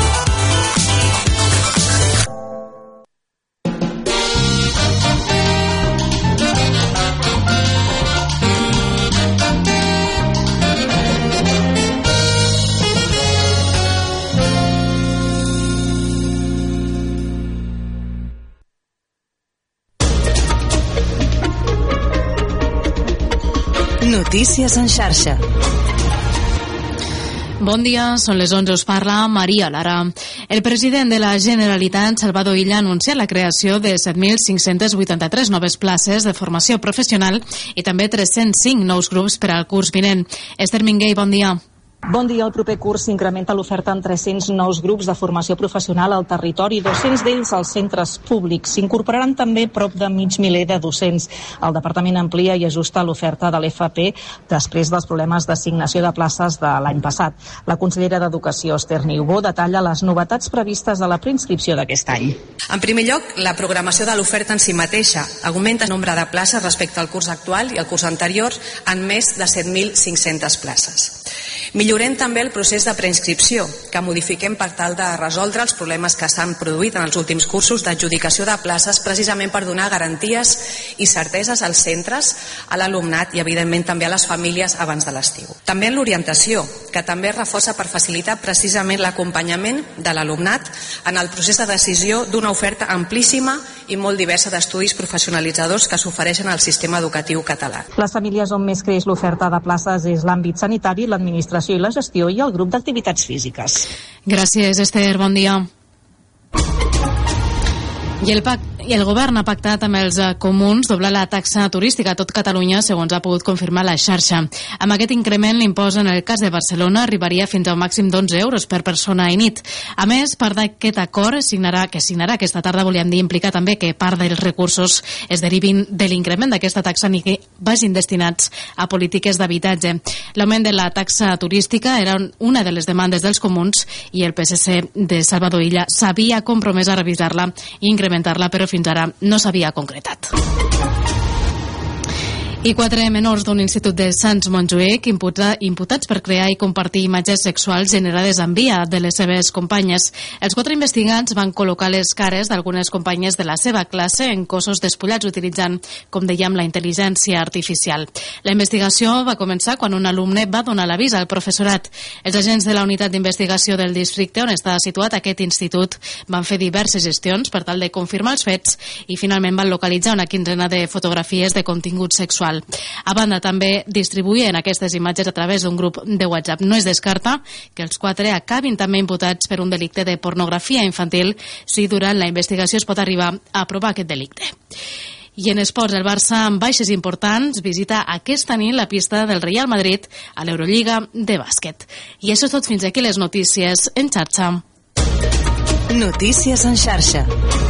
Notícies en xarxa. Bon dia, són les onze, us parla Maria Lara. El president de la Generalitat, Salvador Illa, ha anunciat la creació de set mil cinc-cents vuitanta-tres noves places de formació professional i també tres-cents cinc nous grups per al curs vinent. Esther Minguell, bon dia. Bon dia. El proper curs s'incrementa l'oferta en tres-cents nous grups de formació professional al territori, dos-cents d'ells als centres públics. S'incorporaran també prop de mig miler de docents. El departament amplia i ajusta l'oferta de l'F P després dels problemes d'assignació de places de l'any passat. La consellera d'Educació, Esther Niubó, detalla les novetats previstes a la preinscripció d'aquest any. En primer lloc, la programació de l'oferta en si mateixa augmenta el nombre de places respecte al curs actual i al curs anterior en més de set mil cinc-centes places. Millorem també el procés de preinscripció, que modifiquem per tal de resoldre els problemes que s'han produït en els últims cursos d'adjudicació de places, precisament per donar garanties i certeses als centres, a l'alumnat i, evidentment, també a les famílies abans de l'estiu. També en l'orientació, que també es reforça per facilitar precisament l'acompanyament de l'alumnat en el procés de decisió d'una oferta amplíssima i molt diversa d'estudis professionalitzadors que s'ofereixen al sistema educatiu català. Les famílies on més creix l'oferta de places és l'àmbit sanitari, l'administració i la gestió i el grup d'activitats físiques. Gràcies, Esther. Bon dia. I el, pac I el govern ha pactat amb els comuns doblar la taxa turística a tot Catalunya, segons ha pogut confirmar la xarxa. Amb aquest increment, l'impost en el cas de Barcelona arribaria fins a un màxim d'onze euros per persona i nit. A més, part d'aquest acord signarà, que signarà aquesta tarda, volíem dir, implica també que part dels recursos es derivin de l'increment d'aquesta taxa ni que vagin destinats a polítiques d'habitatge. L'augment de la taxa turística era una de les demandes dels comuns i el P S C de Salvador Illa s'havia compromès a revisar-la i incrementar-la, però fins ara no s'havia concretat. I quatre menors d'un institut de Sants Montjuïc imputa, imputats per crear i compartir imatges sexuals generades en via de les seves companyes. Els quatre investigats van col·locar les cares d'algunes companyes de la seva classe en cossos despullats utilitzant, com dèiem, la intel·ligència artificial. La investigació va començar quan un alumne va donar l'avís al professorat. Els agents de la unitat d'investigació del districte on està situat aquest institut van fer diverses gestions per tal de confirmar els fets i finalment van localitzar una quinzena de fotografies de contingut sexual. A banda, també distribuïen aquestes imatges a través d'un grup de WhatsApp. No es descarta que els quatre acabin també imputats per un delicte de pornografia infantil si durant la investigació es pot arribar a provar aquest delicte. I en esports, el Barça, amb baixes importants, visita aquesta nit la pista del Real Madrid a l'Eurolliga de bàsquet. I això és tot, fins aquí les notícies en xarxa. Notícies en xarxa.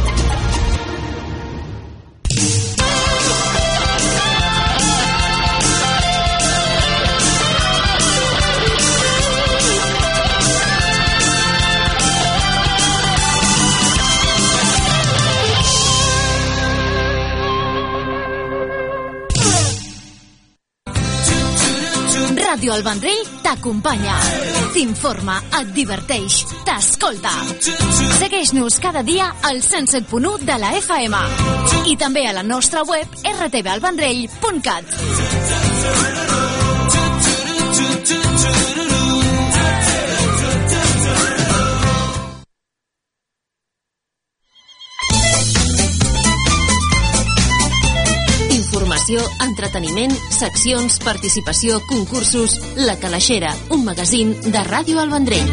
Ràdio El Vendrell t'acompanya, t'informa, et diverteix, t'escolta. Segueix-nos cada dia al cent set punt u de la F M i també a la nostra web r t v al vendrell punt cat. informació, entreteniment, seccions, participació, concursos... La Calaixera, un magazín de Ràdio El Vendrell.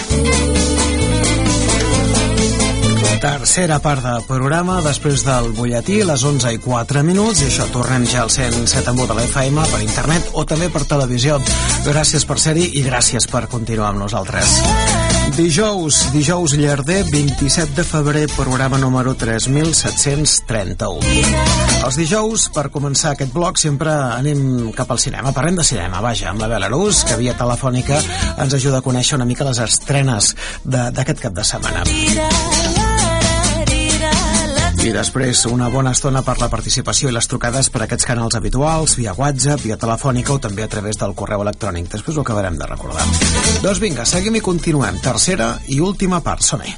Tercera part del programa, després del butlletí, a les onze i quatre minuts, i això tornem ja al cent set coma u de la F M, per internet o també per televisió. Gràcies per ser-hi i gràcies per continuar amb nosaltres. Dijous, dijous llarder, vint-i-set de febrer, programa número tres mil set-cents trenta-u. Els dijous, per començar aquest bloc, sempre anem cap al cinema. Parlem de cinema, vaja, amb la Belarus, que via telefònica ens ajuda a conèixer una mica les estrenes d'aquest cap de setmana. I després una bona estona per la participació i les trucades per aquests canals habituals, via WhatsApp, via telefònica o també a través del correu electrònic. Després ho acabarem de recordar. Doncs vinga, seguim i continuem. Tercera i última part. Som-hi.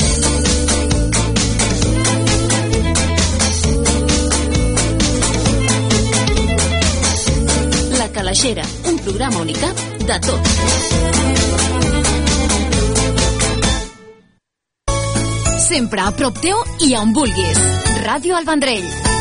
La Calaixera, un programa unicat de tot. Sempre a prop teu i on vulguis. Ràdio El Vendrell.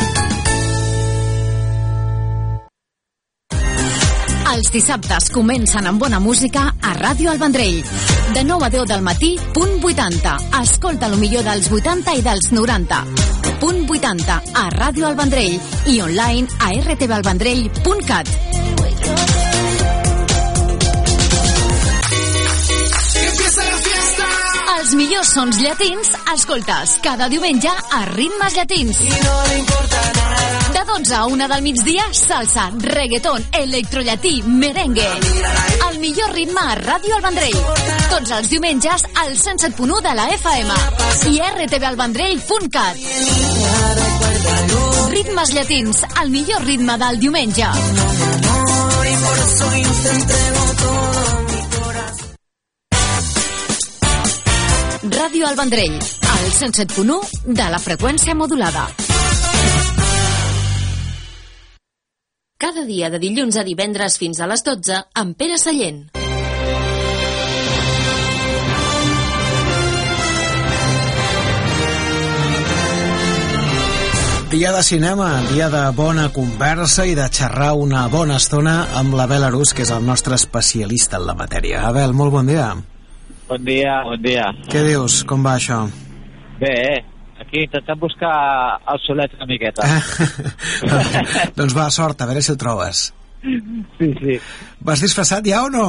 Els dissabtes comencen amb bona música a Ràdio El Vendrell. De nou a deu del matí, punt vuitanta. Escolta lo millor dels vuitanta i dels noranta. Punt vuitanta a Ràdio El Vendrell i online a r t v el vendrell punt cat. Els millors sons llatins escoltes cada diumenge a Ritmes Llatins. De dotze a una del migdia, salsa, reggaeton, electrollatí, merengue. El millor ritme a Ràdio El Vendrell. Tots els diumenges al cent set punt u de la F M i r t v el vendrell punt cat. Ritmes Llatins, el millor ritme del diumenge. Ràdio El Vendrell, al cent set punt u de la freqüència modulada. Cada dia de dilluns a divendres fins a les dotze amb Pere Sallent. Dia de cinema, dia de bona conversa i de xerrar una bona estona amb la Belarus, que és el nostre especialista en la matèria. Abel, molt bon dia. Bon dia, bon dia. Què dius? Com va això? Bé, aquí intentant buscar el solet una miqueta. Doncs va, sort, a veure si el trobes. Sí, sí. Vas disfressat ja o no?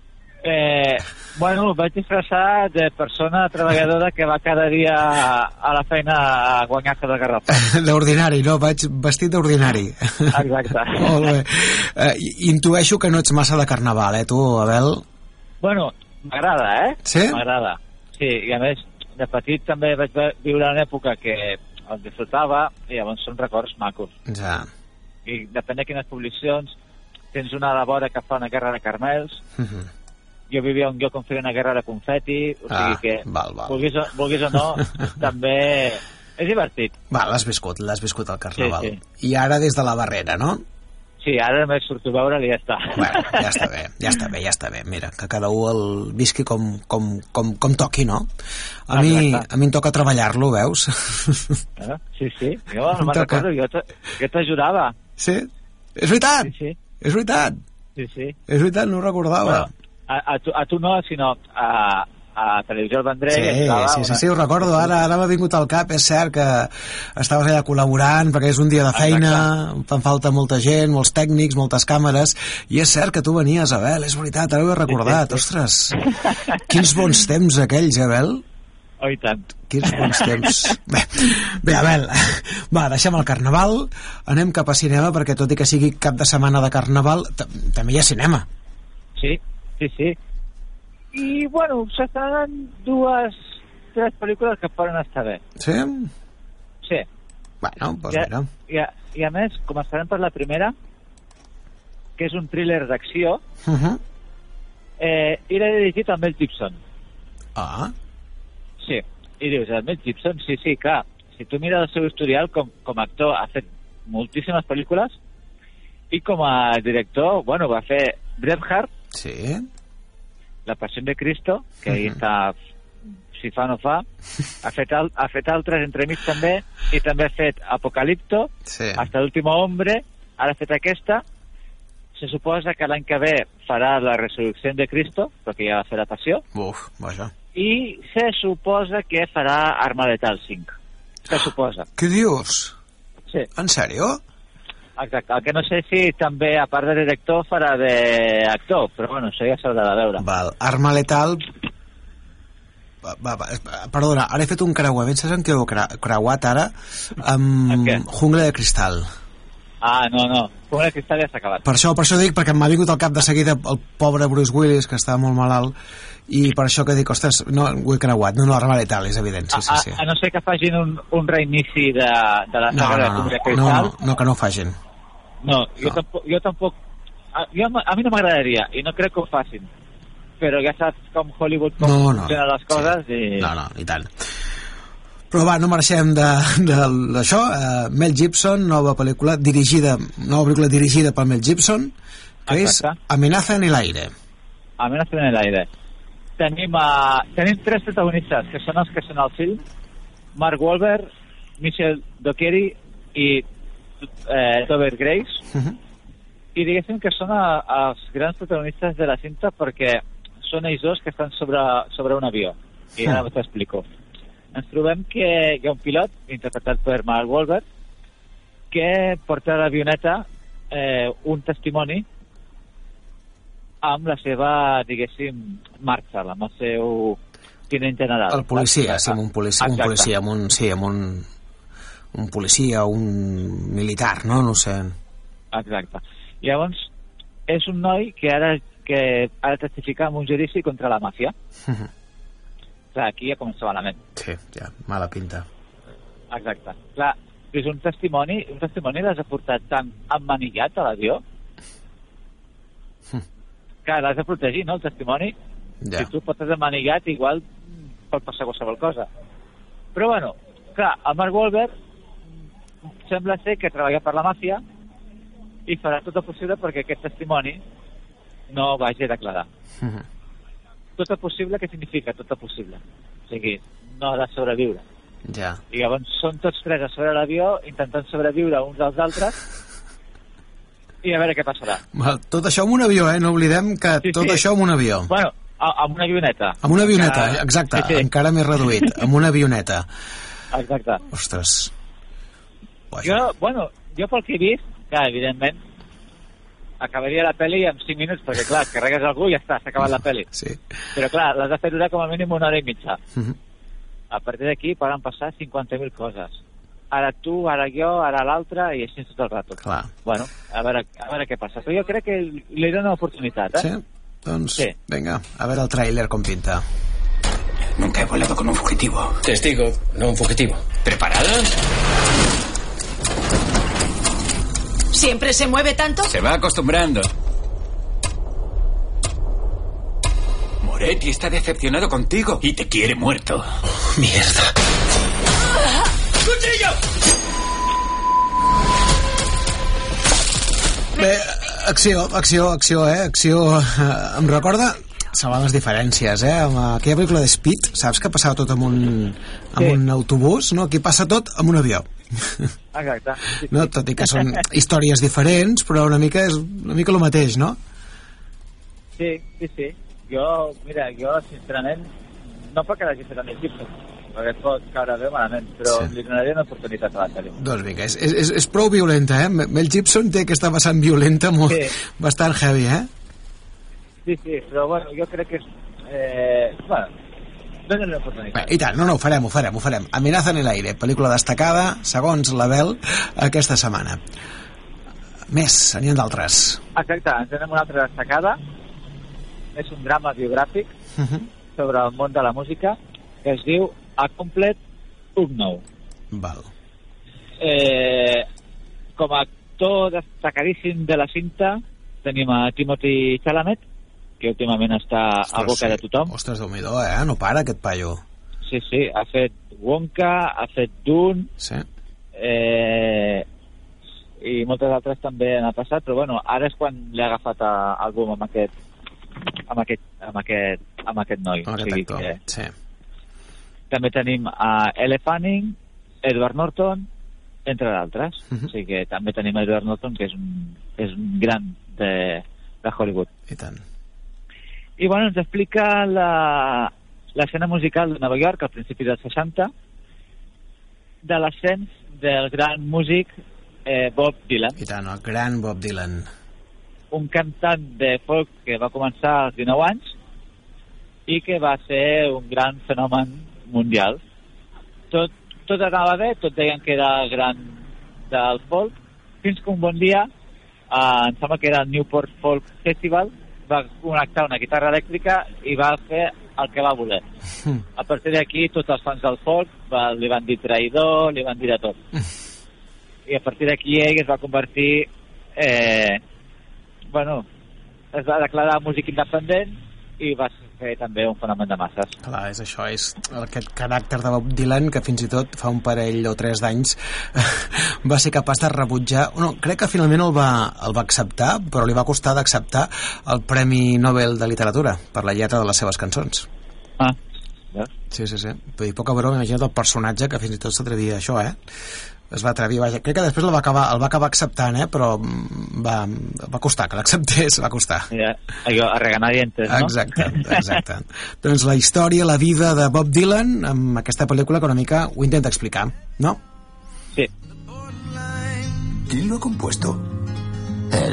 Eh, bueno, vaig disfressar de persona treballadora que va cada dia a la feina a guanyar-se de garrafes. D'ordinari, no? Vaig vestit d'ordinari. Exacte. Molt bé. Eh, intueixo que no ets massa de carnaval, eh, tu, Abel? Bueno, m'agrada, eh? Sí? M'agrada. Sí, i a més, de petit també vaig viure una època que el disfrutava i llavors són records macos. Ja. I depèn de quines publicacions, tens una de vora que fa una guerra de carmels, uh -huh. Jo vivia un lloc on feia una guerra de confeti, o sigui ah, que, val, val. Vulguis, o, vulguis o no, també és divertit. Va, l'has viscut, l'has viscut al carnaval. Sí, sí. I ara des de la barrera, no? Sí, ara només surto a veure'l i ja està. Bueno, ja està bé, ja està bé, ja està bé. Mira, que cada un el visqui com, com, com, com toqui, no? A, ah, mi, a mi em toca treballar-lo, veus? Ah, sí, sí. Jo no me'n recordo, jo t'ajudava. Sí? És veritat? Sí, sí. És veritat? Sí, sí. És veritat, no ho recordava. Bueno, a, a, tu, a tu no, sinó a, a Televisió El Vendrell. Sí, sí, sí, sí, ho recordo. Ara, ara m'ha vingut al cap. És cert que estaves allà col·laborant perquè és un dia de feina, fan falta molta gent, molts tècnics, moltes càmeres, i és cert que tu venies, Abel, és veritat, ara ho he recordat. Sí, sí, sí. Ostres, quins bons temps aquells, Abel? Oh, i tant. Quins bons temps. Bé, bé, Abel, va, deixem el carnaval, anem cap a cinema, perquè tot i que sigui cap de setmana de carnaval, també hi ha cinema. Sí, sí, sí. I, bueno, s'estan dues, tres pel·lícules que poden estar bé. Sí? Sí. Bueno, doncs I a, mira. I a, I a més, començarem per la primera, que és un thriller d'acció, Uh -huh. eh, i l'he dirigit a Mel Gibson. Ah. Sí, i dius, el Mel Gibson, sí, sí, clar, si tu mires el seu historial com, com a actor, ha fet moltíssimes pel·lícules, i com a director, bueno, va fer Braveheart, sí, La Passió de Cristo, que ahí uh -huh. està, si fa o no fa, ha fet, al, ha fet altres entremig també, i també ha fet Apocalipto, sí. Hasta l'último hombre, ara ha fet aquesta, se suposa que l'any que ve farà la Resurrecció de Cristo, perquè ja va fer la Passió. Uf, vaja. I se suposa que farà Arma Letal cinc. Se suposa. Què dius? Sí. En sèrio? Exacte. El que no sé si també, a part de director, farà d'actor, però bueno, això ja s'haurà de veure. Val. Arma Letal... Va, va, va, perdona, ara he fet un creuament, saps en què ho he creuat ara? Amb Jungla de Cristal. Ah, no, no, Jungla de Cristal ja s'ha acabat. Per això, per això dic, perquè m'ha vingut al cap de seguida el pobre Bruce Willis, que estava molt malalt, i per això que dic, ostres, no, ho he creuat, no, no, Arma Letal, és evident, sí, sí, sí. A, a, a no ser que facin un, un reinici de, de la saga no, no, de Jungla de no, Cristal. no, no, que no ho facin. No, jo no. tampoc, jo tampoc, a, jo, a mi no m'agradaria, i no crec que ho facin, però ja saps com Hollywood com no, no. funcionen les coses sí. i... No, no, i tant. Però va, no marxem d'això. Uh, Mel Gibson, nova pel·lícula dirigida, nova pel·lícula dirigida per Mel Gibson, que Exacte. és Amenaza en el aire. Amenaza en el aire. Tenim, uh, tenim tres protagonistes, que són els que són al film, Mark Wahlberg, Michelle Dockery i eh, Topher Grace, uh-huh. i diguéssim que són a, els grans protagonistes de la cinta perquè són ells dos que estan sobre, sobre un avió, i ara uh-huh. t'explico. Ens trobem que hi ha un pilot interpretat per Mark Wahlberg que porta a l'avioneta eh, un testimoni amb la seva, diguéssim, marxa, amb el seu tinent general. El policia, sí, amb un policia, un policia, amb un, sí, amb un, un policia, un militar, no? No sé. Exacte. Llavors, és un noi que ara que ha de testificar en un judici contra la màfia. Uh-huh. Clar, aquí ja comença malament. Sí, ja, mala pinta. Exacte. Clar, és un testimoni, un testimoni l'has de portar tan emmanillat a l'avió. Hm. Clar, l'has de protegir, no, el testimoni? Ja. Si tu portes emmanillat, igual pot passar qualsevol cosa. Però bueno, clar, el Mark Wahlberg sembla ser que treballa per la màfia i farà tot el possible perquè aquest testimoni no vagi a declarar. Uh-huh. Tot el possible, què significa tot el possible? O sigui, no ha de sobreviure. Ja. I llavors són tots tres a sobre l'avió intentant sobreviure uns als altres i a veure què passarà. Tot això amb un avió, eh? No oblidem que sí, tot sí. això amb un avió. Bueno, amb una avioneta. Amb una avioneta, encara... exacte, sí, sí. encara més reduït, amb una avioneta. Exacte. Ostres. Jo, bueno, jo pel que he vist, clar, evidentment, acabaria la pel·li en cinc minuts, perquè clar, carregues algú i ja està, s'ha acabat la pel·li. Sí. Però clar, l'has de fer durar com a mínim una hora i mitja. Uh-huh. A partir d'aquí poden passar cinquanta mil coses. Ara tu, ara jo, ara l'altre, i així tot el rato. Clar. Bueno, a veure, a veure què passa. Però jo crec que li dona una oportunitat, eh? Sí? Doncs, sí. Venga, a ver el tráiler con pinta. Nunca he volado con un fugitivo. Testigo, no un fugitivo. ¿Preparados? ¿Siempre se mueve tanto? Se va acostumbrando. Moretti está decepcionado contigo y te quiere muerto. Oh, mierda. ¡Cuchillo! Bé, acció, acció, acció, eh? Acció... Eh, em recorda... Salvant les diferències, eh? Amb aquella pel·lícula de Speed, saps que passava tot amb un, amb sí. un autobús, no? Aquí passa tot amb un avió. Exacte. Sí, no? Tot i que són històries diferents, però una mica és una mica el mateix, no? Sí, sí, sí. Jo, mira, jo, sincerament, no perquè l'hagi fet amb el Gibson, perquè et pot caure bé malament, però sí. li donaria una oportunitat a la sèrie. Doncs vinga, és, és, és prou violenta, eh? Mel Gibson té aquesta vessant violenta molt, sí. bastant heavy, eh? Sí, sí, però bueno, jo crec que és... Eh, bueno, dona una oportunitat. Bé, i tant, no, no, ho farem, ho farem, ho farem. Amenaza en el aire, pel·lícula destacada, segons l'Abel, aquesta setmana. Més, n'hi ha d'altres. Exacte, en tenim una altra destacada. És un drama biogràfic uh-huh. sobre el món de la música que es diu A Complete Unknown. Val. Eh, com a actor destacadíssim de la cinta tenim a Timothy Chalamet, que últimament està ostres, a boca sí. de tothom. Ostres, Déu-n'hi-do, eh? No para aquest paio. Sí, sí, ha fet Wonka, ha fet Dune, sí. eh, i moltes altres també han passat, però bueno, ara és quan l'ha agafat a, el boom amb aquest, amb aquest, amb aquest, amb aquest noi. Amb aquest actor, que... sí. També tenim a Elle Fanning, Edward Norton, entre d'altres. Uh-huh. O sigui que també tenim Edward Norton, que és un, és un gran de, de Hollywood. I tant. I bueno, ens explica la, l'escena musical de Nova York al principi dels seixanta, de l'ascens del gran músic eh, Bob Dylan. I tant, el gran Bob Dylan. Un cantant de folk que va començar als dinou anys i que va ser un gran fenomen mundial. Tot, tot anava bé, tot deien que era el gran del folk, fins que un bon dia, eh, em sembla que era el Newport Folk Festival, va connectar una guitarra elèctrica i va fer el que va voler. A partir d'aquí, tots els fans del folk va, li van dir traïdor, li van dir de tot. I a partir d'aquí ell es va convertir... Eh, bueno, es va declarar músic independent i va fer també un fenomen de masses. Clar, és això, és aquest caràcter de Bob Dylan que fins i tot fa un parell o tres d'anys va ser capaç de rebutjar, no, crec que finalment el va, el va acceptar, però li va costar d'acceptar el Premi Nobel de Literatura per la lletra de les seves cançons. Ah, ja. Sí, sí, sí. Vull dir, poca broma, imagina't el personatge que fins i tot s'atrevia a això, eh? Es va atrevir, vaja. Crec que després el va acabar, el va acabar acceptant, eh? Però va, va costar que l'acceptés, va costar. Ja, allò, a reganar dientes, no? Exacte, exacte. Doncs la història, la vida de Bob Dylan, amb aquesta pel·lícula que una mica ho intenta explicar, no? Sí. ¿Quién lo ha compuesto? Él.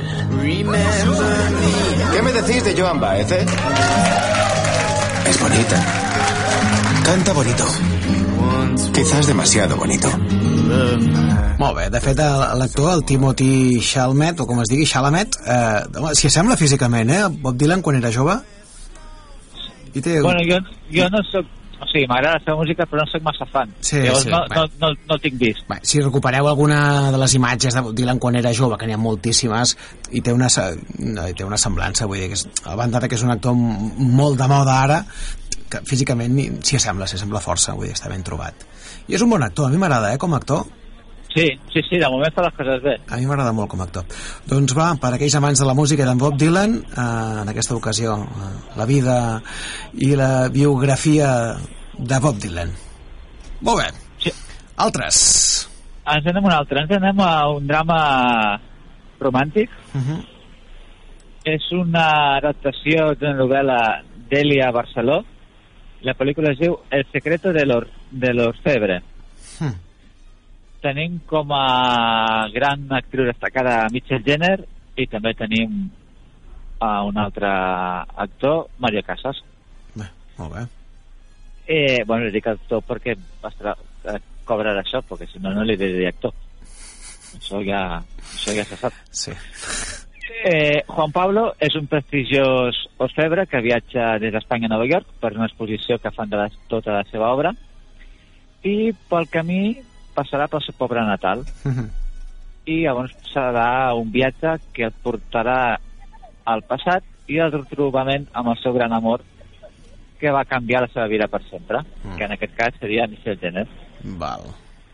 ¿Qué me decís de Joan Baez, eh? Es bonita. Canta bonito. Quizás demasiado bonito. Molt bé, de fet l'actor, el Timothy Chalamet, o com es digui, Chalamet, eh, s'hi assembla físicament, eh? Bob Dylan quan era jove. I té... Bueno, jo, jo no soc... O sigui, m'agrada la seva música, però no soc massa fan. Sí, Llavors sí, no, bé. no, no, no el tinc vist. Bé, si recupereu alguna de les imatges de Bob Dylan quan era jove, que n'hi ha moltíssimes, i té una, no, té una semblança, vull dir, que és, a banda que és un actor molt de moda ara, que físicament s'hi assembla, s'hi assembla força, vull dir, està ben trobat. I és un bon actor, a mi m'agrada, eh, com a actor. Sí, sí, sí, de moment fa les coses bé. A mi m'agrada molt com a actor. Doncs va, per aquells amants de la música d'en Bob Dylan, eh, en aquesta ocasió, eh, la vida i la biografia de Bob Dylan. Molt bé. Sí. Altres. Ens anem a un altre. Ens anem a un drama romàntic. Uh-huh. És una adaptació d'una novel·la d'Elia Barceló. La pel·lícula es diu El secreto de l'orfebre. Hmm. Tenim com a gran actriu destacada Michelle Jenner i també tenim a un altre actor, Mario Casas. Bé, molt bé. Eh, bueno, li dic actor perquè va cobrar això, perquè si no, no li diria actor. Això ja, això ja se sap. Sí. Eh, Juan Pablo és un prestigiós orfebre que viatja des d'Espanya a Nova York per una exposició que fan de la, tota la seva obra, i pel camí passarà pel seu poble natal. Uh-huh. I llavors serà un viatge que el portarà al passat i el retrobament amb el seu gran amor, que va canviar la seva vida per sempre, uh-huh. que en aquest cas seria Michelle Jenner. Val.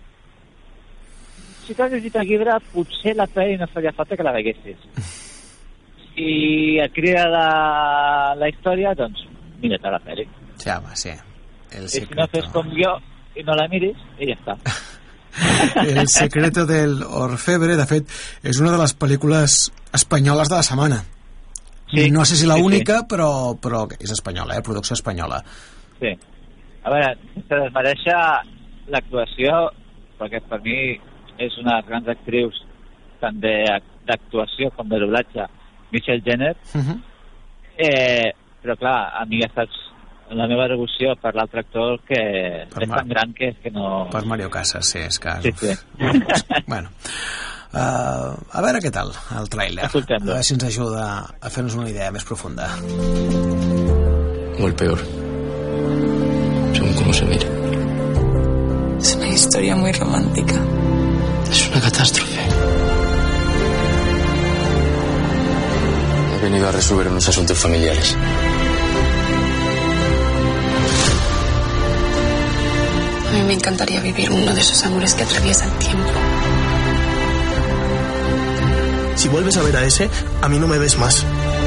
Si t'has llegit el llibre, potser la pel·li no faria falta que la veguessis. Si et crida la, la història, doncs mira't la pel·li. Sí, home, sí. El I si no fes com jo i no la miris, i ja està. El secreto del orfebre, de fet, és una de les pel·lícules espanyoles de la setmana. Sí, no sé si la única, sí, sí. Però, però és espanyola, eh? Producció espanyola. Sí. A veure, sense desmereixer l'actuació, perquè per mi és una de les grans actrius tant d'actuació com de doblatge, Michelle Jenner. Uh-huh. eh, però clar, a mi ja saps la meva devoció per l'altre actor, que per és Mar... tan gran que és que no... Per Mario Casas, sí, és que... Sí, sí. Bueno, uh, a veure què tal el tràiler, a veure si ens ajuda a fer-nos una idea més profunda. O el peor, según cómo se mire. Es una historia muy romántica. Es una catástrofe. He venido a resolver unos asuntos familiares. A mí me encantaría vivir uno de esos amores que atraviesa el tiempo. Si vuelves a ver a ese, a mí no me ves más.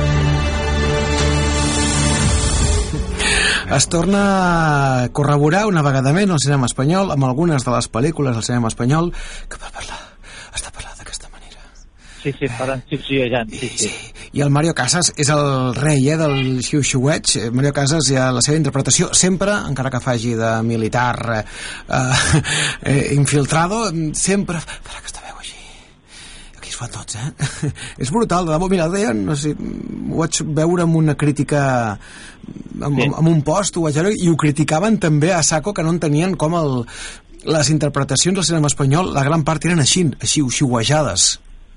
Es torna a corroborar una vegada més al cinema espanyol, amb algunes de les pel·lícules del cinema espanyol, que per parlar sí, sí, parlant xiu-xiuejant, sí, sí. I el Mario Casas és el rei, eh, del xiu-xiueig. Mario Casas, ja la seva interpretació, sempre, encara que faci de militar eh, eh, infiltrado, sempre farà aquesta veu així. Aquí es fan tots, eh? És brutal, de debò. Mira, deien, no sé, ho vaig veure amb una crítica, amb, sí. amb un post, ho vaig veure, i ho criticaven també a saco, que no entenien com el, les interpretacions del cinema espanyol, la gran part eren així, així, xiuejades.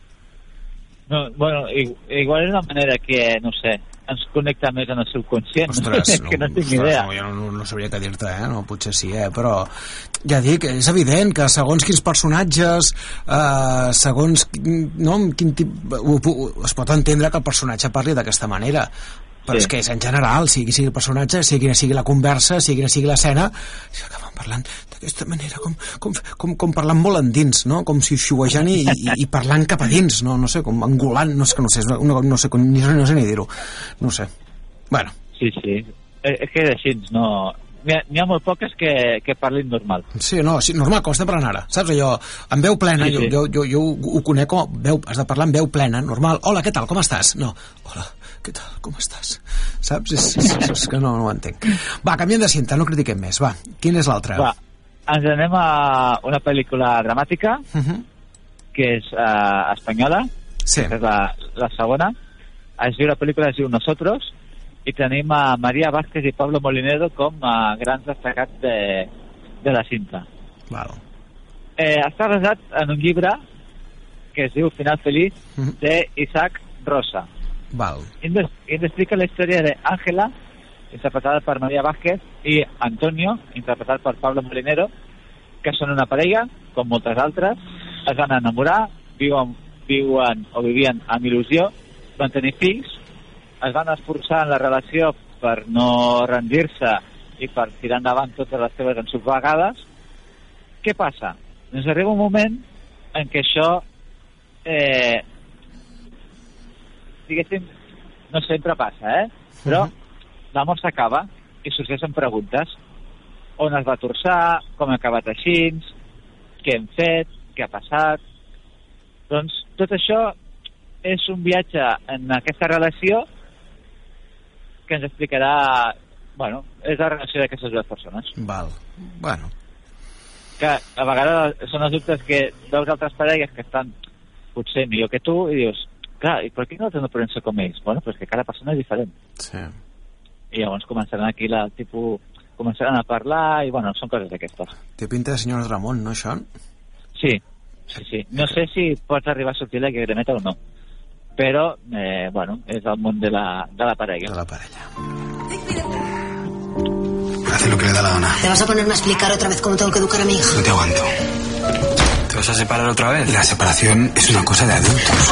No, bueno, igual és una manera que, no sé, ens connecta més en el subconscient. Ostres, no, que no tinc ostres, idea. No, jo no, no sabria què dir-te, eh? No, potser sí, eh? Però ja dic, és evident que segons quins personatges, eh, segons no, quin tip, es pot entendre que el personatge parli d'aquesta manera, però sí. És que és en general, sigui, sigui el personatge, sigui quina sigui la conversa, sigui quina sigui l'escena, acaben parlant d'aquesta manera, com, com, com, com parlant molt endins, no? Com si xiuejant i, i, i parlant cap a dins, no, no sé, com engolant, no sé, no sé, no, no sé, no sé, no sé ni dir-ho, no sé. Bueno. Sí, sí, és que és així, no... N'hi ha molt poques que, que parlin normal. Sí, no, sí, normal, com estem parlant ara, saps allò, amb veu plena, sí, sí. Jo, jo, jo ho conec com veu, has de parlar amb veu plena, normal, hola, què tal, com estàs? No, hola, què tal, com estàs? Saps? És, és, és, és que no, no ho entenc. Va, canviem de cinta, no critiquem més, va, quin és l'altre? Va, ens anem a una pel·lícula dramàtica, uh-huh. que és uh, espanyola, sí. que és la, la segona, es diu, la pel·lícula es diu Nosotros, i tenim a María Vázquez i Pablo Molinero com a grans destacats de, de la cinta. Val. Eh, està basat en un llibre que es diu Final Feliz, uh-huh. d'Isaac Rosa. Val. I ens, ens explica la història d'Àngela, interpretada per María Vázquez, i Antonio, interpretat per Pablo Molinero, que són una parella, com moltes altres, es van enamorar, viuen, viuen o vivien amb il·lusió, van tenir fills, es van esforçar en la relació per no rendir-se i per tirar endavant totes les seves ensopegades. Què passa? Ens arriba un moment en què això eh, diguéssim, no sempre passa, eh? Però l'amor s'acaba i sorgeixen preguntes. On es va torçar? Com ha acabat així? Què hem fet? Què ha passat? Doncs tot això és un viatge en aquesta relació que ens explicarà, bueno, és la relació d'aquestes dues persones. Val, bueno. Que a vegades són els dubtes que veus altres parelles que estan potser millor que tu i dius, clar, i per què nosaltres no podem ser com ells? Bueno, però és que cada persona és diferent. Sí. I llavors començaran aquí la tipus, començaran a parlar i, bueno, són coses d'aquestes. Té pinta de senyor Ramon, no, això? Sí, sí, sí. No sé si pots arribar a sortir la que gremeta o no. Pero, eh, bueno, es el mundo de la, de la pareja. De la pareja. Hace lo que le da la gana. ¿Te vas a ponerme a explicar otra vez cómo tengo que educar a mi hija? No te aguanto. ¿Te vas a separar otra vez? La separación es una cosa de adultos.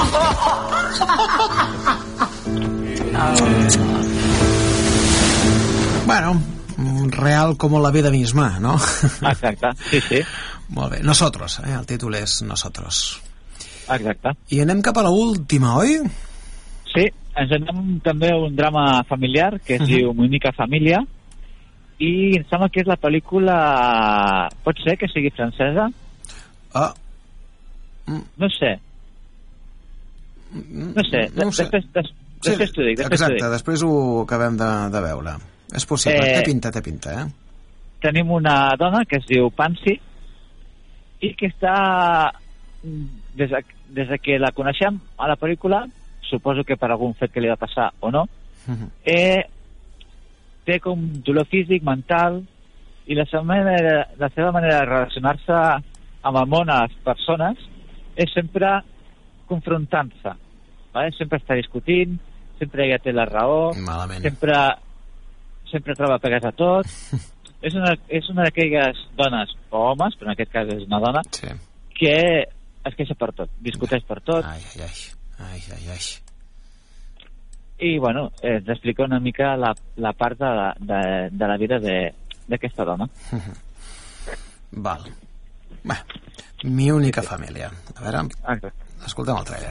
Bueno, real como la vida misma, ¿no? Exacte, sí, sí. Molt bé. Nosotros, eh? El títol és Nosotros. Exacte. I anem cap a l'última, oi? Sí, ens anem també a un drama familiar que es uh-huh. diu Única Família i em sembla que és la pel·lícula, pot ser que sigui francesa? Ah. Mm. No sé. No sé, no sé. després, des, sí, després t'ho dic. Després exacte, dic. després ho acabem de, de veure. És possible, eh, té pinta, té pinta, eh? Tenim una dona que es diu Pansy i que està... Des de, des de que la coneixem a la pel·lícula, suposo que per algun fet que li va passar o no, uh-huh. eh, té com dolor físic, mental, i la seva manera, la seva manera de relacionar-se amb el món, a les persones, és sempre confrontant-se. ¿vale? Sempre està discutint, sempre ella té la raó, Malament. sempre sempre troba pegues a tot. és una, és una d'aquelles dones, o homes, però en aquest cas és una dona, sí. que es queixa per tot, discuteix per tot. Ai, ai, ai, ai, ai. I, bueno, eh, ens explica una mica la, la part de la, de, de la vida d'aquesta dona. Val. Bé, Mi única família. A veure, Exacte. Escoltem el trailer.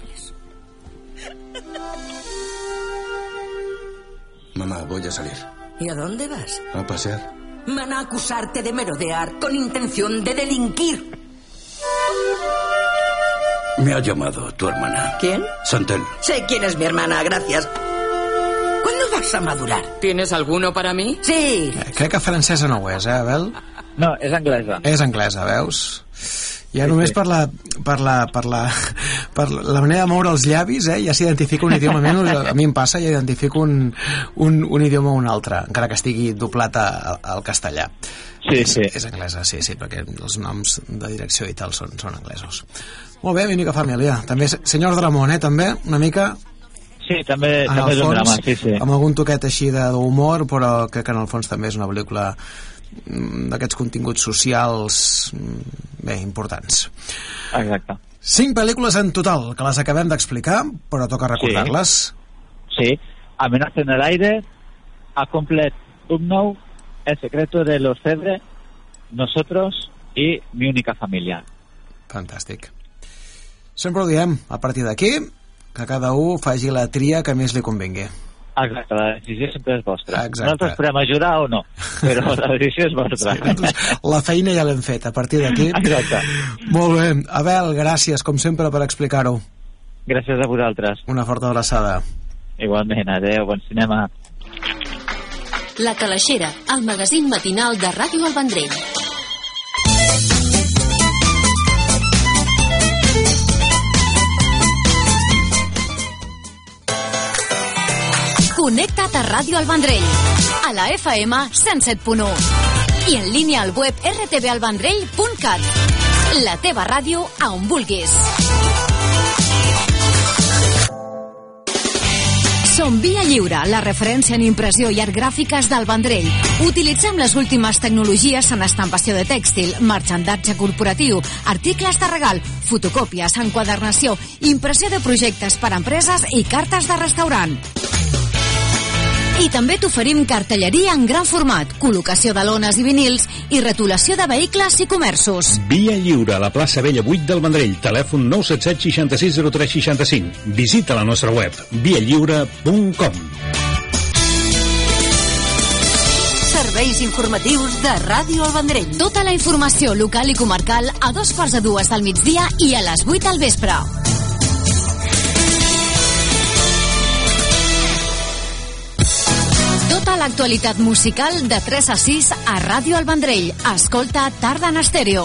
Mamá, voy a salir. ¿Y a dónde vas? A pasear. Van a acusarte de merodear con intención de delinquir. Me ha llamado tu hermana. ¿Quién? Santel. Sé quién es mi hermana, gracias. ¿Cuándo vas a madurar? ¿Tienes alguno para mí? Sí. Eh, crec que francesa no ho és, eh, Abel? No, és anglesa. És anglesa, veus? Ja només per la, per la, per la, per la manera de moure els llavis, eh, ja s'identifica un idioma. A mi, a mi em passa, ja identifico un, un, un idioma o un altre, encara que estigui doblat a, al castellà. Sí, sí. És, és anglesa, sí, sí, perquè els noms de direcció i tal són, són anglesos. Molt bé, mi única família. També, senyor Dramón, eh, també, una mica... Sí, també, també és un drama, sí, sí. Amb algun toquet així d'humor, però crec que en el fons també és una pel·lícula d'aquests continguts socials bé, importants. Exacte. Cinc pel·lícules en total, que les acabem d'explicar, però toca recordar-les. Sí, sí. Amenaza en el aire, A Complete Unknown, El secreto de los Cedre, Nosotros i Mi única familia. Fantàstic. Sempre ho diem, a partir d'aquí, que cada un faci la tria que més li convengui. Exacte, la decisió sempre és vostra. Exacte. Nosaltres podem ajudar o no, però la decisió és vostra. Sí, la feina ja l'hem fet, a partir d'aquí. Exacte. Molt bé. Abel, gràcies, com sempre, per explicar-ho. Gràcies a vosaltres. Una forta abraçada. Igualment, adeu, bon cinema. La Calaixera, el magazín matinal de Ràdio El Vendrell. Connecta't a Ràdio El Vendrell, a la F M cent set punt u i en línia al web r t v el vendrell punt cat. La teva ràdio a on vulguis. Som Via Lliure, la referència en impressió i art gràfiques del Vendrell. Utilitzem les últimes tecnologies en estampació de tèxtil, marxandatge corporatiu, articles de regal, fotocòpies, enquadernació, impressió de projectes per a empreses i cartes de restaurant. I també t'oferim cartelleria en gran format, col·locació de lones i vinils i retolació de vehicles i comerços. Via Lliure, a la plaça Vella vuit del Vendrell, telèfon nou set set seixanta sis zero tres seixanta cinc. Visita la nostra web, via lliure punt com. Serveis informatius de Ràdio El Vendrell. Tota la informació local i comarcal a dos quarts de dues del migdia i a les vuit del vespre. Tota l'actualitat musical de tres a sis a Ràdio El Vendrell. Escolta Tarda en Estèreo.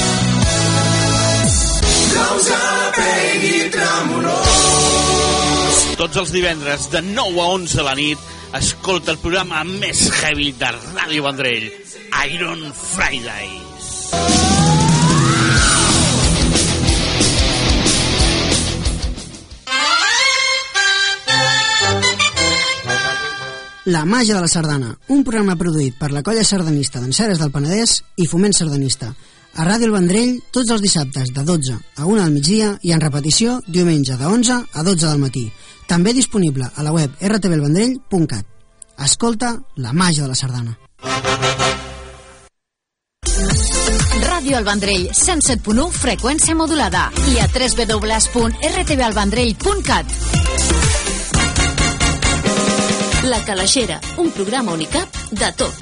Tots els divendres de nou a onze a la nit escolta el programa més heavy de Ràdio Vendrell, Iron Fridays. La màgia de la sardana, un programa produït per la colla sardanista d'Enceres del Penedès i Foment Sardanista. A Ràdio El Vendrell, tots els dissabtes de dotze a una del migdia i en repetició diumenge de onze a dotze del matí. També disponible a la web r t v el vendrell punt cat. Escolta la màgia de la sardana. Ràdio El Vendrell, cent set punt u, freqüència modulada, i a w w w punt r t v el vendrell punt cat. La Calaixera, un programa Unicap de tot.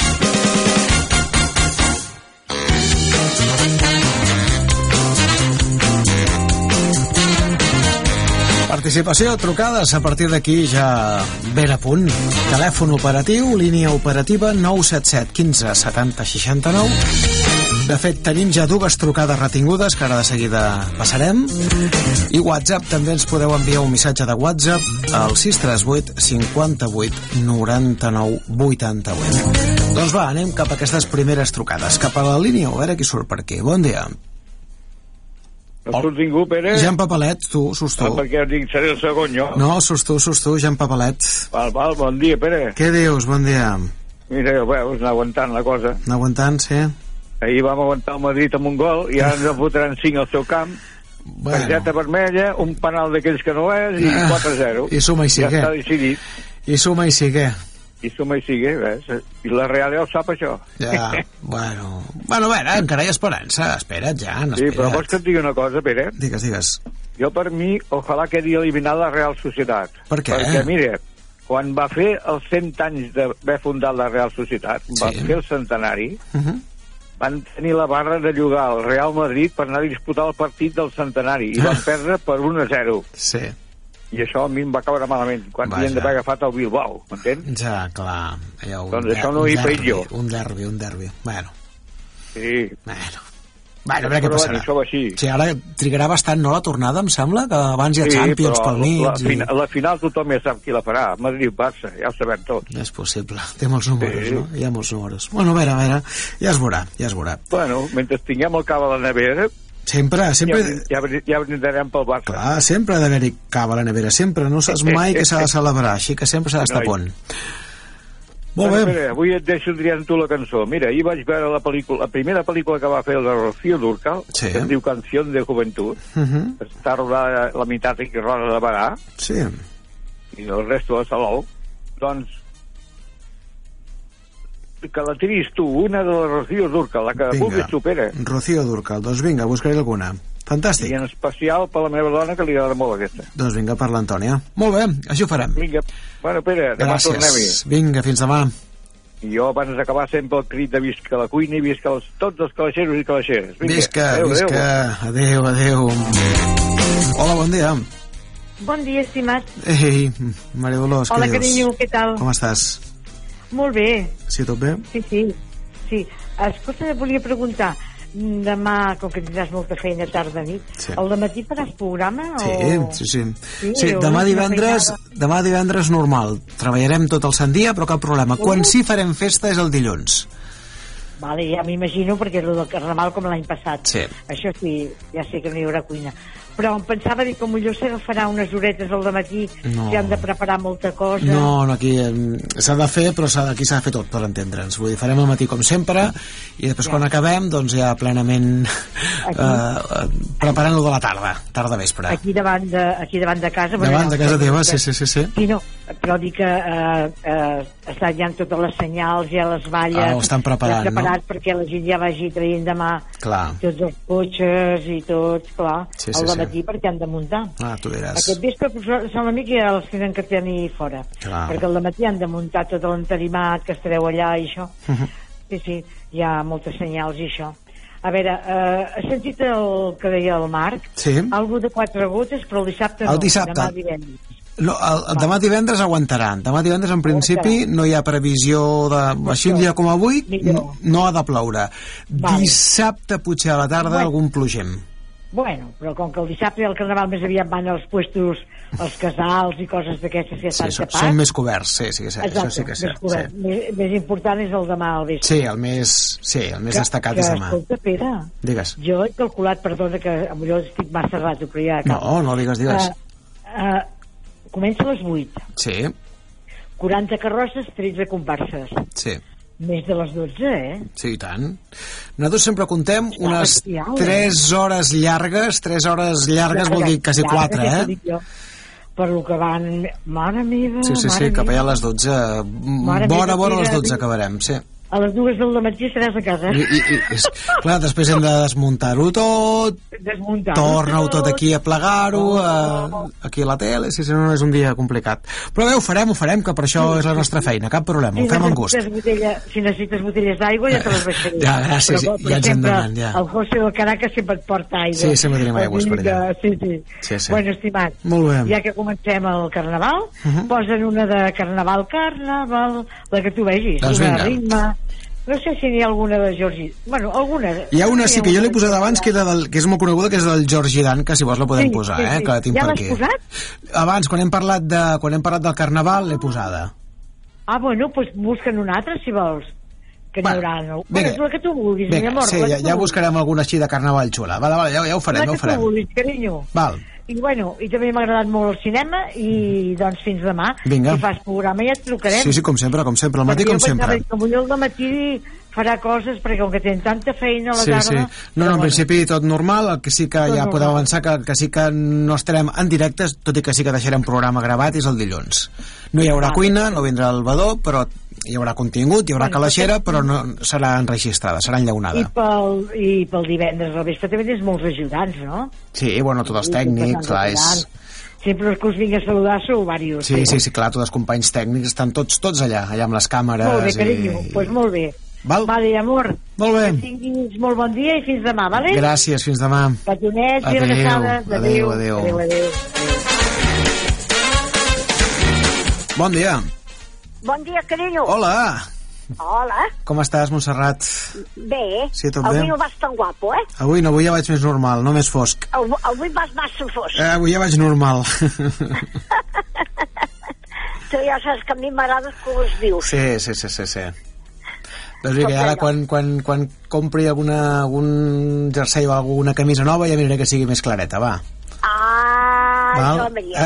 Participació, trucades, a partir d'aquí ja ben a punt. Telèfon operatiu, línia operativa nou set set quinze setanta seixanta nou. De fet, tenim ja dues trucades retingudes que ara de seguida passarem. I WhatsApp, també ens podeu enviar un missatge de WhatsApp al sis tres vuit cinquanta vuit noranta nou vuitanta vuit. Doncs va, anem cap a aquestes primeres trucades. Cap a la línia, a veure qui surt per aquí. Bon dia. No surt ningú, Pere? Jan Papalet, tu, sus tu. Ah, perquè dic, seré el segon, jo. No, sus tu, sus tu, Jan Papalet. Val, val, bon dia, Pere. Què dius? Bon dia. Mira, veus, anar aguantant la cosa. Anar aguantant, sí. Ahir vam aguantar el Madrid amb un gol i ara ens en fotran cinc al seu camp. Bueno. Targeta vermella, un penal d'aquells que no és i quatre a zero. I suma i sigue. Ja està decidit. I suma i sigue. I suma i sigue, ves? I la Real ja ho sap, això. Ja, bueno... Bueno, a veure, encara hi ha esperança. Espera't, ja, no, espera't. Sí, però vols que et digui una cosa, Pere? Digues, digues. Jo, per mi, ojalà quedi eliminada la Real Societat. Per què? Perquè, mira, quan va fer els cent anys d'haver fundat la Real Societat, sí. Va fer el centenari, uh -huh. van tenir la barra de llogar al Real Madrid per anar a disputar el partit del centenari i van perdre per un a zero. Sí. I això a mi em va caure malament, quan havien d'haver agafat el Bilbao, m'entens? Ja, clar. Un doncs això no hi he fet jo. Un derbi, un derbi. Bueno. Sí. Bueno. Bueno, a veure què passarà. Això va així. Sí, ara trigarà bastant, no, la tornada, em sembla? Que abans hi ha sí, Champions pel mig. La, i... la final tothom ja sap qui la farà. Madrid-Barça, ja ho sabem tots. És possible. Té molts números, sí. No? Hi ha molts números. Bueno, a veure, a veure, ja es veurà, ja es veurà. Bueno, mentre tinguem el cava a la nevera... Sempre, sempre... Ja, ja, ja brindarem pel Barça. Clar, sempre ha d'haver-hi cava a la nevera, sempre. No saps mai que s'ha de celebrar, així que sempre s'ha d'estar a punt. Molt bé. Espera, avui et deixo triant tu la cançó. Mira, ahir vaig veure la pel·lícula, la primera pel·lícula que va fer el de Rocío Dúrcal, sí. Que es diu Canción de Juventud. Uh -huh. Està rodada la meitat i que roda de Bagà. Sí. I el resto de Salou. Doncs, que la triïs tu, una de la Rocío Dúrcal, la que vulguis tu, Pere. Rocío Dúrcal, doncs vinga, buscaré alguna. Fantàstic. I en especial per la meva dona, que li agrada molt aquesta. Doncs vinga, per l'Antònia. Molt bé, així ho farem. Vinga. Bueno, Pere, demà tornem-hi. Vinga, fins demà. I jo, abans d'acabar, sempre el crit de visca la cuina i visca els, tots els calaixeros i calaixeres. Vinga. Visca, adeu, visca. Adéu, adéu. Hola, bon dia. Bon dia, estimat. Ei, Maria Dolors, Hola, què dius? Hola, carinyo, què tal? Com estàs? Molt bé. Sí, tot bé? Sí, sí. sí. Escolta, volia preguntar, demà, com que tindràs molta feina tarda nit, sí. El dematí faràs programa? Sí, o... sí, sí. Sí, sí demà divendres demà divendres normal. Treballarem tot el sant dia, però cap problema. Uh. Quan sí farem festa és el dilluns. Vale, ja m'imagino, perquè és el del Carnaval com l'any passat. Sí. Això sí, ja sé que no hi haurà cuina. Però em pensava dir que potser s'agafarà unes horetes al dematí, no. Si han de preparar molta cosa. No, no, aquí s'ha de fer, però s'ha, aquí s'ha de fer tot, per entendre'ns. Vull dir, farem al matí com sempre, i després ja. Quan acabem, doncs ja plenament eh, preparant-lo de la tarda, tarda vespre. Aquí davant de, aquí davant de casa. Davant bueno, de casa teva, sí, sí, sí, sí. Sí, no, però dic que eh, eh, estan ja totes les senyals, ja les valles. Ah, ho estan preparant, ja preparat, no? Perquè la gent ja vagi traient demà clar. Tots els cotxes i tot, clar, sí, sí, al dematí sí. Perquè han de muntar. Ah, tu diràs. Aquest vespre sembla a mi que ja els tenen que tenir fora. Clar. Perquè al dematí han de muntar tot l'entarimat que estareu allà i això. Uh -huh. Sí, sí, hi ha moltes senyals i això. A veure, eh, has sentit el que deia el Marc? Sí. Algo de quatre gotes, però el dissabte no. El dissabte. Demà divendres. No, el, el demà divendres aguantaran. Demà divendres, en principi, no hi ha previsió de... Així un dia com avui, no, no ha de ploure. Vale. Dissabte, potser a la tarda, bueno. Algun plogem. Bueno, però com que el dissabte i el Carnaval més aviat van als puestos, als casals i coses d'aquestes que estan sí, tapats. Són més coberts, sí, sí que sé. Exacte, això sí que sé. Més, cobert, sí. més, més important és el demà al vespre. Sí, el més, sí, el més que, destacat que, és demà. Escolta, Pere, digues. Jo he calculat, perdona, que potser estic massa rato, però ja... No, no, digues, digues. Uh, uh, comença a les vuit. Sí. quaranta carrosses, tretze comparses. Sí. Més de les dotze, eh? Sí, i tant. Nosaltres sempre contem unes tres hores llargues, tres hores llargues vol dir quasi quatre, eh? Per lo que van... Mare meva, sí, sí, sí, cap allà a les dotze. Vora, vora a les dotze acabarem, sí. A les dues del dematí estaràs a casa. I, i, i, és, clar, després hem de desmuntar-ho tot, torna-ho tot aquí a plegar-ho, a, aquí a la tele, si no és un dia complicat. Però bé, ho farem, ho farem, que per això és la nostra feina, cap problema, ho fem amb gust. Botella, si necessites botelles d'aigua, ja te les baixaré. Ja, gràcies, però, però ja ens en donen, ja. El José del Caracas sempre et porta aigua. Sí, sempre tenim aigües per allà. Sí, sí. sí, sí. Bueno, estimat, molt bé. Ja que comencem el Carnaval, uh -huh. posen una de Carnaval, Carnaval, la que tu vegis, doncs una ritme... No sé si n'hi ha alguna de Georgi... Bueno, alguna... Hi ha una, sí, que jo l'he posat abans, que, era del, que és molt coneguda, que és del Georgi Dan, que si vols la podem sí, posar, sí, eh? Sí. Que la tinc ja per l'has aquí. posat? Abans, quan hem parlat, de, quan hem parlat del Carnaval, l'he posada. Ah, bueno, doncs pues busca'n una altra, si vols. Que bueno, n'hi haurà... No? Vinga, bueno, la que tu vulguis, vinga, mi amor. Sí, ja, ja buscarem alguna així de Carnaval xula. Vale, vale, ja, ja ho farem, ja ho farem. La que tu vulguis, carinyo. Val. I, bueno, i també m'ha agradat molt el cinema i, doncs, fins demà. Vinga. Si fas programa ja et trucarem. Sí, sí, com sempre, com sempre, al matí com sempre. Perquè jo pensava que potser al matí farà coses, perquè com que tenen tanta feina a la sí, tarda... Sí. No, no, en bueno. principi tot normal, el que sí que tot ja normal. Podem avançar que, que sí que no estarem en directe, tot i que sí que deixarem programa gravat, és el dilluns. No hi haurà ah, cuina, no vindrà el badó, però hi haurà contingut, hi haurà bueno, calaixera, però no serà enregistrada, serà enllaunada. I pel, i pel divendres al vespre també tens molts ajudants, no? Sí, bueno, tots els tècnics, clar, és... Sempre els que us vingui a saludar sou diversos. Sí, sí, sí, clar, tots els companys tècnics estan tots tots allà, allà amb les càmeres. Molt bé, carinyo, doncs i... pues molt bé. val? Vale, amor. Molt bé. Que tinguis molt bon dia i fins demà, vale? Gràcies, fins demà. Petonets i abraçades. Adéu, adéu. Adéu, adéu. Bon dia. Bon dia, carinyo. Hola. Hola. Com estàs, Montserrat? Bé. Sí, tot avui bé? no vas tan guapo, eh? Avui no, avui ja vaig més normal, no més fosc. Avui, avui vas massa fosc. Eh, avui ja vaig normal. Tu ja saps que a mi m'agrades com es dius. Sí, sí, sí, sí, sí. Doncs bé, que ara quan, quan, quan compri alguna, algun jersei o alguna camisa nova ja miraré que sigui més clareta, va. Ah, Val? Àngela Maria.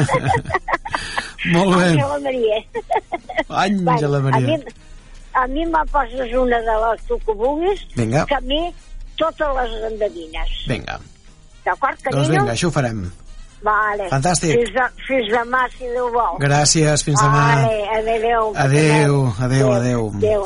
Molt bé. Àngela Maria. Àngela Maria. A mi, a mi me poses una de les tu que vulguis, vinga. Que a mi totes les endevines. Vinga. D'acord, carinyo? Doncs vinga, això ho farem. Vale. Fantàstic. Fins, de, fins demà, si Déu vol. Gràcies, fins demà. Vale, adéu. Adéu, adéu, adéu. Adéu.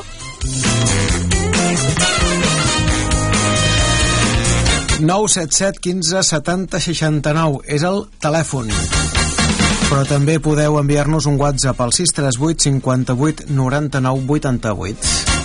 nou set set quinze setanta seixanta-nou és el telèfon. Però també podeu enviar-nos un WhatsApp al sis tres vuit cinquanta-vuit noranta-nou vuitanta-vuit.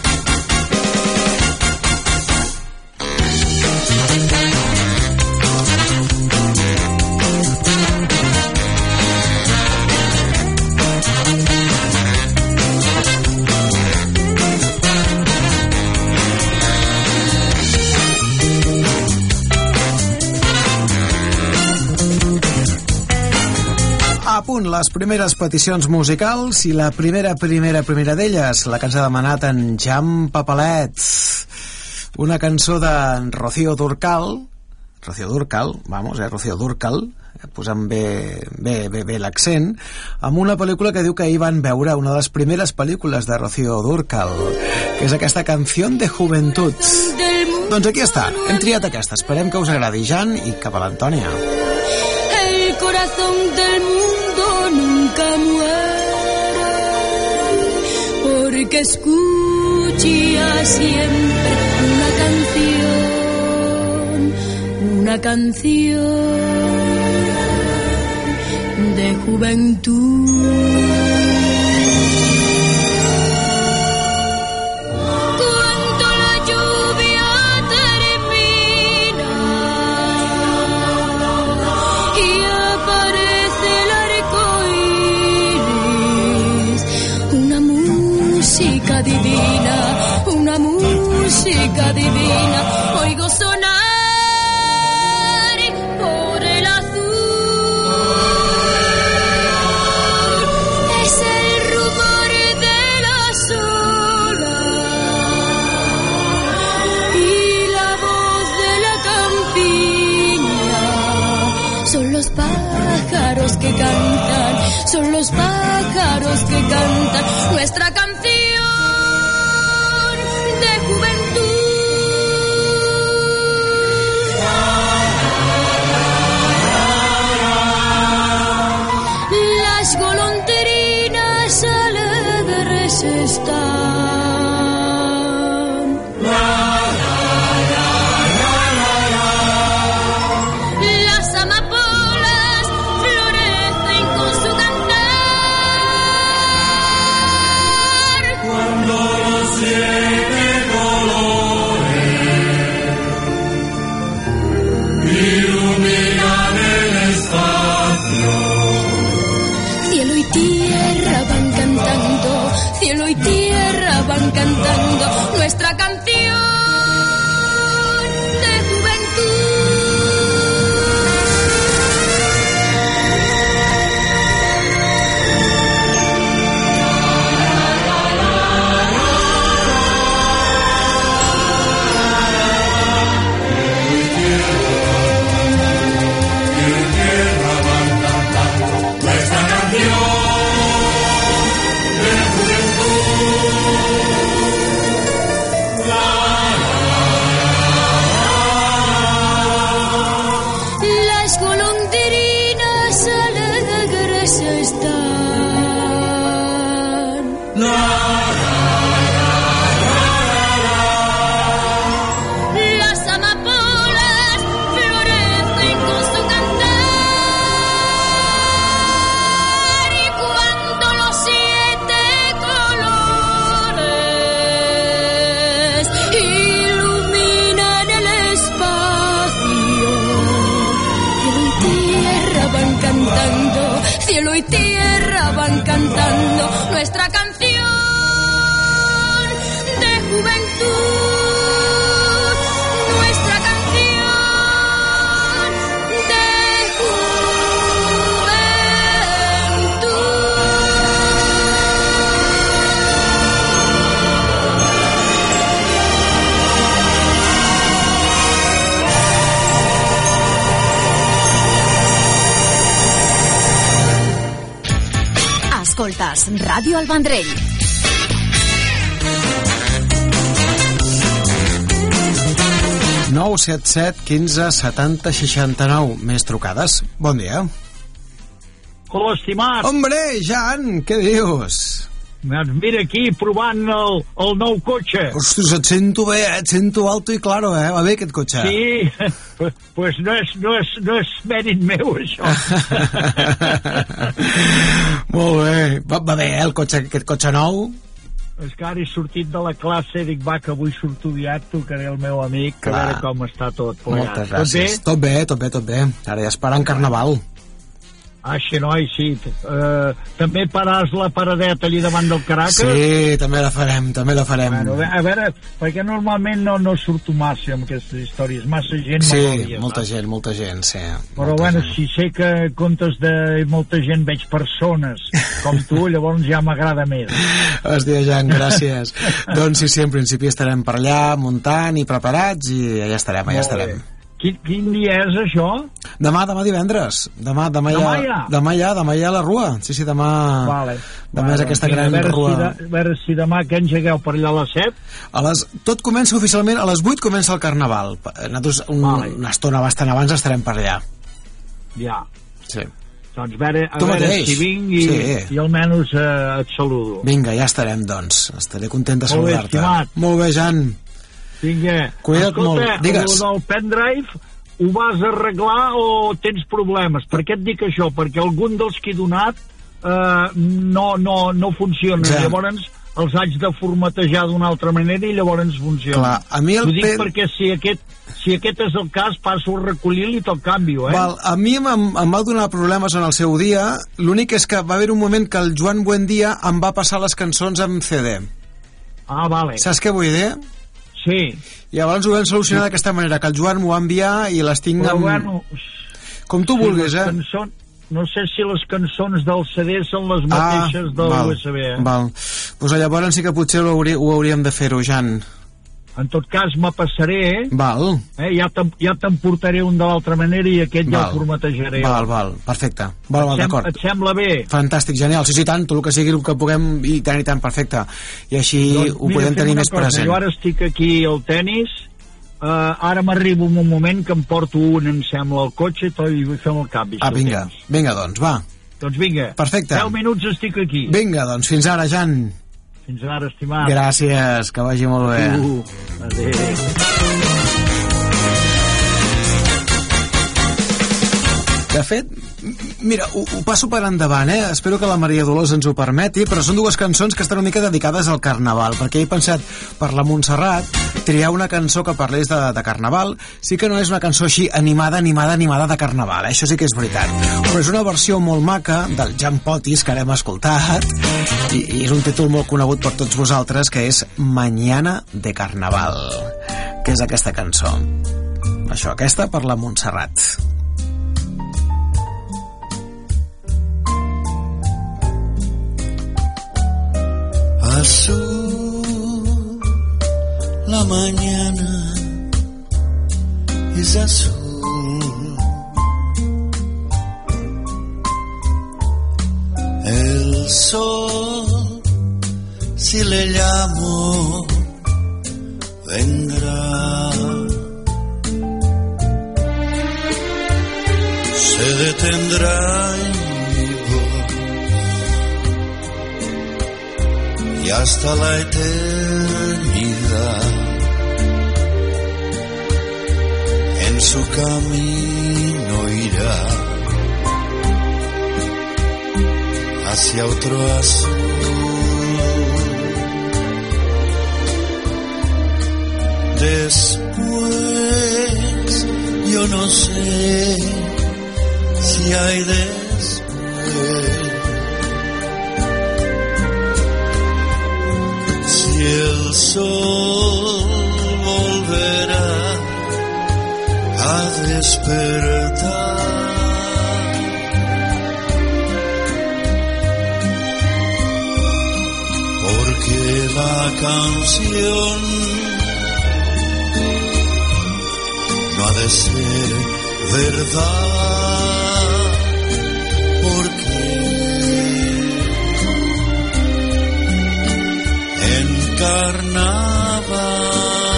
A punt, les primeres peticions musicals i la primera, primera, primera d'elles, la que ens ha demanat en Jan Papalet. Una cançó de Rocío Dúrcal, Rocío Dúrcal, vamos, eh, Rocío Dúrcal, posant bé, bé, bé, bé l'accent, amb una pel·lícula que diu que ahir van veure, una de les primeres pel·lícules de Rocío Dúrcal, que és aquesta Canción de Juventud. Doncs aquí està, hem triat aquesta, esperem que us agradi, Jan, i cap a l'Antònia. El corazón del mundo nunca muere, porque escucha siempre una canción, una canción de juventud. Cuando la lluvia termina y aparece el arco iris, una música divina, una música divina, oigo sonar por el azul. Es el rumor de las olas y la voz de la campiña. Son los pájaros que cantan, son los pájaros que cantan nuestra canción de juventud. Las golondrinas alegres están. Las amapolas florecen con su cantar. Cuando los siete colores iluminan el espacio. Cielo y tierra van cantando, cielo y tierra van cantando nuestra canción de Las golondrinas alegres están. Las amapolas florecen con su cantar. Y cuando los siete colores cantando, cielo y tierra van cantando nuestra canción de juventud. Escoltes Ràdio El Vendrell. nou set set quinze setanta seixanta-nou. Més trucades. Bon dia. Hola, estimat. Hombre, Jan, què dius? Mira aquí, provant el, el nou cotxe. Ostres, et sento bé, eh? Et sento alto i claro, eh? Va bé aquest cotxe. Sí, pues no és, no és, no és mèrit meu, això. Molt bé. Va, va bé, eh, el cotxe, aquest cotxe nou? És que ara he sortit de la classe i dic, va, que avui surto aviat, trucaré al meu amic, que a veure com està tot. Moltes gràcies. Tot bé? Tot bé, tot bé. Ara ja esperant Carnaval. Ah, xenoi, sí. Uh, també paràs la paradeta allà davant del Caracas? Sí, també la farem, també la farem. Bueno, a veure, perquè normalment no, no surto massa amb aquestes històries. Massa gent sí, m'agradaria. molta va? gent, molta gent, sí. Però bueno, gent. Si sé que comptes de molta gent veig persones com tu, llavors ja m'agrada més. Hòstia, Jan, gràcies. Doncs sí, sí, en principi estarem per allà muntant i preparats i allà estarem, allà estarem. Bé. Quin, quin dia és això? Demà, demà divendres. Demà, demà, demà ja, ja? Demà ja, demà ja a la Rua. Sí, sí, demà... Vale. Demà vale, és aquesta gran a Rua. Si de, a veure si demà que engegueu per allà a les set? A les, tot comença oficialment, a les vuit comença el Carnaval. Nosaltres un, vale. una estona bastant abans estarem per allà. Ja. Sí. Doncs a veure, a veure si vinc i, sí. i almenys eh, et saludo. Vinga, ja estarem, doncs. Estaré content de saludar-te. Molt bé, Molt bé, Jan. Vinga. Cuida't Escolta, molt. Digues. Escolta, el pendrive ho vas arreglar o tens problemes? Per què et dic això? Perquè algun dels que he donat eh, no, no, no funciona. Ja. Llavors els haig de formatejar d'una altra manera i llavors funciona. Clar, a mi el Ho dic pen... perquè si aquest, si aquest és el cas, passo a recollir-li i te'l canvio, eh? Val, a mi em, em va donar problemes en el seu dia. L'únic és que va haver un moment que el Joan Buendia em va passar les cançons amb C D. Ah, vale. Saps què vull dir? Sí. I llavors ho vam solucionar sí. d'aquesta manera, que el Joan m'ho va enviar i les tinc Però, amb... bueno, com tu sí, vulguis, eh? Cançons, no sé si les cançons del C D són les mateixes ah, del val, U S B. Eh? Val, doncs pues llavors sí que potser ho, haurí, ho hauríem de fer-ho, Jan. En tot cas, me passaré, eh? Val. Eh? Ja te'n ja portaré un de l'altra manera i aquest val. ja el formatejaré. Val, val, perfecte. Val, val, d'acord. Et sembla bé? Fantàstic, genial. Sí, sí, tant, tot el que sigui el que puguem i tant i tant, perfecte. I així doncs, ho mira, podem tenir més cosa. present. Jo ara estic aquí al tennis, uh, ara m'arribo un moment que em porto un, em sembla, al cotxe i fem el canvi. Ah, vinga, vinga, doncs, va. Doncs vinga, perfecte. deu minuts estic aquí. Vinga, doncs, fins ara, Jan. Fins ara, estimat. Gràcies, que vagi molt bé. Uh, adéu. De fet, mira, ho, ho passo per endavant, eh? Espero que la Maria Dolors ens ho permeti, però són dues cançons que estan una mica dedicades al Carnaval, perquè he pensat, per la Montserrat, triar una cançó que parlés de, de Carnaval. Sí que no és una cançó així animada, animada, animada de Carnaval, eh? Això sí que és veritat. Però és una versió molt maca del Jan Potis, que ara hem escoltat, i, i és un títol molt conegut per tots vosaltres, que és Mañana de Carnaval, que és aquesta cançó. Això, aquesta per la Montserrat. Azul, la mañana es azul. El sol, si le llamo, vendrá. Se detendrá en mi voz y hasta la eternidad en su camino irá hacia otro azul. Después yo no sé si hay después. Si el sol volverá a despertar, porque la canción no ha de ser verdad, porque en carnaval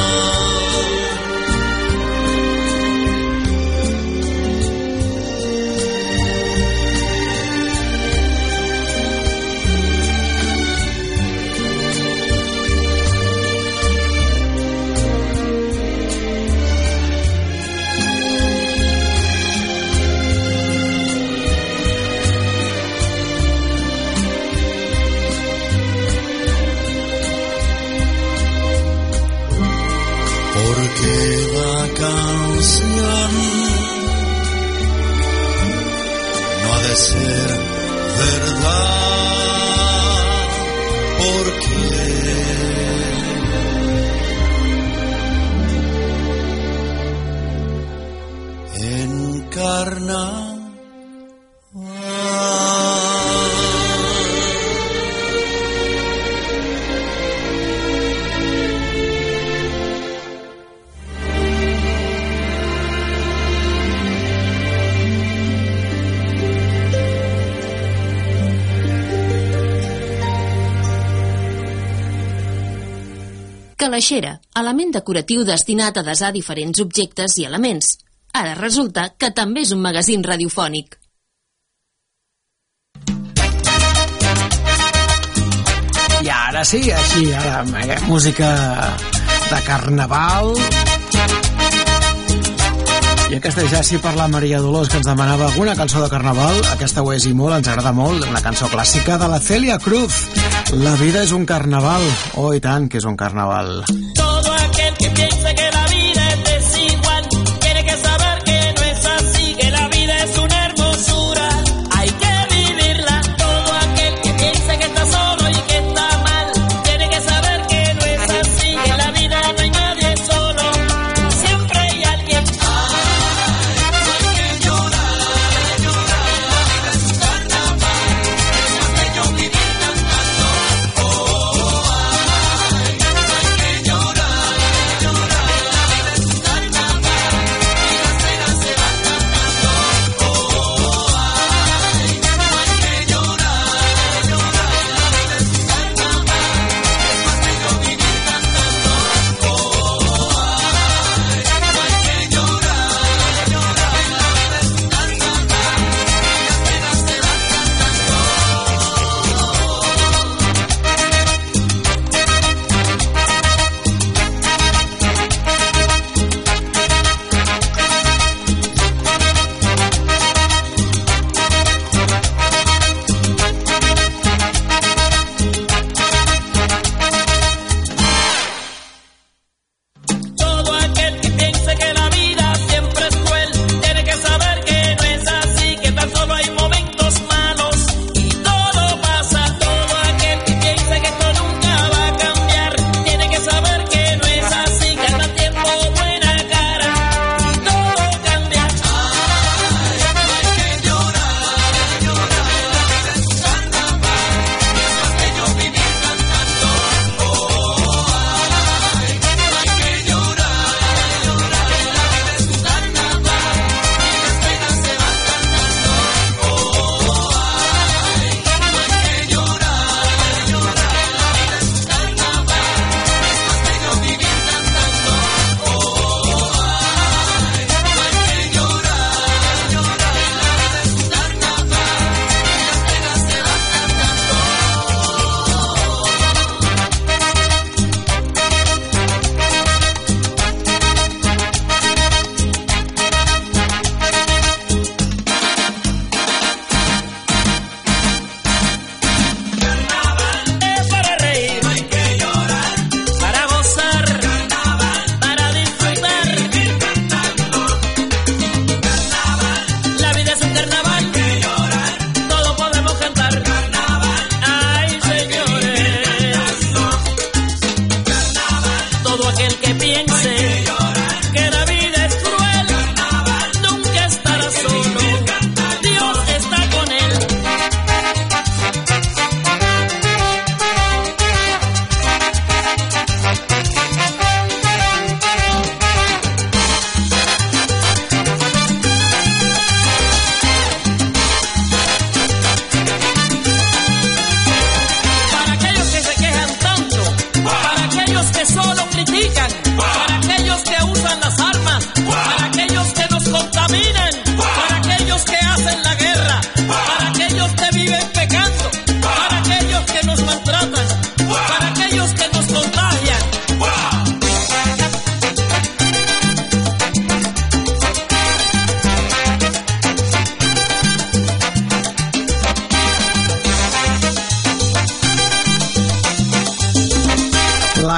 canción no ha de ser verdad, porque encarna Calaixera, element decoratiu destinat a desar diferents objectes i elements. Ara resulta que també és un magazín radiofònic. I ara sí, així, ara, música de carnaval. I aquesta ja sí per la Maria Dolors, que ens demanava alguna cançó de carnaval. Aquesta ho és i molt, ens agrada molt, una cançó clàssica de la Celia Cruz. La vida és un carnaval. Oh, i tant que és un carnaval. Todo aquel que piensa que la vida es desigual tiene que saber que no es así, que la vida es una hermosura, hay que vivirla. Todo aquel que piensa que está solo y que está mal tiene que saber que no es así, que en la vida no hay nadie solo, siempre hay alguien. Ay, no hay que llorar, llorar, la vida es un carnaval, es más bello vivir cantando. Oh, ay, no hay que llorar.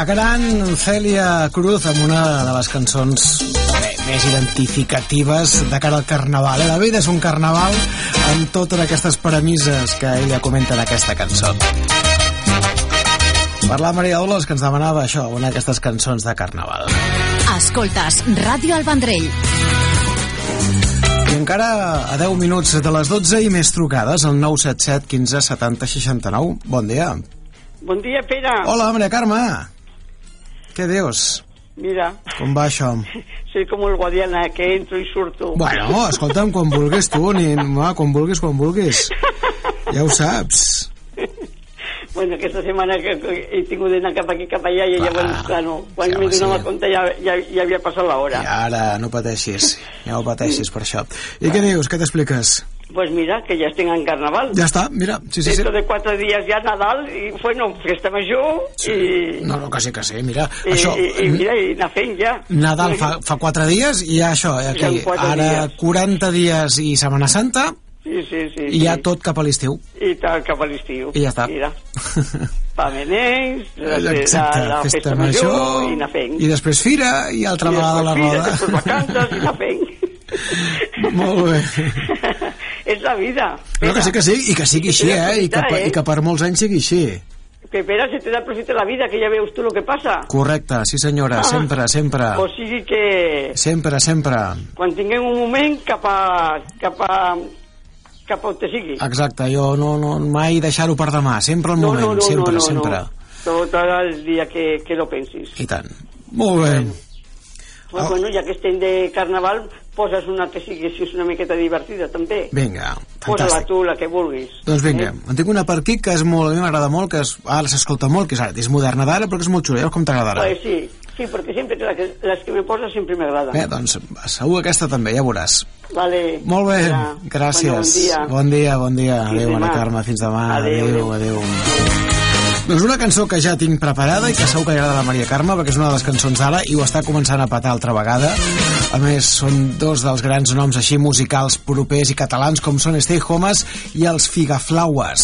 gran Cèlia Cruz amb una de les cançons més identificatives de cara al carnaval. La vida és un carnaval amb totes aquestes premisses que ella comenta en aquesta cançó. Per la Maria Dolors, que ens demanava això, una d'aquestes cançons de carnaval. Escoltes Ràdio El Vendrell. I encara a deu minuts de les dotze i més trucades al nou set set quinze setanta seixanta-nou. Bon dia. Bon dia, Pere. Hola, Maria Carme. Què dius? Mira. Com va això? Soy como el Guadiana, que entro i surto. Bueno, escolta'm, quan vulguis tu, ni, no, quan vulguis, quan vulguis. Ja ho saps. Bueno, aquesta setmana que he tingut d'anar cap aquí, cap allà, i Clar, llavors, claro, quan ja m'he va donat ser. compte ja, ja, ja havia passat l'hora. I ara no pateixis, ja ho pateixis per això. I què dius, què t'expliques? Pues mira, que ja estic en carnaval. Ja està, mira, sí, sí, sí. Dentro de quatre dies ja Nadal, i bueno, festa major, sí. i... No, no, que sí, que sí, mira, I, això... i, i mira, i anar fent ja. Nadal fa, fa quatre dies i ja això, eh, Ja en quatre ara dies. quaranta dies i Setmana Santa, Sí, sí, sí. i ja sí. tot cap a l'estiu. I tal, cap a l'estiu. I ja està. Mira. Pameners, la, Exacte, la, la festa major, i anar fent. i després fira, i altra I vegada la després fira, roda. després vacances, i anar fent. Molt bé. És la vida. No, que sí, que sí, i que sigui així, eh? I que, eh? I que per molts anys sigui així. Que Pere, se te da profit la vida, que ja veus tu el que passa. Correcte, sí senyora, Ah. sempre, sempre. O sigui que Sempre, sempre. quan tinguem un moment cap a... cap a... cap a on te sigui. Exacte, jo no, no mai deixar-ho per demà, sempre al No, moment, no, no, sempre, no, no, sempre. no. Tot el dia que, que lo pensis. I tant. Molt bé. Pues, bueno, ja que estem de carnaval, poses una que sigui si és una miqueta divertida, també. Vinga, Posa-la fantàstic. tu, la que vulguis. Doncs vinga, Eh? en tinc una per aquí que és molt, a mi m'agrada molt, que és, ara s'escolta molt, que és, ara, és moderna d'ara, però que és molt xula, com t'agradarà. Pues sí, sí, perquè sempre que la que, les que me poses sempre m'agraden. Bé, doncs segur que aquesta també, ja veuràs. Vale. Molt bé, Ja. gràcies. Bueno, bon dia. Bon dia, bon dia. Fins Adéu, Maria demà. Carme, fins demà. Adéu, adéu. adéu. Doncs una cançó que ja tinc preparada i que segur que agrada a la Maria Carme, perquè és una de les cançons d'ara i ho està començant a petar altra vegada. A més, són dos dels grans noms així musicals propers i catalans com són Stay Homes i els Figaflaues.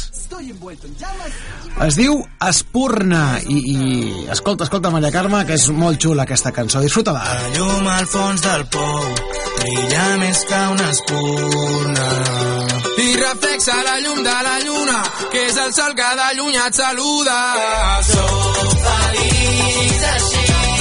Es diu Espurna i, i escolta, escolta Maria Carme, que és molt xula aquesta cançó, disfruta-la. La llum al fons del pou brilla més que una espurna i reflexa la llum de la lluna, que és el sol que de lluny et saluda. Soc feliç així,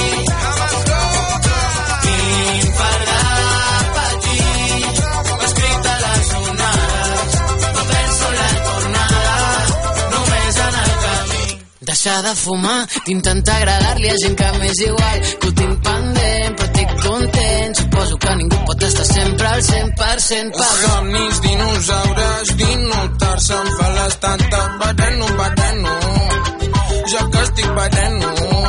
quin farda petit, escrit a les onades, no penso en la tornada, només en el camí. Deixar de fumar, d'intentar agradar-li a gent que m'és igual, que ho tinc pendent, però estic content. Suposo que ningú pot estar sempre al cent per cent pagant. Somnis, dinosaures, dinotar-se em fa les tantes, veneno, veneno, ja que estic veneno.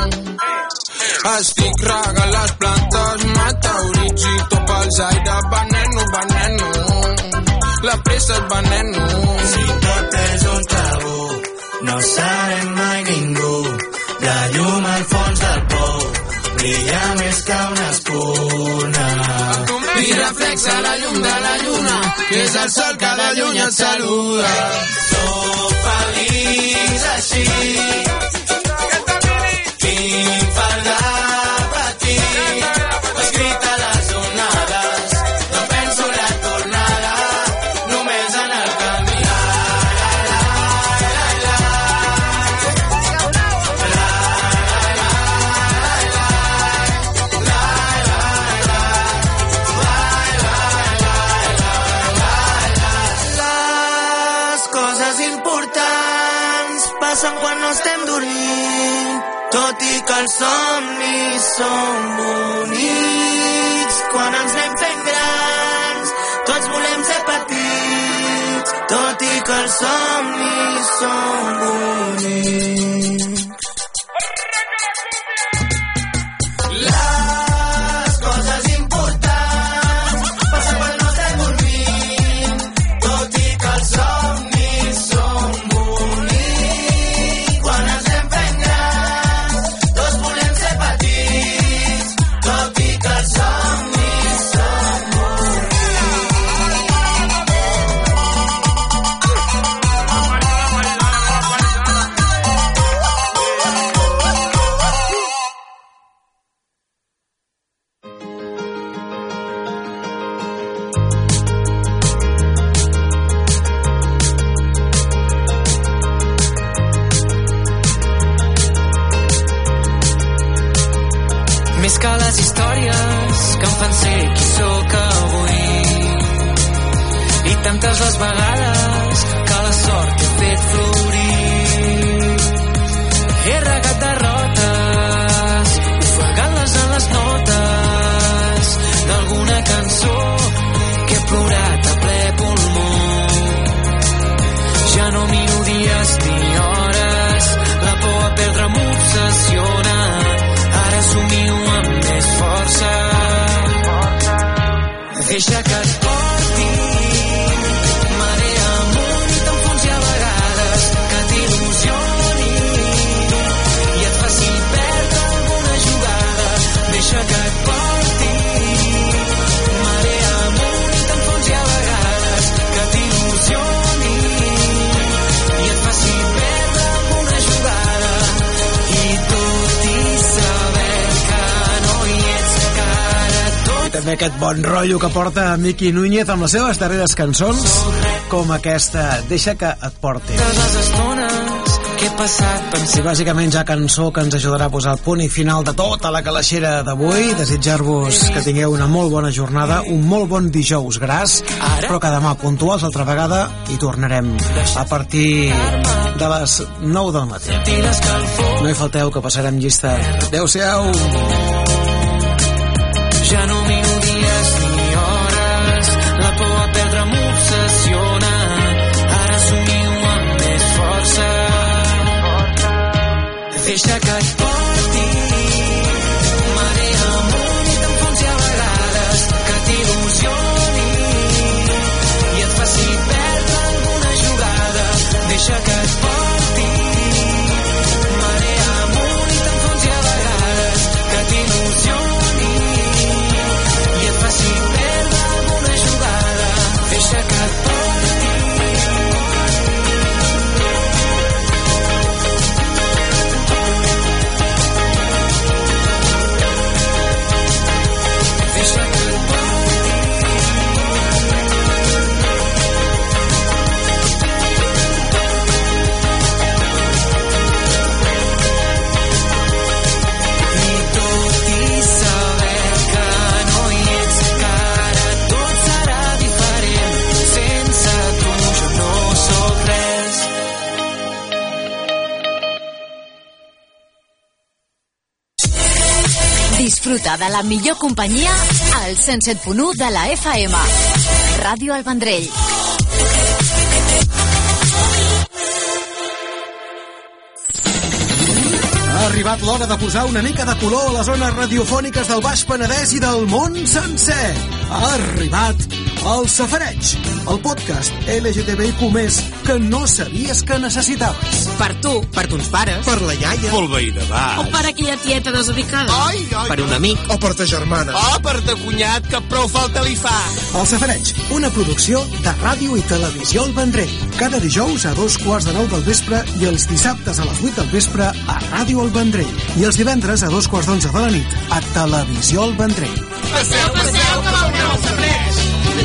Estic regant les plantes, meteorits i tot pels aires, veneno, veneno, la pressa és veneno. Si tot és un tabú, no serem mai ningú, la llum al fons del pou brilla més que una espurna i reflexa la llum de la lluna, que és el sol que de lluny et saluda. Soc feliç així, quin farda petit, escrit a les onades, no penso en la tornada, només en el camí. Les coses importants passen quan no estem dormint, tot i que els somnis són bonics. Quan ens anem fent grans, tots volem ser petits, tot i que els somnis són bonics. Les coses importants passen quan no estem dormint, tot i que els somnis són bonics. Quan ens anem fent grans, tots volem ser petits, tot i que els somnis són bonics. les històries que em fan ser qui sóc avui. I tantes les vegades que la sort t'he fet florir. He regat derrotes, ofegant-les en les notes d'alguna cançó que he plorat a ple pulmó. Ja no miro dies ni hores, la por a perdre m'obsessiona. Ara somio amb més força. Deixa que et porti marea amunt i t'enfonsi a vegades, que t'il·lusioni i et faci perdre alguna jugada. Deixa que et porti marea amunt i t'enfonsi a vegades, que t'il·lusioni i et faci perdre alguna jugada. I tot i saber que no hi ets, que ara tot... I també aquest bon rotllo que porta Miki Núñez amb les seves darreres cançons, com aquesta, Deixa que et porti. Les estones que he passat pensant... I bàsicament ja cançó que ens ajudarà a posar el punt i final de tota la calaixera d'avui. Desitjar-vos que tingueu una molt bona jornada, un molt bon dijous gras, però que demà puntuals altra vegada i tornarem a partir de les nou del matí. No hi falteu, que passarem llista. Adéu-siau! Ja no miro dies ni hores, la por a perdre m'obsessiona. Ara somio amb més força. Deixa que et porti marea amunt i t'enfonsi a vegades, que t'il·lusioni i et faci perdre alguna jugada. Deixa que et porti marea amunt i t'enfonsi a vegades, que t'il·lusioni i et faci perdre alguna jugada. Deixa que et porti. Deixa que et I tot i saber que no hi ets, que ara tot serà diferent. Sense tu jo no sóc res. Disfruta de la millor companyia al cent set punt u de la F M. Ràdio El Vendrell. Ha arribat l'hora de posar una mica de color a les zones radiofòniques del Baix Penedès i del món sencer. Ha arribat el Safareig, el podcast L G T B I Q més que no sabies que necessitaves. Per tu, per tons pares, Per la iaia. Pel veí de baix. O per aquella tieta desubicada. Ai, ai, per un amic, O per ta germana. Oh, per ta cunyat, que prou falta li fa. El Safareig, una producció de ràdio i televisió al Vendrell. Cada dijous a dos quarts de nou del vespre i els dissabtes a les vuit del vespre a Ràdio al Vendrell. I els divendres a dos quarts d'onze de la nit a Televisió al Vendrell. Passeu, passeu, que va una al safareig.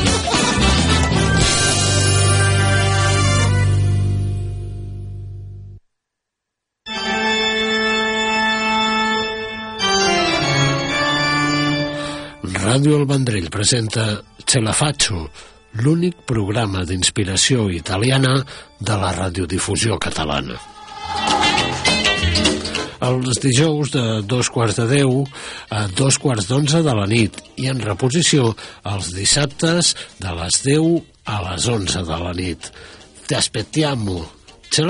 Ràdio El Vendrell presenta Ce la faccio, l'únic programa d'inspiració italiana de la radiodifusió catalana. Els dijous de dos quarts de deu a dos quarts d'onze de la nit i en reposició els dissabtes de les deu a les onze de la nit. Te aspettiamo!